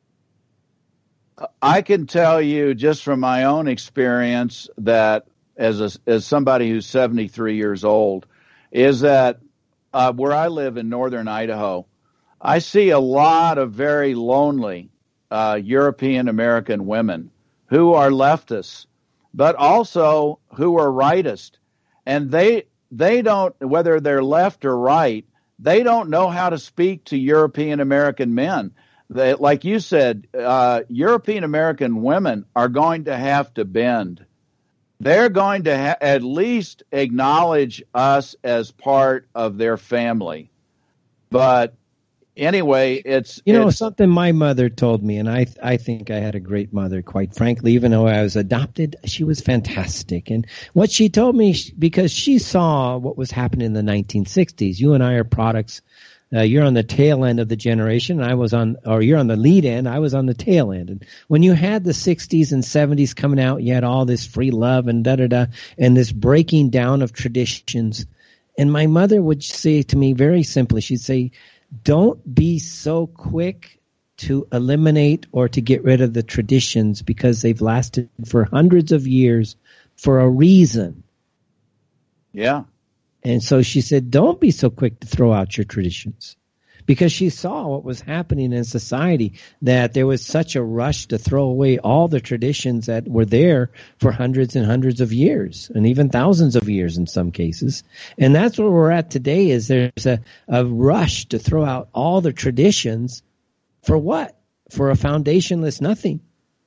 I can tell you just from my own experience that as somebody who's 73 years old, is that where I live in northern Idaho, I see a lot of very lonely European American women who are leftists, but also who are rightist. And they don't, whether they're left or right, they don't know how to speak to European American men. Like you said, European American women are going to have to bend. They're going to at least acknowledge us as part of their family. But anyway, it's something my mother told me, and I think I had a great mother, quite frankly. Even though I was adopted, she was fantastic. And what she told me, because she saw what was happening in the 1960s. You and I are products. You're on the tail end of the generation. You're on the lead end. I was on the tail end. And when you had the 60s and 70s coming out, you had all this free love and and this breaking down of traditions. And my mother would say to me very simply, she'd say, don't be so quick to eliminate or to get rid of the traditions because they've lasted for hundreds of years for a reason. Yeah. And so she said, don't be so quick to throw out your traditions, because she saw what was happening in society, that there was such a rush to throw away all the traditions that were there for hundreds and hundreds of years, and even thousands of years in some cases. And that's where we're at today, is there's a rush to throw out all the traditions for what? For a foundationless nothing.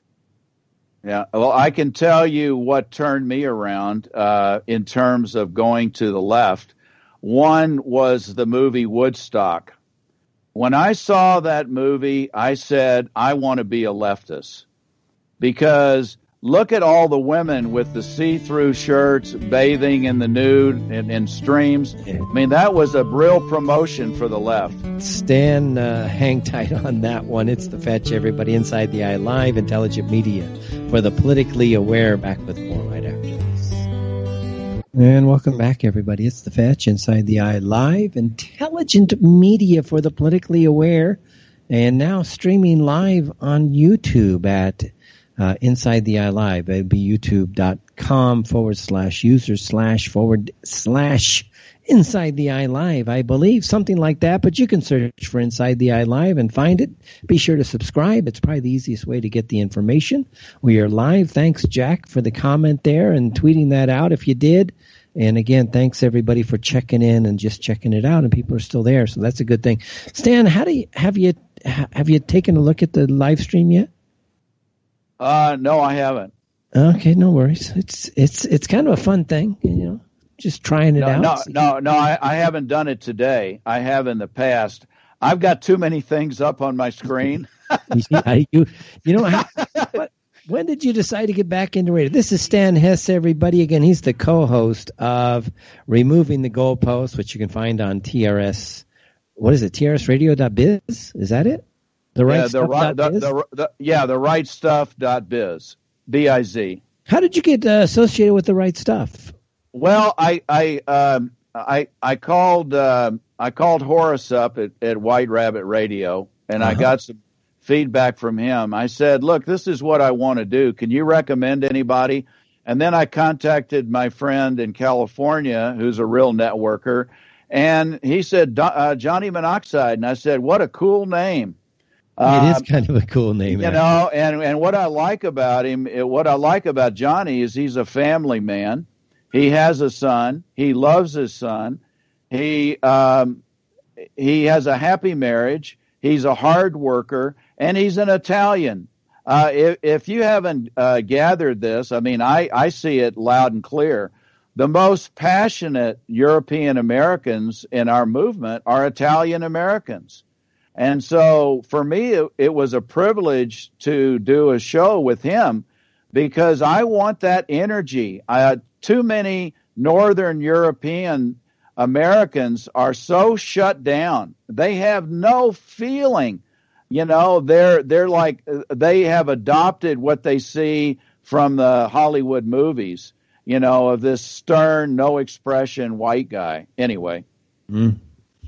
Yeah, well, I can tell you what turned me around in terms of going to the left. One was the movie Woodstock. When I saw that movie, I said, I want to be a leftist, because look at all the women with the see-through shirts bathing in the nude in streams. I mean, that was a real promotion for the left. Stan, hang tight on that one. It's The Fetch, everybody. Inside the Eye Live, Intelligent Media for the politically aware. Back with more right after this. And welcome back, everybody. It's The Fetch, Inside the Eye Live, Intelligent Media for the politically aware, and now streaming live on YouTube at Inside the Eye Live. It'd be youtube.com/user// Inside the Eye Live, I believe, something like that. But you can search for Inside the Eye Live and find it. Be sure to subscribe. It's probably the easiest way to get the information. We are live. Thanks, Jack, for the comment there and tweeting that out if you did. And again, thanks everybody for checking in and just checking it out. And people are still there, so that's a good thing. Stan, have you taken a look at the live stream yet? No, I haven't. Okay, no worries. It's kind of a fun thing, just trying it out. No, I haven't done it today. I have in the past. I've got too many things up on my screen. You know, when did you decide to get back into radio? This is Stan Hess, everybody. Again, he's the co-host of Removing the Goalpost, which you can find on TRS. What is it? TRSradio.biz? Is that it? The right stuff.biz. B-I-Z. How did you get associated with The Right Stuff? Well, I called Horace up at White Rabbit Radio, and I got some feedback from him. I said, look, this is what I want to do. Can you recommend anybody? And then I contacted my friend in California, who's a real networker, and he said, Johnny Monoxide. And I said, what a cool name. It is kind of a cool name. You know, and what I like about him, what I like about Johnny is he's a family man. He has a son. He loves his son. He has a happy marriage. He's a hard worker, and he's an Italian. If you haven't gathered this, I mean, I see it loud and clear. The most passionate European Americans in our movement are Italian Americans. And so for me, it was a privilege to do a show with him because I want that energy. Too many Northern European Americans are so shut down. They have no feeling. You know, they're like, they have adopted what they see from the Hollywood movies, you know, of this stern, no expression white guy. Anyway. Mm.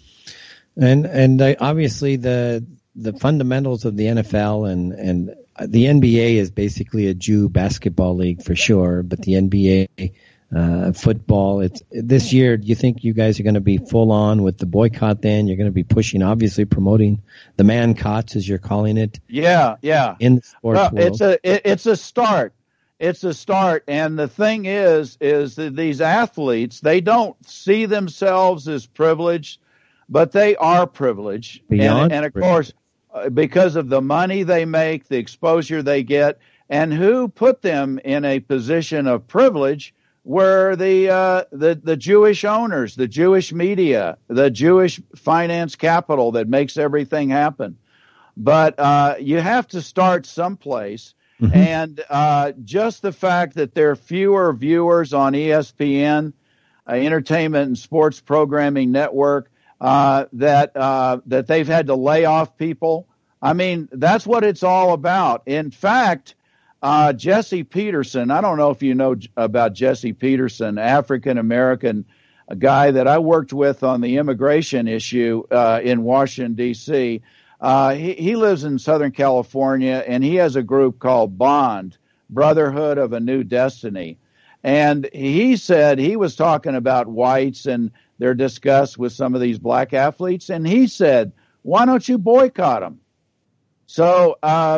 And obviously the fundamentals of the NFL and the NBA is basically a Jew basketball league for sure, but the NBA football, it's this year. Do you think you guys are going to be full on with the boycott? Then you're going to be pushing, obviously promoting the man cots, as you're calling it. Yeah. In the sports world, it's a start. It's a start, and the thing is that these athletes, they don't see themselves as privileged. But they are privileged, and of course, because of the money they make, the exposure they get, and who put them in a position of privilege were the Jewish owners, the Jewish media, the Jewish finance capital that makes everything happen. But you have to start someplace, and just the fact that there are fewer viewers on ESPN, Entertainment and Sports Programming Network, that they've had to lay off people. I mean, that's what it's all about. In fact, Jesse Peterson, I don't know if you know about Jesse Peterson, African-American guy that I worked with on the immigration issue in Washington, D.C. He lives in Southern California, and he has a group called BOND, Brotherhood of a New Destiny. And he said he was talking about whites and their disgust with some of these black athletes, and he said, why don't you boycott them? So,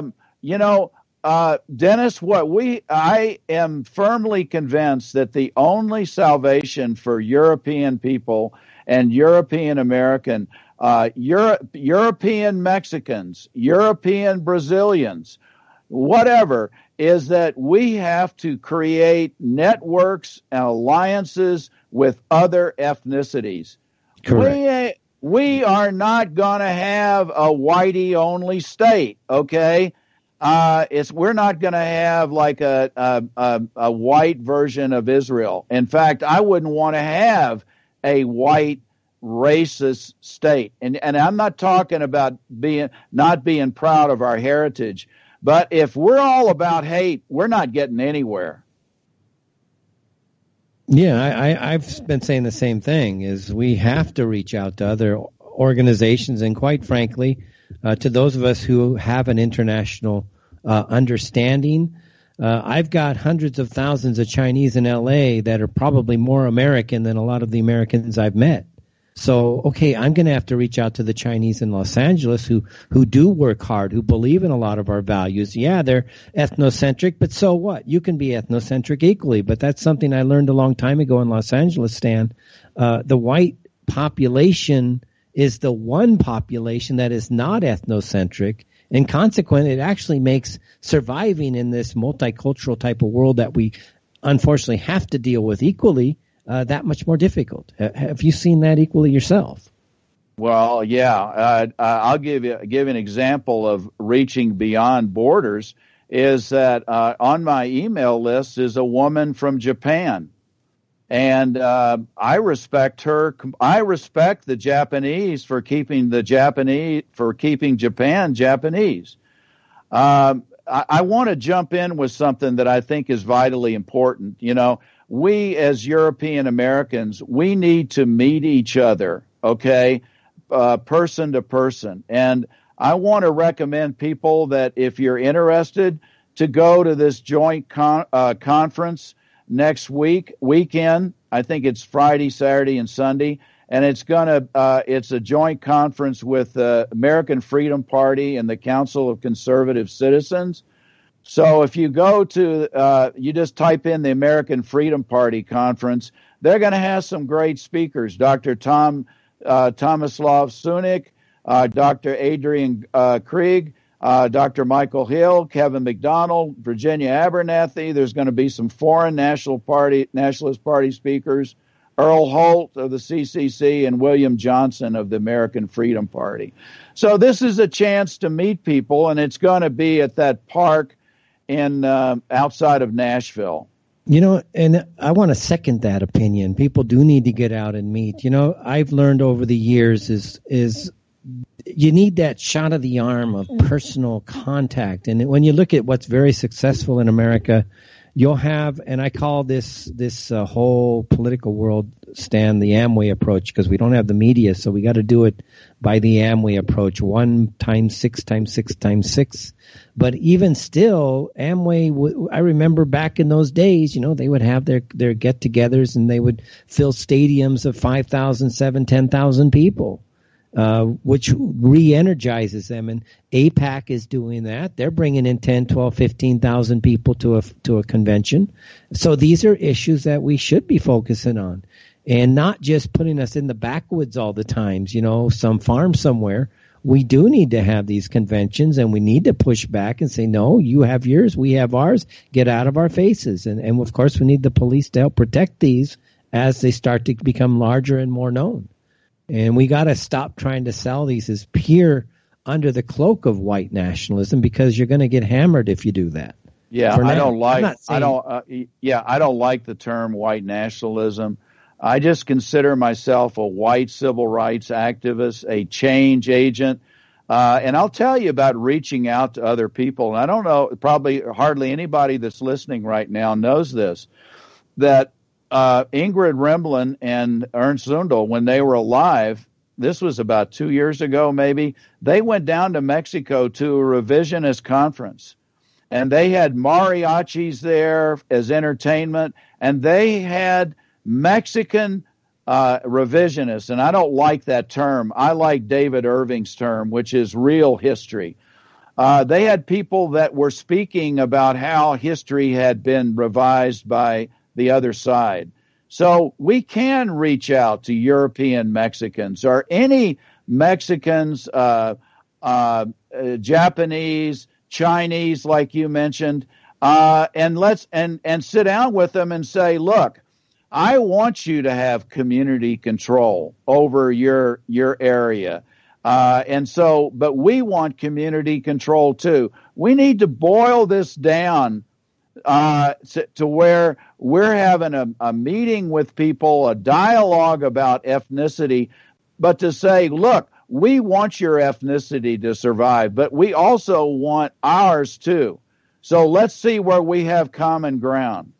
Dennis, I am firmly convinced that the only salvation for European people and European American, European Mexicans, European Brazilians, whatever, is that we have to create networks and alliances with other ethnicities. Correct. We are not going to have a whitey-only state, okay? We're not going to have like a white version of Israel. In fact, I wouldn't want to have a white racist state. And I'm not talking about not being proud of our heritage. But if we're all about hate, we're not getting anywhere. Yeah, I've been saying the same thing, is we have to reach out to other organizations and, quite frankly, to those of us who have an international understanding. I've got hundreds of thousands of Chinese in L.A. that are probably more American than a lot of the Americans I've met. So, okay, I'm going to have to reach out to the Chinese in Los Angeles who do work hard, who believe in a lot of our values. Yeah, they're ethnocentric, but so what? You can be ethnocentric equally. But that's something I learned a long time ago in Los Angeles, Stan. The white population is the one population that is not ethnocentric, and consequently, it actually makes surviving in this multicultural type of world that we unfortunately have to deal with equally that much more difficult. Have you seen that equally yourself? Well, yeah. I'll give an example of reaching beyond borders is that on my email list is a woman from Japan. And I respect her. I respect the Japanese for keeping Japan Japanese. I want to jump in with something that I think is vitally important. You know, we as European Americans, we need to meet each other, okay, person to person. And I want to recommend people that if you're interested to go to this joint conference next weekend. I think it's Friday, Saturday, and Sunday. And it's a joint conference with the American Freedom Party and the Council of Conservative Citizens. So if you go to, you just type in the American Freedom Party conference, they're going to have some great speakers. Dr. Tomislav Sunik, Dr. Adrian Krieg, Dr. Michael Hill, Kevin McDonald, Virginia Abernathy. There's going to be some foreign Nationalist Party speakers. Earl Holt of the CCC, and William Johnson of the American Freedom Party. So this is a chance to meet people, and it's going to be at that park in outside of Nashville. You know, and I want to second that opinion. People do need to get out and meet. You know, I've learned over the years is you need that shot of the arm of personal contact. And when you look at what's very successful in America, you'll have, and I call this whole political world, Stan, the Amway approach, because we don't have the media, so we got to do it by the Amway approach, 1 times 6 times 6 times 6. But even still, Amway, I remember back in those days, you know, they would have their get-togethers and they would fill stadiums of 5,000, 7,000, 10,000 people. Which re-energizes them, and AIPAC is doing that. They're bringing in 10, 12, 15,000 people to a convention. So these are issues that we should be focusing on, and not just putting us in the backwoods all the times, you know, some farm somewhere. We do need to have these conventions, and we need to push back and say, no, you have yours, we have ours, get out of our faces. And of course, we need the police to help protect these as they start to become larger and more known. And we got to stop trying to sell these as pure under the cloak of white nationalism, because you're going to get hammered if you do that. Yeah, I don't like the term white nationalism. I just consider myself a white civil rights activist, a change agent. And I'll tell you about reaching out to other people. And I don't know, probably hardly anybody that's listening right now knows this, that Ingrid Remlin and Ernst Zundel, when they were alive, this was about 2 years ago maybe, they went down to Mexico to a revisionist conference. And they had mariachis there as entertainment, and they had Mexican revisionists. And I don't like that term. I like David Irving's term, which is real history. They had people that were speaking about how history had been revised by the other side. So we can reach out to European Mexicans or any Mexicans, Japanese, Chinese, like you mentioned, and sit down with them and say, look, I want you to have community control over your area. But we want community control too. We need to boil this down to where we're having a meeting with people, a dialogue about ethnicity, but to say, look, we want your ethnicity to survive, but we also want ours too. So let's see where we have common ground.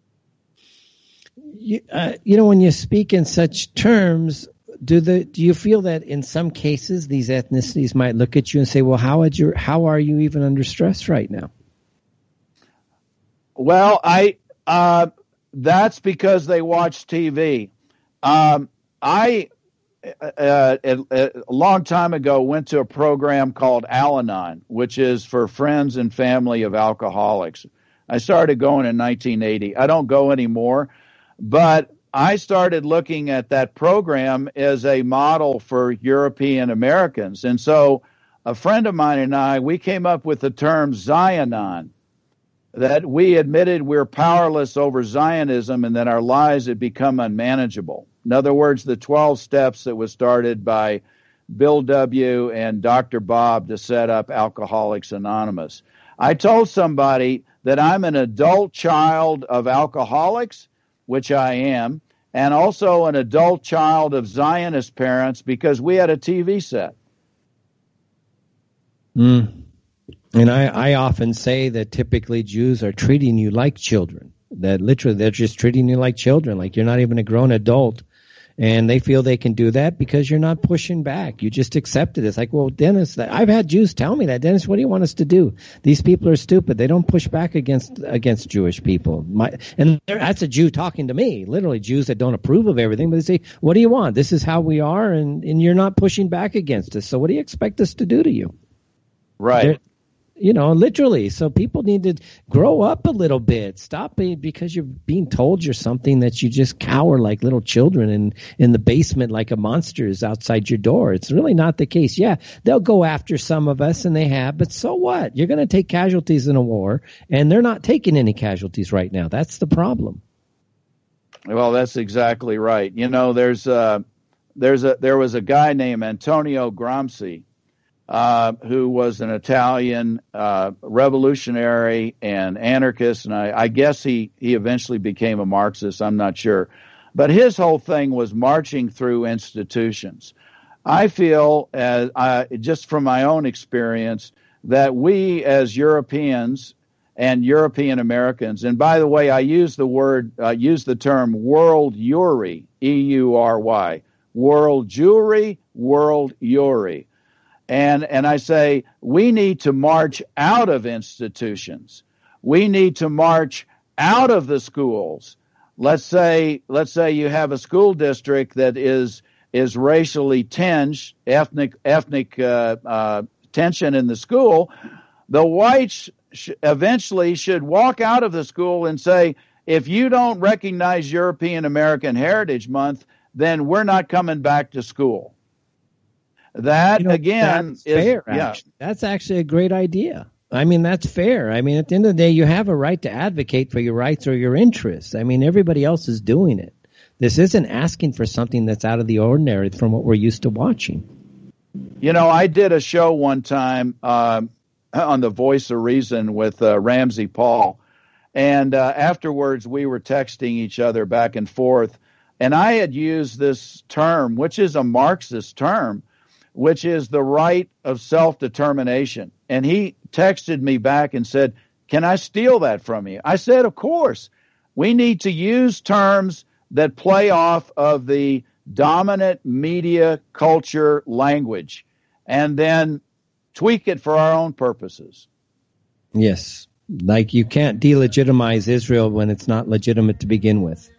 You know, when you speak in such terms, do you feel that in some cases these ethnicities might look at you and say, well, how are you even under stress right now? Well, that's because they watch TV. A long time ago went to a program called Al-Anon, which is for friends and family of alcoholics. I started going in 1980. I don't go anymore, but I started looking at that program as a model for European Americans. And so a friend of mine and I, we came up with the term Zionon, that we admitted we're powerless over Zionism and that our lives had become unmanageable. In other words, the 12 steps that was started by Bill W. and Dr. Bob to set up Alcoholics Anonymous. I told somebody that I'm an adult child of alcoholics, which I am, and also an adult child of Zionist parents because we had a TV set. And I often say that typically Jews are treating you like children, that literally they're just treating you like children, like you're not even a grown adult. And they feel they can do that because you're not pushing back. You just accepted it. It's like, well, Dennis, I've had Jews tell me that. Dennis, what do you want us to do? These people are stupid. They don't push back against Jewish people. That's a Jew talking to me, literally Jews that don't approve of everything. But they say, what do you want? This is how we are, and you're not pushing back against us. So what do you expect us to do to you? Right. Literally. So people need to grow up a little bit. Stop because you're being told you're something that you just cower like little children in the basement like a monster is outside your door. It's really not the case. Yeah, they'll go after some of us, and they have, but so what? You're going to take casualties in a war, and they're not taking any casualties right now. That's the problem. Well, that's exactly right. There was a guy named Antonio Gramsci, who was an Italian revolutionary and anarchist, and I guess he eventually became a Marxist. I'm not sure. But his whole thing was marching through institutions. I feel, just from my own experience, that we as Europeans and European Americans, and by the way, I use the term world Jewry, E-U-R-Y, world Jewry, world Jewry. And I say we need to march out of institutions. We need to march out of the schools. Let's say you have a school district that is racially tinged, ethnic tension in the school. The whites eventually should walk out of the school and say, if you don't recognize European American Heritage Month, then we're not coming back to school. That again that's fair. That's actually a great idea. I mean, that's fair. I mean, at the end of the day, you have a right to advocate for your rights or your interests. I mean, everybody else is doing it. This isn't asking for something that's out of the ordinary from what we're used to watching. I did a show one time on the Voice of Reason with Ramsey Paul, and afterwards we were texting each other back and forth, and I had used this term, which is a Marxist term, which is the right of self-determination. And he texted me back and said, can I steal that from you? I said, of course. We need to use terms that play off of the dominant media culture language and then tweak it for our own purposes. Yes. Like you can't delegitimize Israel when it's not legitimate to begin with.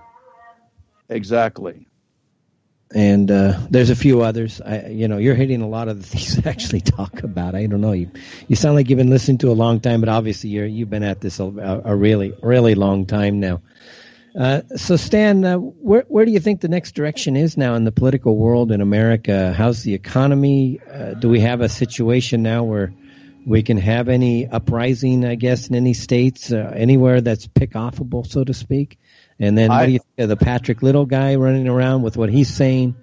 Exactly. And there's a few others. You're hitting a lot of the things I actually talk about. I don't know. You sound like you've been listening to a long time, but obviously you've been at this a really, really long time now. So Stan, where do you think the next direction is now in the political world in America? How's the economy? Do we have a situation now where we can have any uprising, I guess, in any states, anywhere that's pick-offable, so to speak? And then what do you think of the Patrick Little guy running around with what he's saying?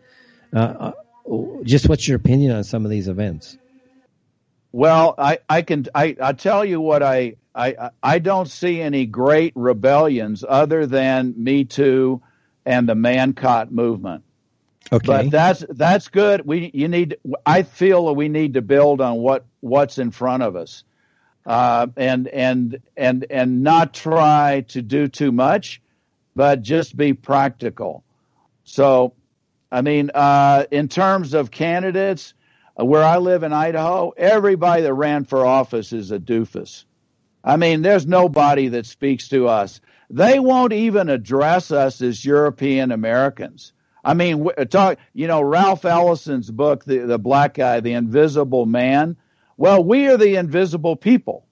Just what's your opinion on some of these events? Well, I tell you what, I don't see any great rebellions other than Me Too and the Man-Caught movement. Okay. But that's good. I feel that we need to build on what's in front of us, and not try to do too much, but just be practical. So, I mean, in terms of candidates, where I live in Idaho, everybody that ran for office is a doofus. I mean, there's nobody that speaks to us. They won't even address us as European Americans. I mean, Ralph Ellison's book, the black guy, The Invisible Man. Well, we are the invisible people.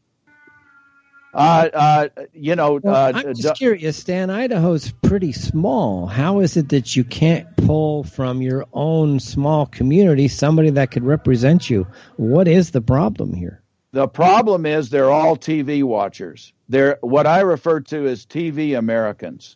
I'm just curious, Stan. Idaho's pretty small. How is it that you can't pull from your own small community somebody that could represent you? What is the problem here? The problem is they're all TV watchers. They're what I refer to as TV Americans.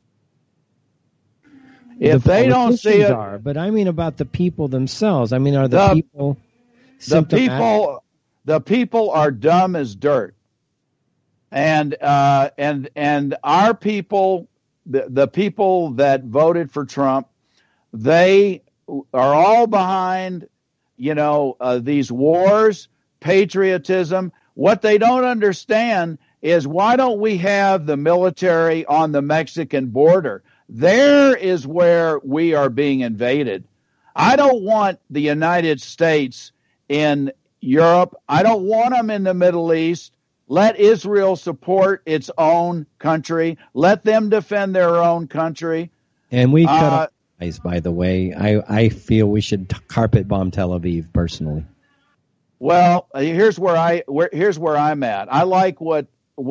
If they don't see it, but I mean about the people themselves. I mean, are the people symptomatic? the people are dumb as dirt. And our people, the people that voted for Trump, they are all behind, these wars, patriotism. What they don't understand is, why don't we have the military on the Mexican border? There is where we are being invaded. I don't want the United States in Europe. I don't want them in the Middle East. Let Israel support its own country. Let them defend their own country. And we cut off ties, by the way. I feel we should carpet bomb Tel Aviv, personally. Well, here's where I'm at. I like what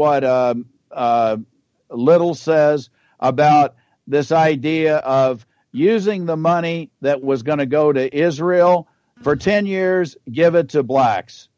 Little says about this idea of using the money that was going to go to Israel for 10 years, give it to blacks.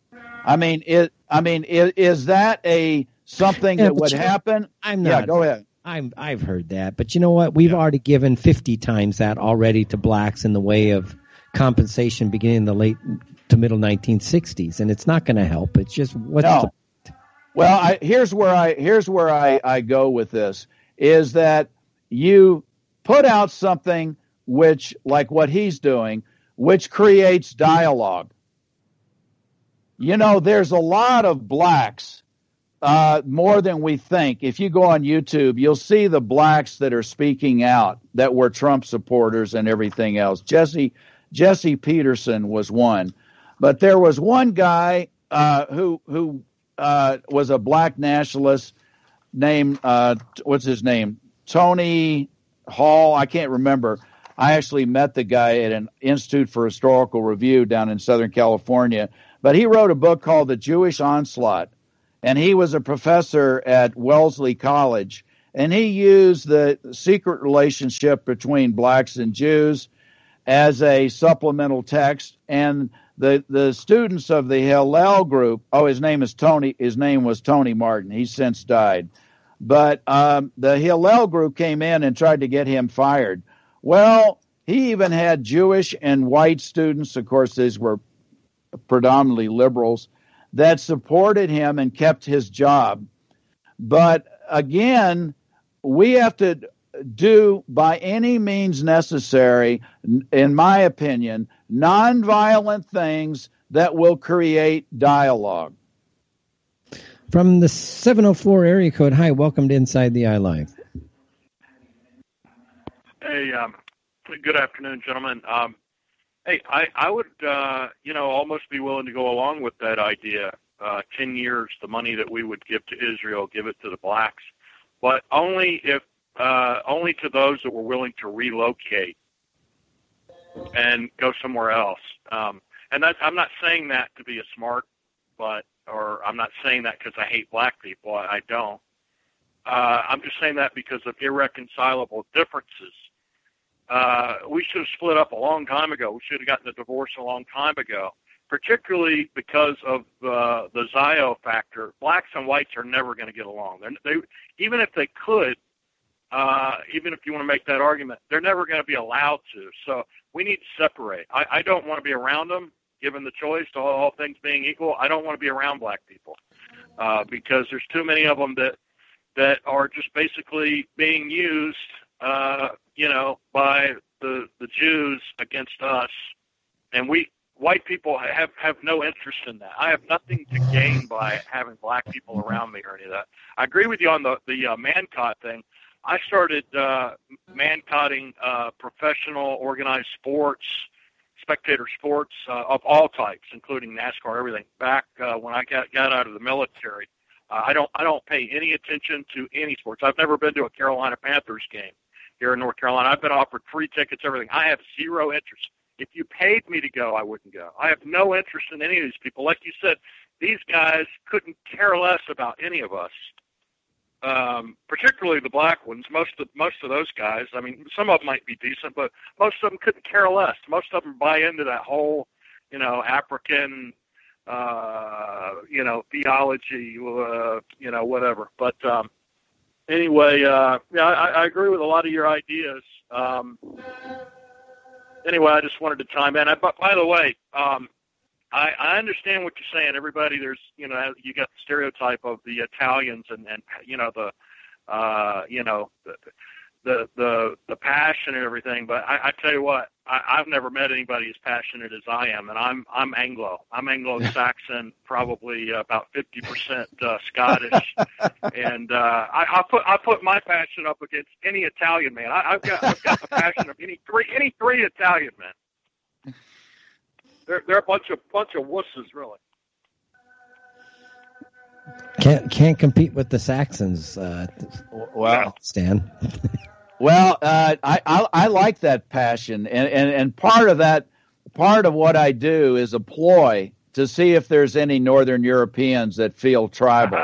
Is that something that would happen? I'm not. Yeah, go ahead. I've heard that, but you know what? We've already given 50 times that already to blacks in the way of compensation beginning in the late to middle 1960s, and it's not going to help. It's just Well, here's where I go with this, is that you put out something which, like what he's doing, which creates dialogue. There's a lot of blacks, more than we think. If you go on YouTube, you'll see the blacks that are speaking out that were Trump supporters and everything else. Jesse Peterson was one. But there was one guy who was a black nationalist named, what's his name? Tony Hall. I can't remember. I actually met the guy at an Institute for Historical Review down in Southern California. But he wrote a book called The Jewish Onslaught. And he was a professor at Wellesley College. And he used the secret relationship between blacks and Jews as a supplemental text. And the students of the Hillel group, his name was Tony Martin. He's since died. But the Hillel group came in and tried to get him fired. Well, he even had Jewish and white students, of course, these were predominantly liberals, that supported him and kept his job. But again, we have to do, by any means necessary, in my opinion, nonviolent things that will create dialogue. From the 704 area code, hi, welcome to Inside the Eye Live. Hey, good afternoon, gentlemen. Hey, I would, almost be willing to go along with that idea. 10 years, the money that we would give to Israel, give it to the blacks, but only to those that were willing to relocate and go somewhere else. And I'm not saying that to be a smart, or I'm not saying that because I hate black people. I don't. I'm just saying that because of irreconcilable differences. We should have split up a long time ago. We should have gotten a divorce a long time ago, particularly because of the Zio factor. Blacks and whites are never going to get along. They even if they could, even if you want to make that argument, they're never going to be allowed to. So we need to separate. I don't want to be around them, given the choice, to all things being equal. I don't want to be around black people because there's too many of them that are just basically being used by the Jews against us, and white people have no interest in that. I have nothing to gain by having black people around me or any of that. I agree with you on the man-cot thing. I started man-cotting professional organized sports, spectator sports of all types, including NASCAR, everything, back when I got out of the military. I don't pay any attention to any sports. I've never been to a Carolina Panthers game here in North Carolina. I've been offered free tickets, everything. I have zero interest. If you paid me to go, I wouldn't go. I have no interest in any of these people. Like you said, these guys couldn't care less about any of us, particularly the black ones. Most of those guys, I mean, some of them might be decent, but most of them couldn't care less. Most of them buy into that whole, African, theology, whatever. But anyway, I agree with a lot of your ideas. Anyway, I just wanted to chime in. But by the way, I understand what you're saying. Everybody, there's, you know, you got the stereotype of the Italians and you know, the passion and everything. But I tell you what, I've never met anybody as passionate as I am, and I'm Anglo. I'm Anglo-Saxon, probably about 50% Scottish, and I put my passion up against any Italian man. I've got the passion of any three Italian men. They're a bunch of wusses, really. Can't compete with the Saxons. Well, Stan. Well, I like that passion, and part of what I do is a ploy to see if there's any Northern Europeans that feel tribal,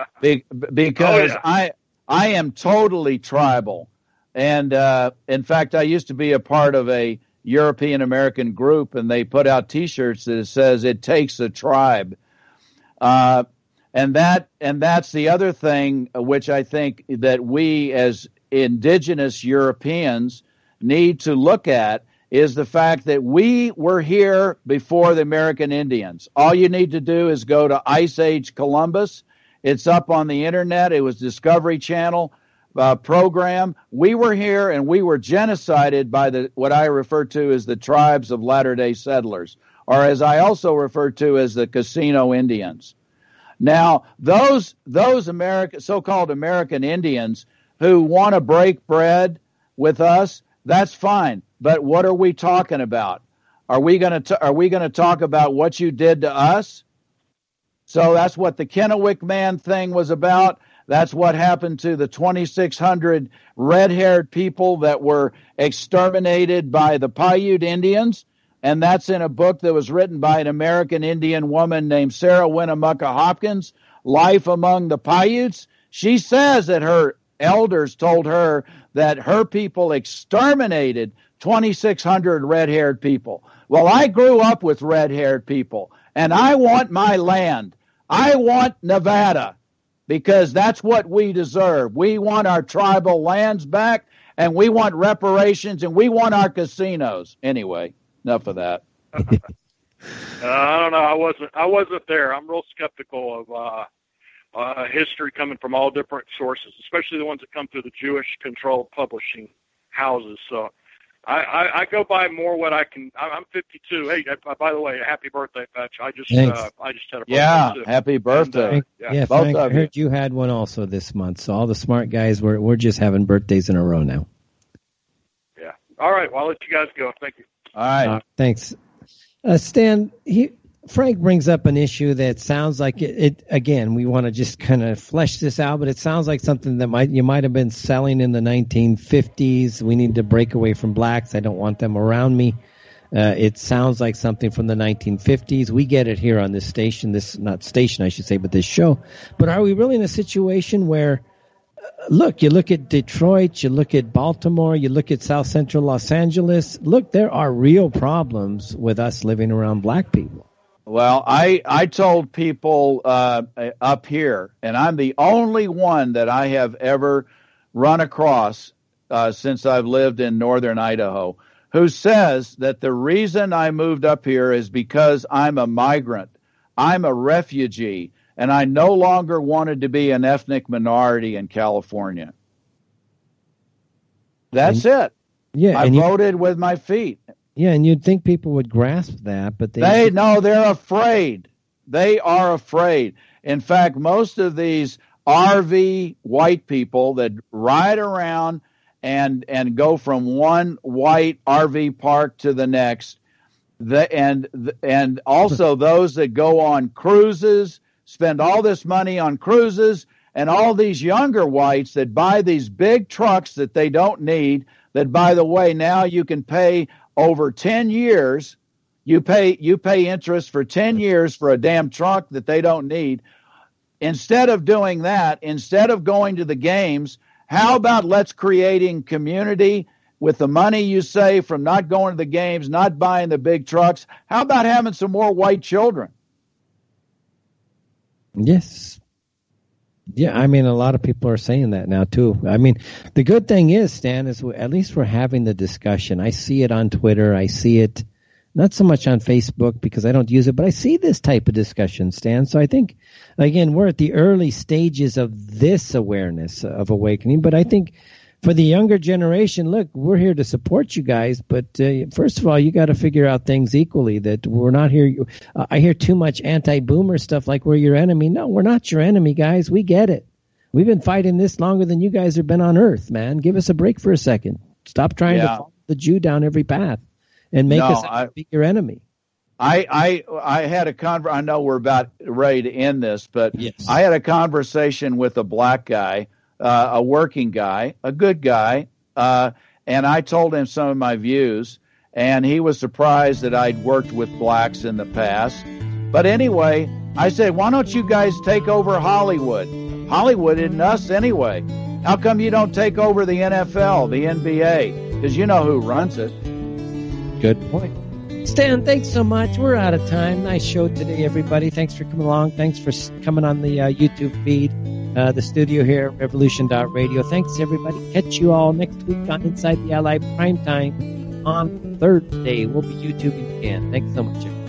because I am totally tribal, and in fact, I used to be a part of a European American group, and they put out T-shirts that says "It takes a tribe," and that's the other thing which I think that we as indigenous Europeans need to look at is the fact that we were here before the American Indians. All you need to do is go to Ice Age Columbus. It's up on the internet. It was Discovery Channel program. We were here and we were genocided by what I refer to as the tribes of Latter-day Settlers, or as I also refer to as the Casino Indians. Now, those so-called American Indians who want to break bread with us, that's fine. But what are we talking about? Are we going to talk about what you did to us? So that's what the Kennewick Man thing was about. That's what happened to the 2,600 red-haired people that were exterminated by the Paiute Indians. And that's in a book that was written by an American Indian woman named Sarah Winnemucca Hopkins, Life Among the Paiutes. She says that her elders told her that her people exterminated 2,600 red-haired people. Well, I grew up with red-haired people, and I want my land. I want Nevada, because that's what we deserve. We want our tribal lands back, and we want reparations, and we want our casinos. Anyway, enough of that. I don't know. I wasn't there. I'm real skeptical of history coming from all different sources, especially the ones that come through the Jewish-controlled publishing houses. So I go by more what I can. I'm 52. Hey, by the way, happy birthday, Fetch. I just had a birthday. Yeah, too. Happy birthday. And, Frank, I heard you had one also this month. So all the smart guys, we're just having birthdays in a row now. Yeah. All right. Well, I'll let you guys go. Thank you. All right. Thanks. Stan, Frank brings up an issue that sounds like it again, we want to just kind of flesh this out, but it sounds like something that you might have been selling in the 1950s. We need to break away from blacks. I don't want them around me. It sounds like something from the 1950s. We get it here on this station, not station, I should say, but this show. But are we really in a situation where, look, you look at Detroit, you look at Baltimore, you look at South Central Los Angeles. Look, there are real problems with us living around black people. Well, I told people up here, and I'm the only one that I have ever run across since I've lived in northern Idaho, who says that the reason I moved up here is because I'm a migrant. I'm a refugee, and I no longer wanted to be an ethnic minority in California. That's it. Yeah, I voted with my feet. Yeah, and you'd think people would grasp that, but they're afraid. They are afraid. In fact, most of these RV white people that ride around and go from one white RV park to the next, and also those that go on cruises, spend all this money on cruises, and all these younger whites that buy these big trucks that they don't need, that, by the way, now you can pay over 10 years, you pay interest for 10 years for a damn truck that they don't need. Instead of doing that, instead of going to the games, how about let's creating community with the money you save from not going to the games, not buying the big trucks? How about having some more white children? Yes. Yeah, I mean, a lot of people are saying that now, too. I mean, the good thing is, Stan, is at least we're having the discussion. I see it on Twitter. I see it not so much on Facebook because I don't use it, but I see this type of discussion, Stan. So I think, again, we're at the early stages of this awareness of awakening. But I think for the younger generation, look, we're here to support you guys. But first of all, you got to figure out things equally, that we're not here. I hear too much anti-boomer stuff like we're your enemy. No, we're not your enemy, guys. We get it. We've been fighting this longer than you guys have been on Earth, man. Give us a break for a second. Stop trying to follow the Jew down every path and make us be your enemy. I had a I know we're about ready to end this, but yes. I had a conversation with a black guy, a working guy, a good guy, and I told him some of my views, and he was surprised that I'd worked with blacks in the past. But anyway, I said, why don't you guys take over Hollywood? Hollywood isn't us anyway. How come you don't take over the NFL, the NBA? Because you know who runs it. Good point. Stan, thanks so much. We're out of time. Nice show today, everybody. Thanks for coming along. Thanks for coming on the YouTube feed, the studio here at Revolution.radio. Thanks, everybody. Catch you all next week on Inside the Ally Primetime on Thursday. We'll be YouTubing again. Thanks so much, everybody.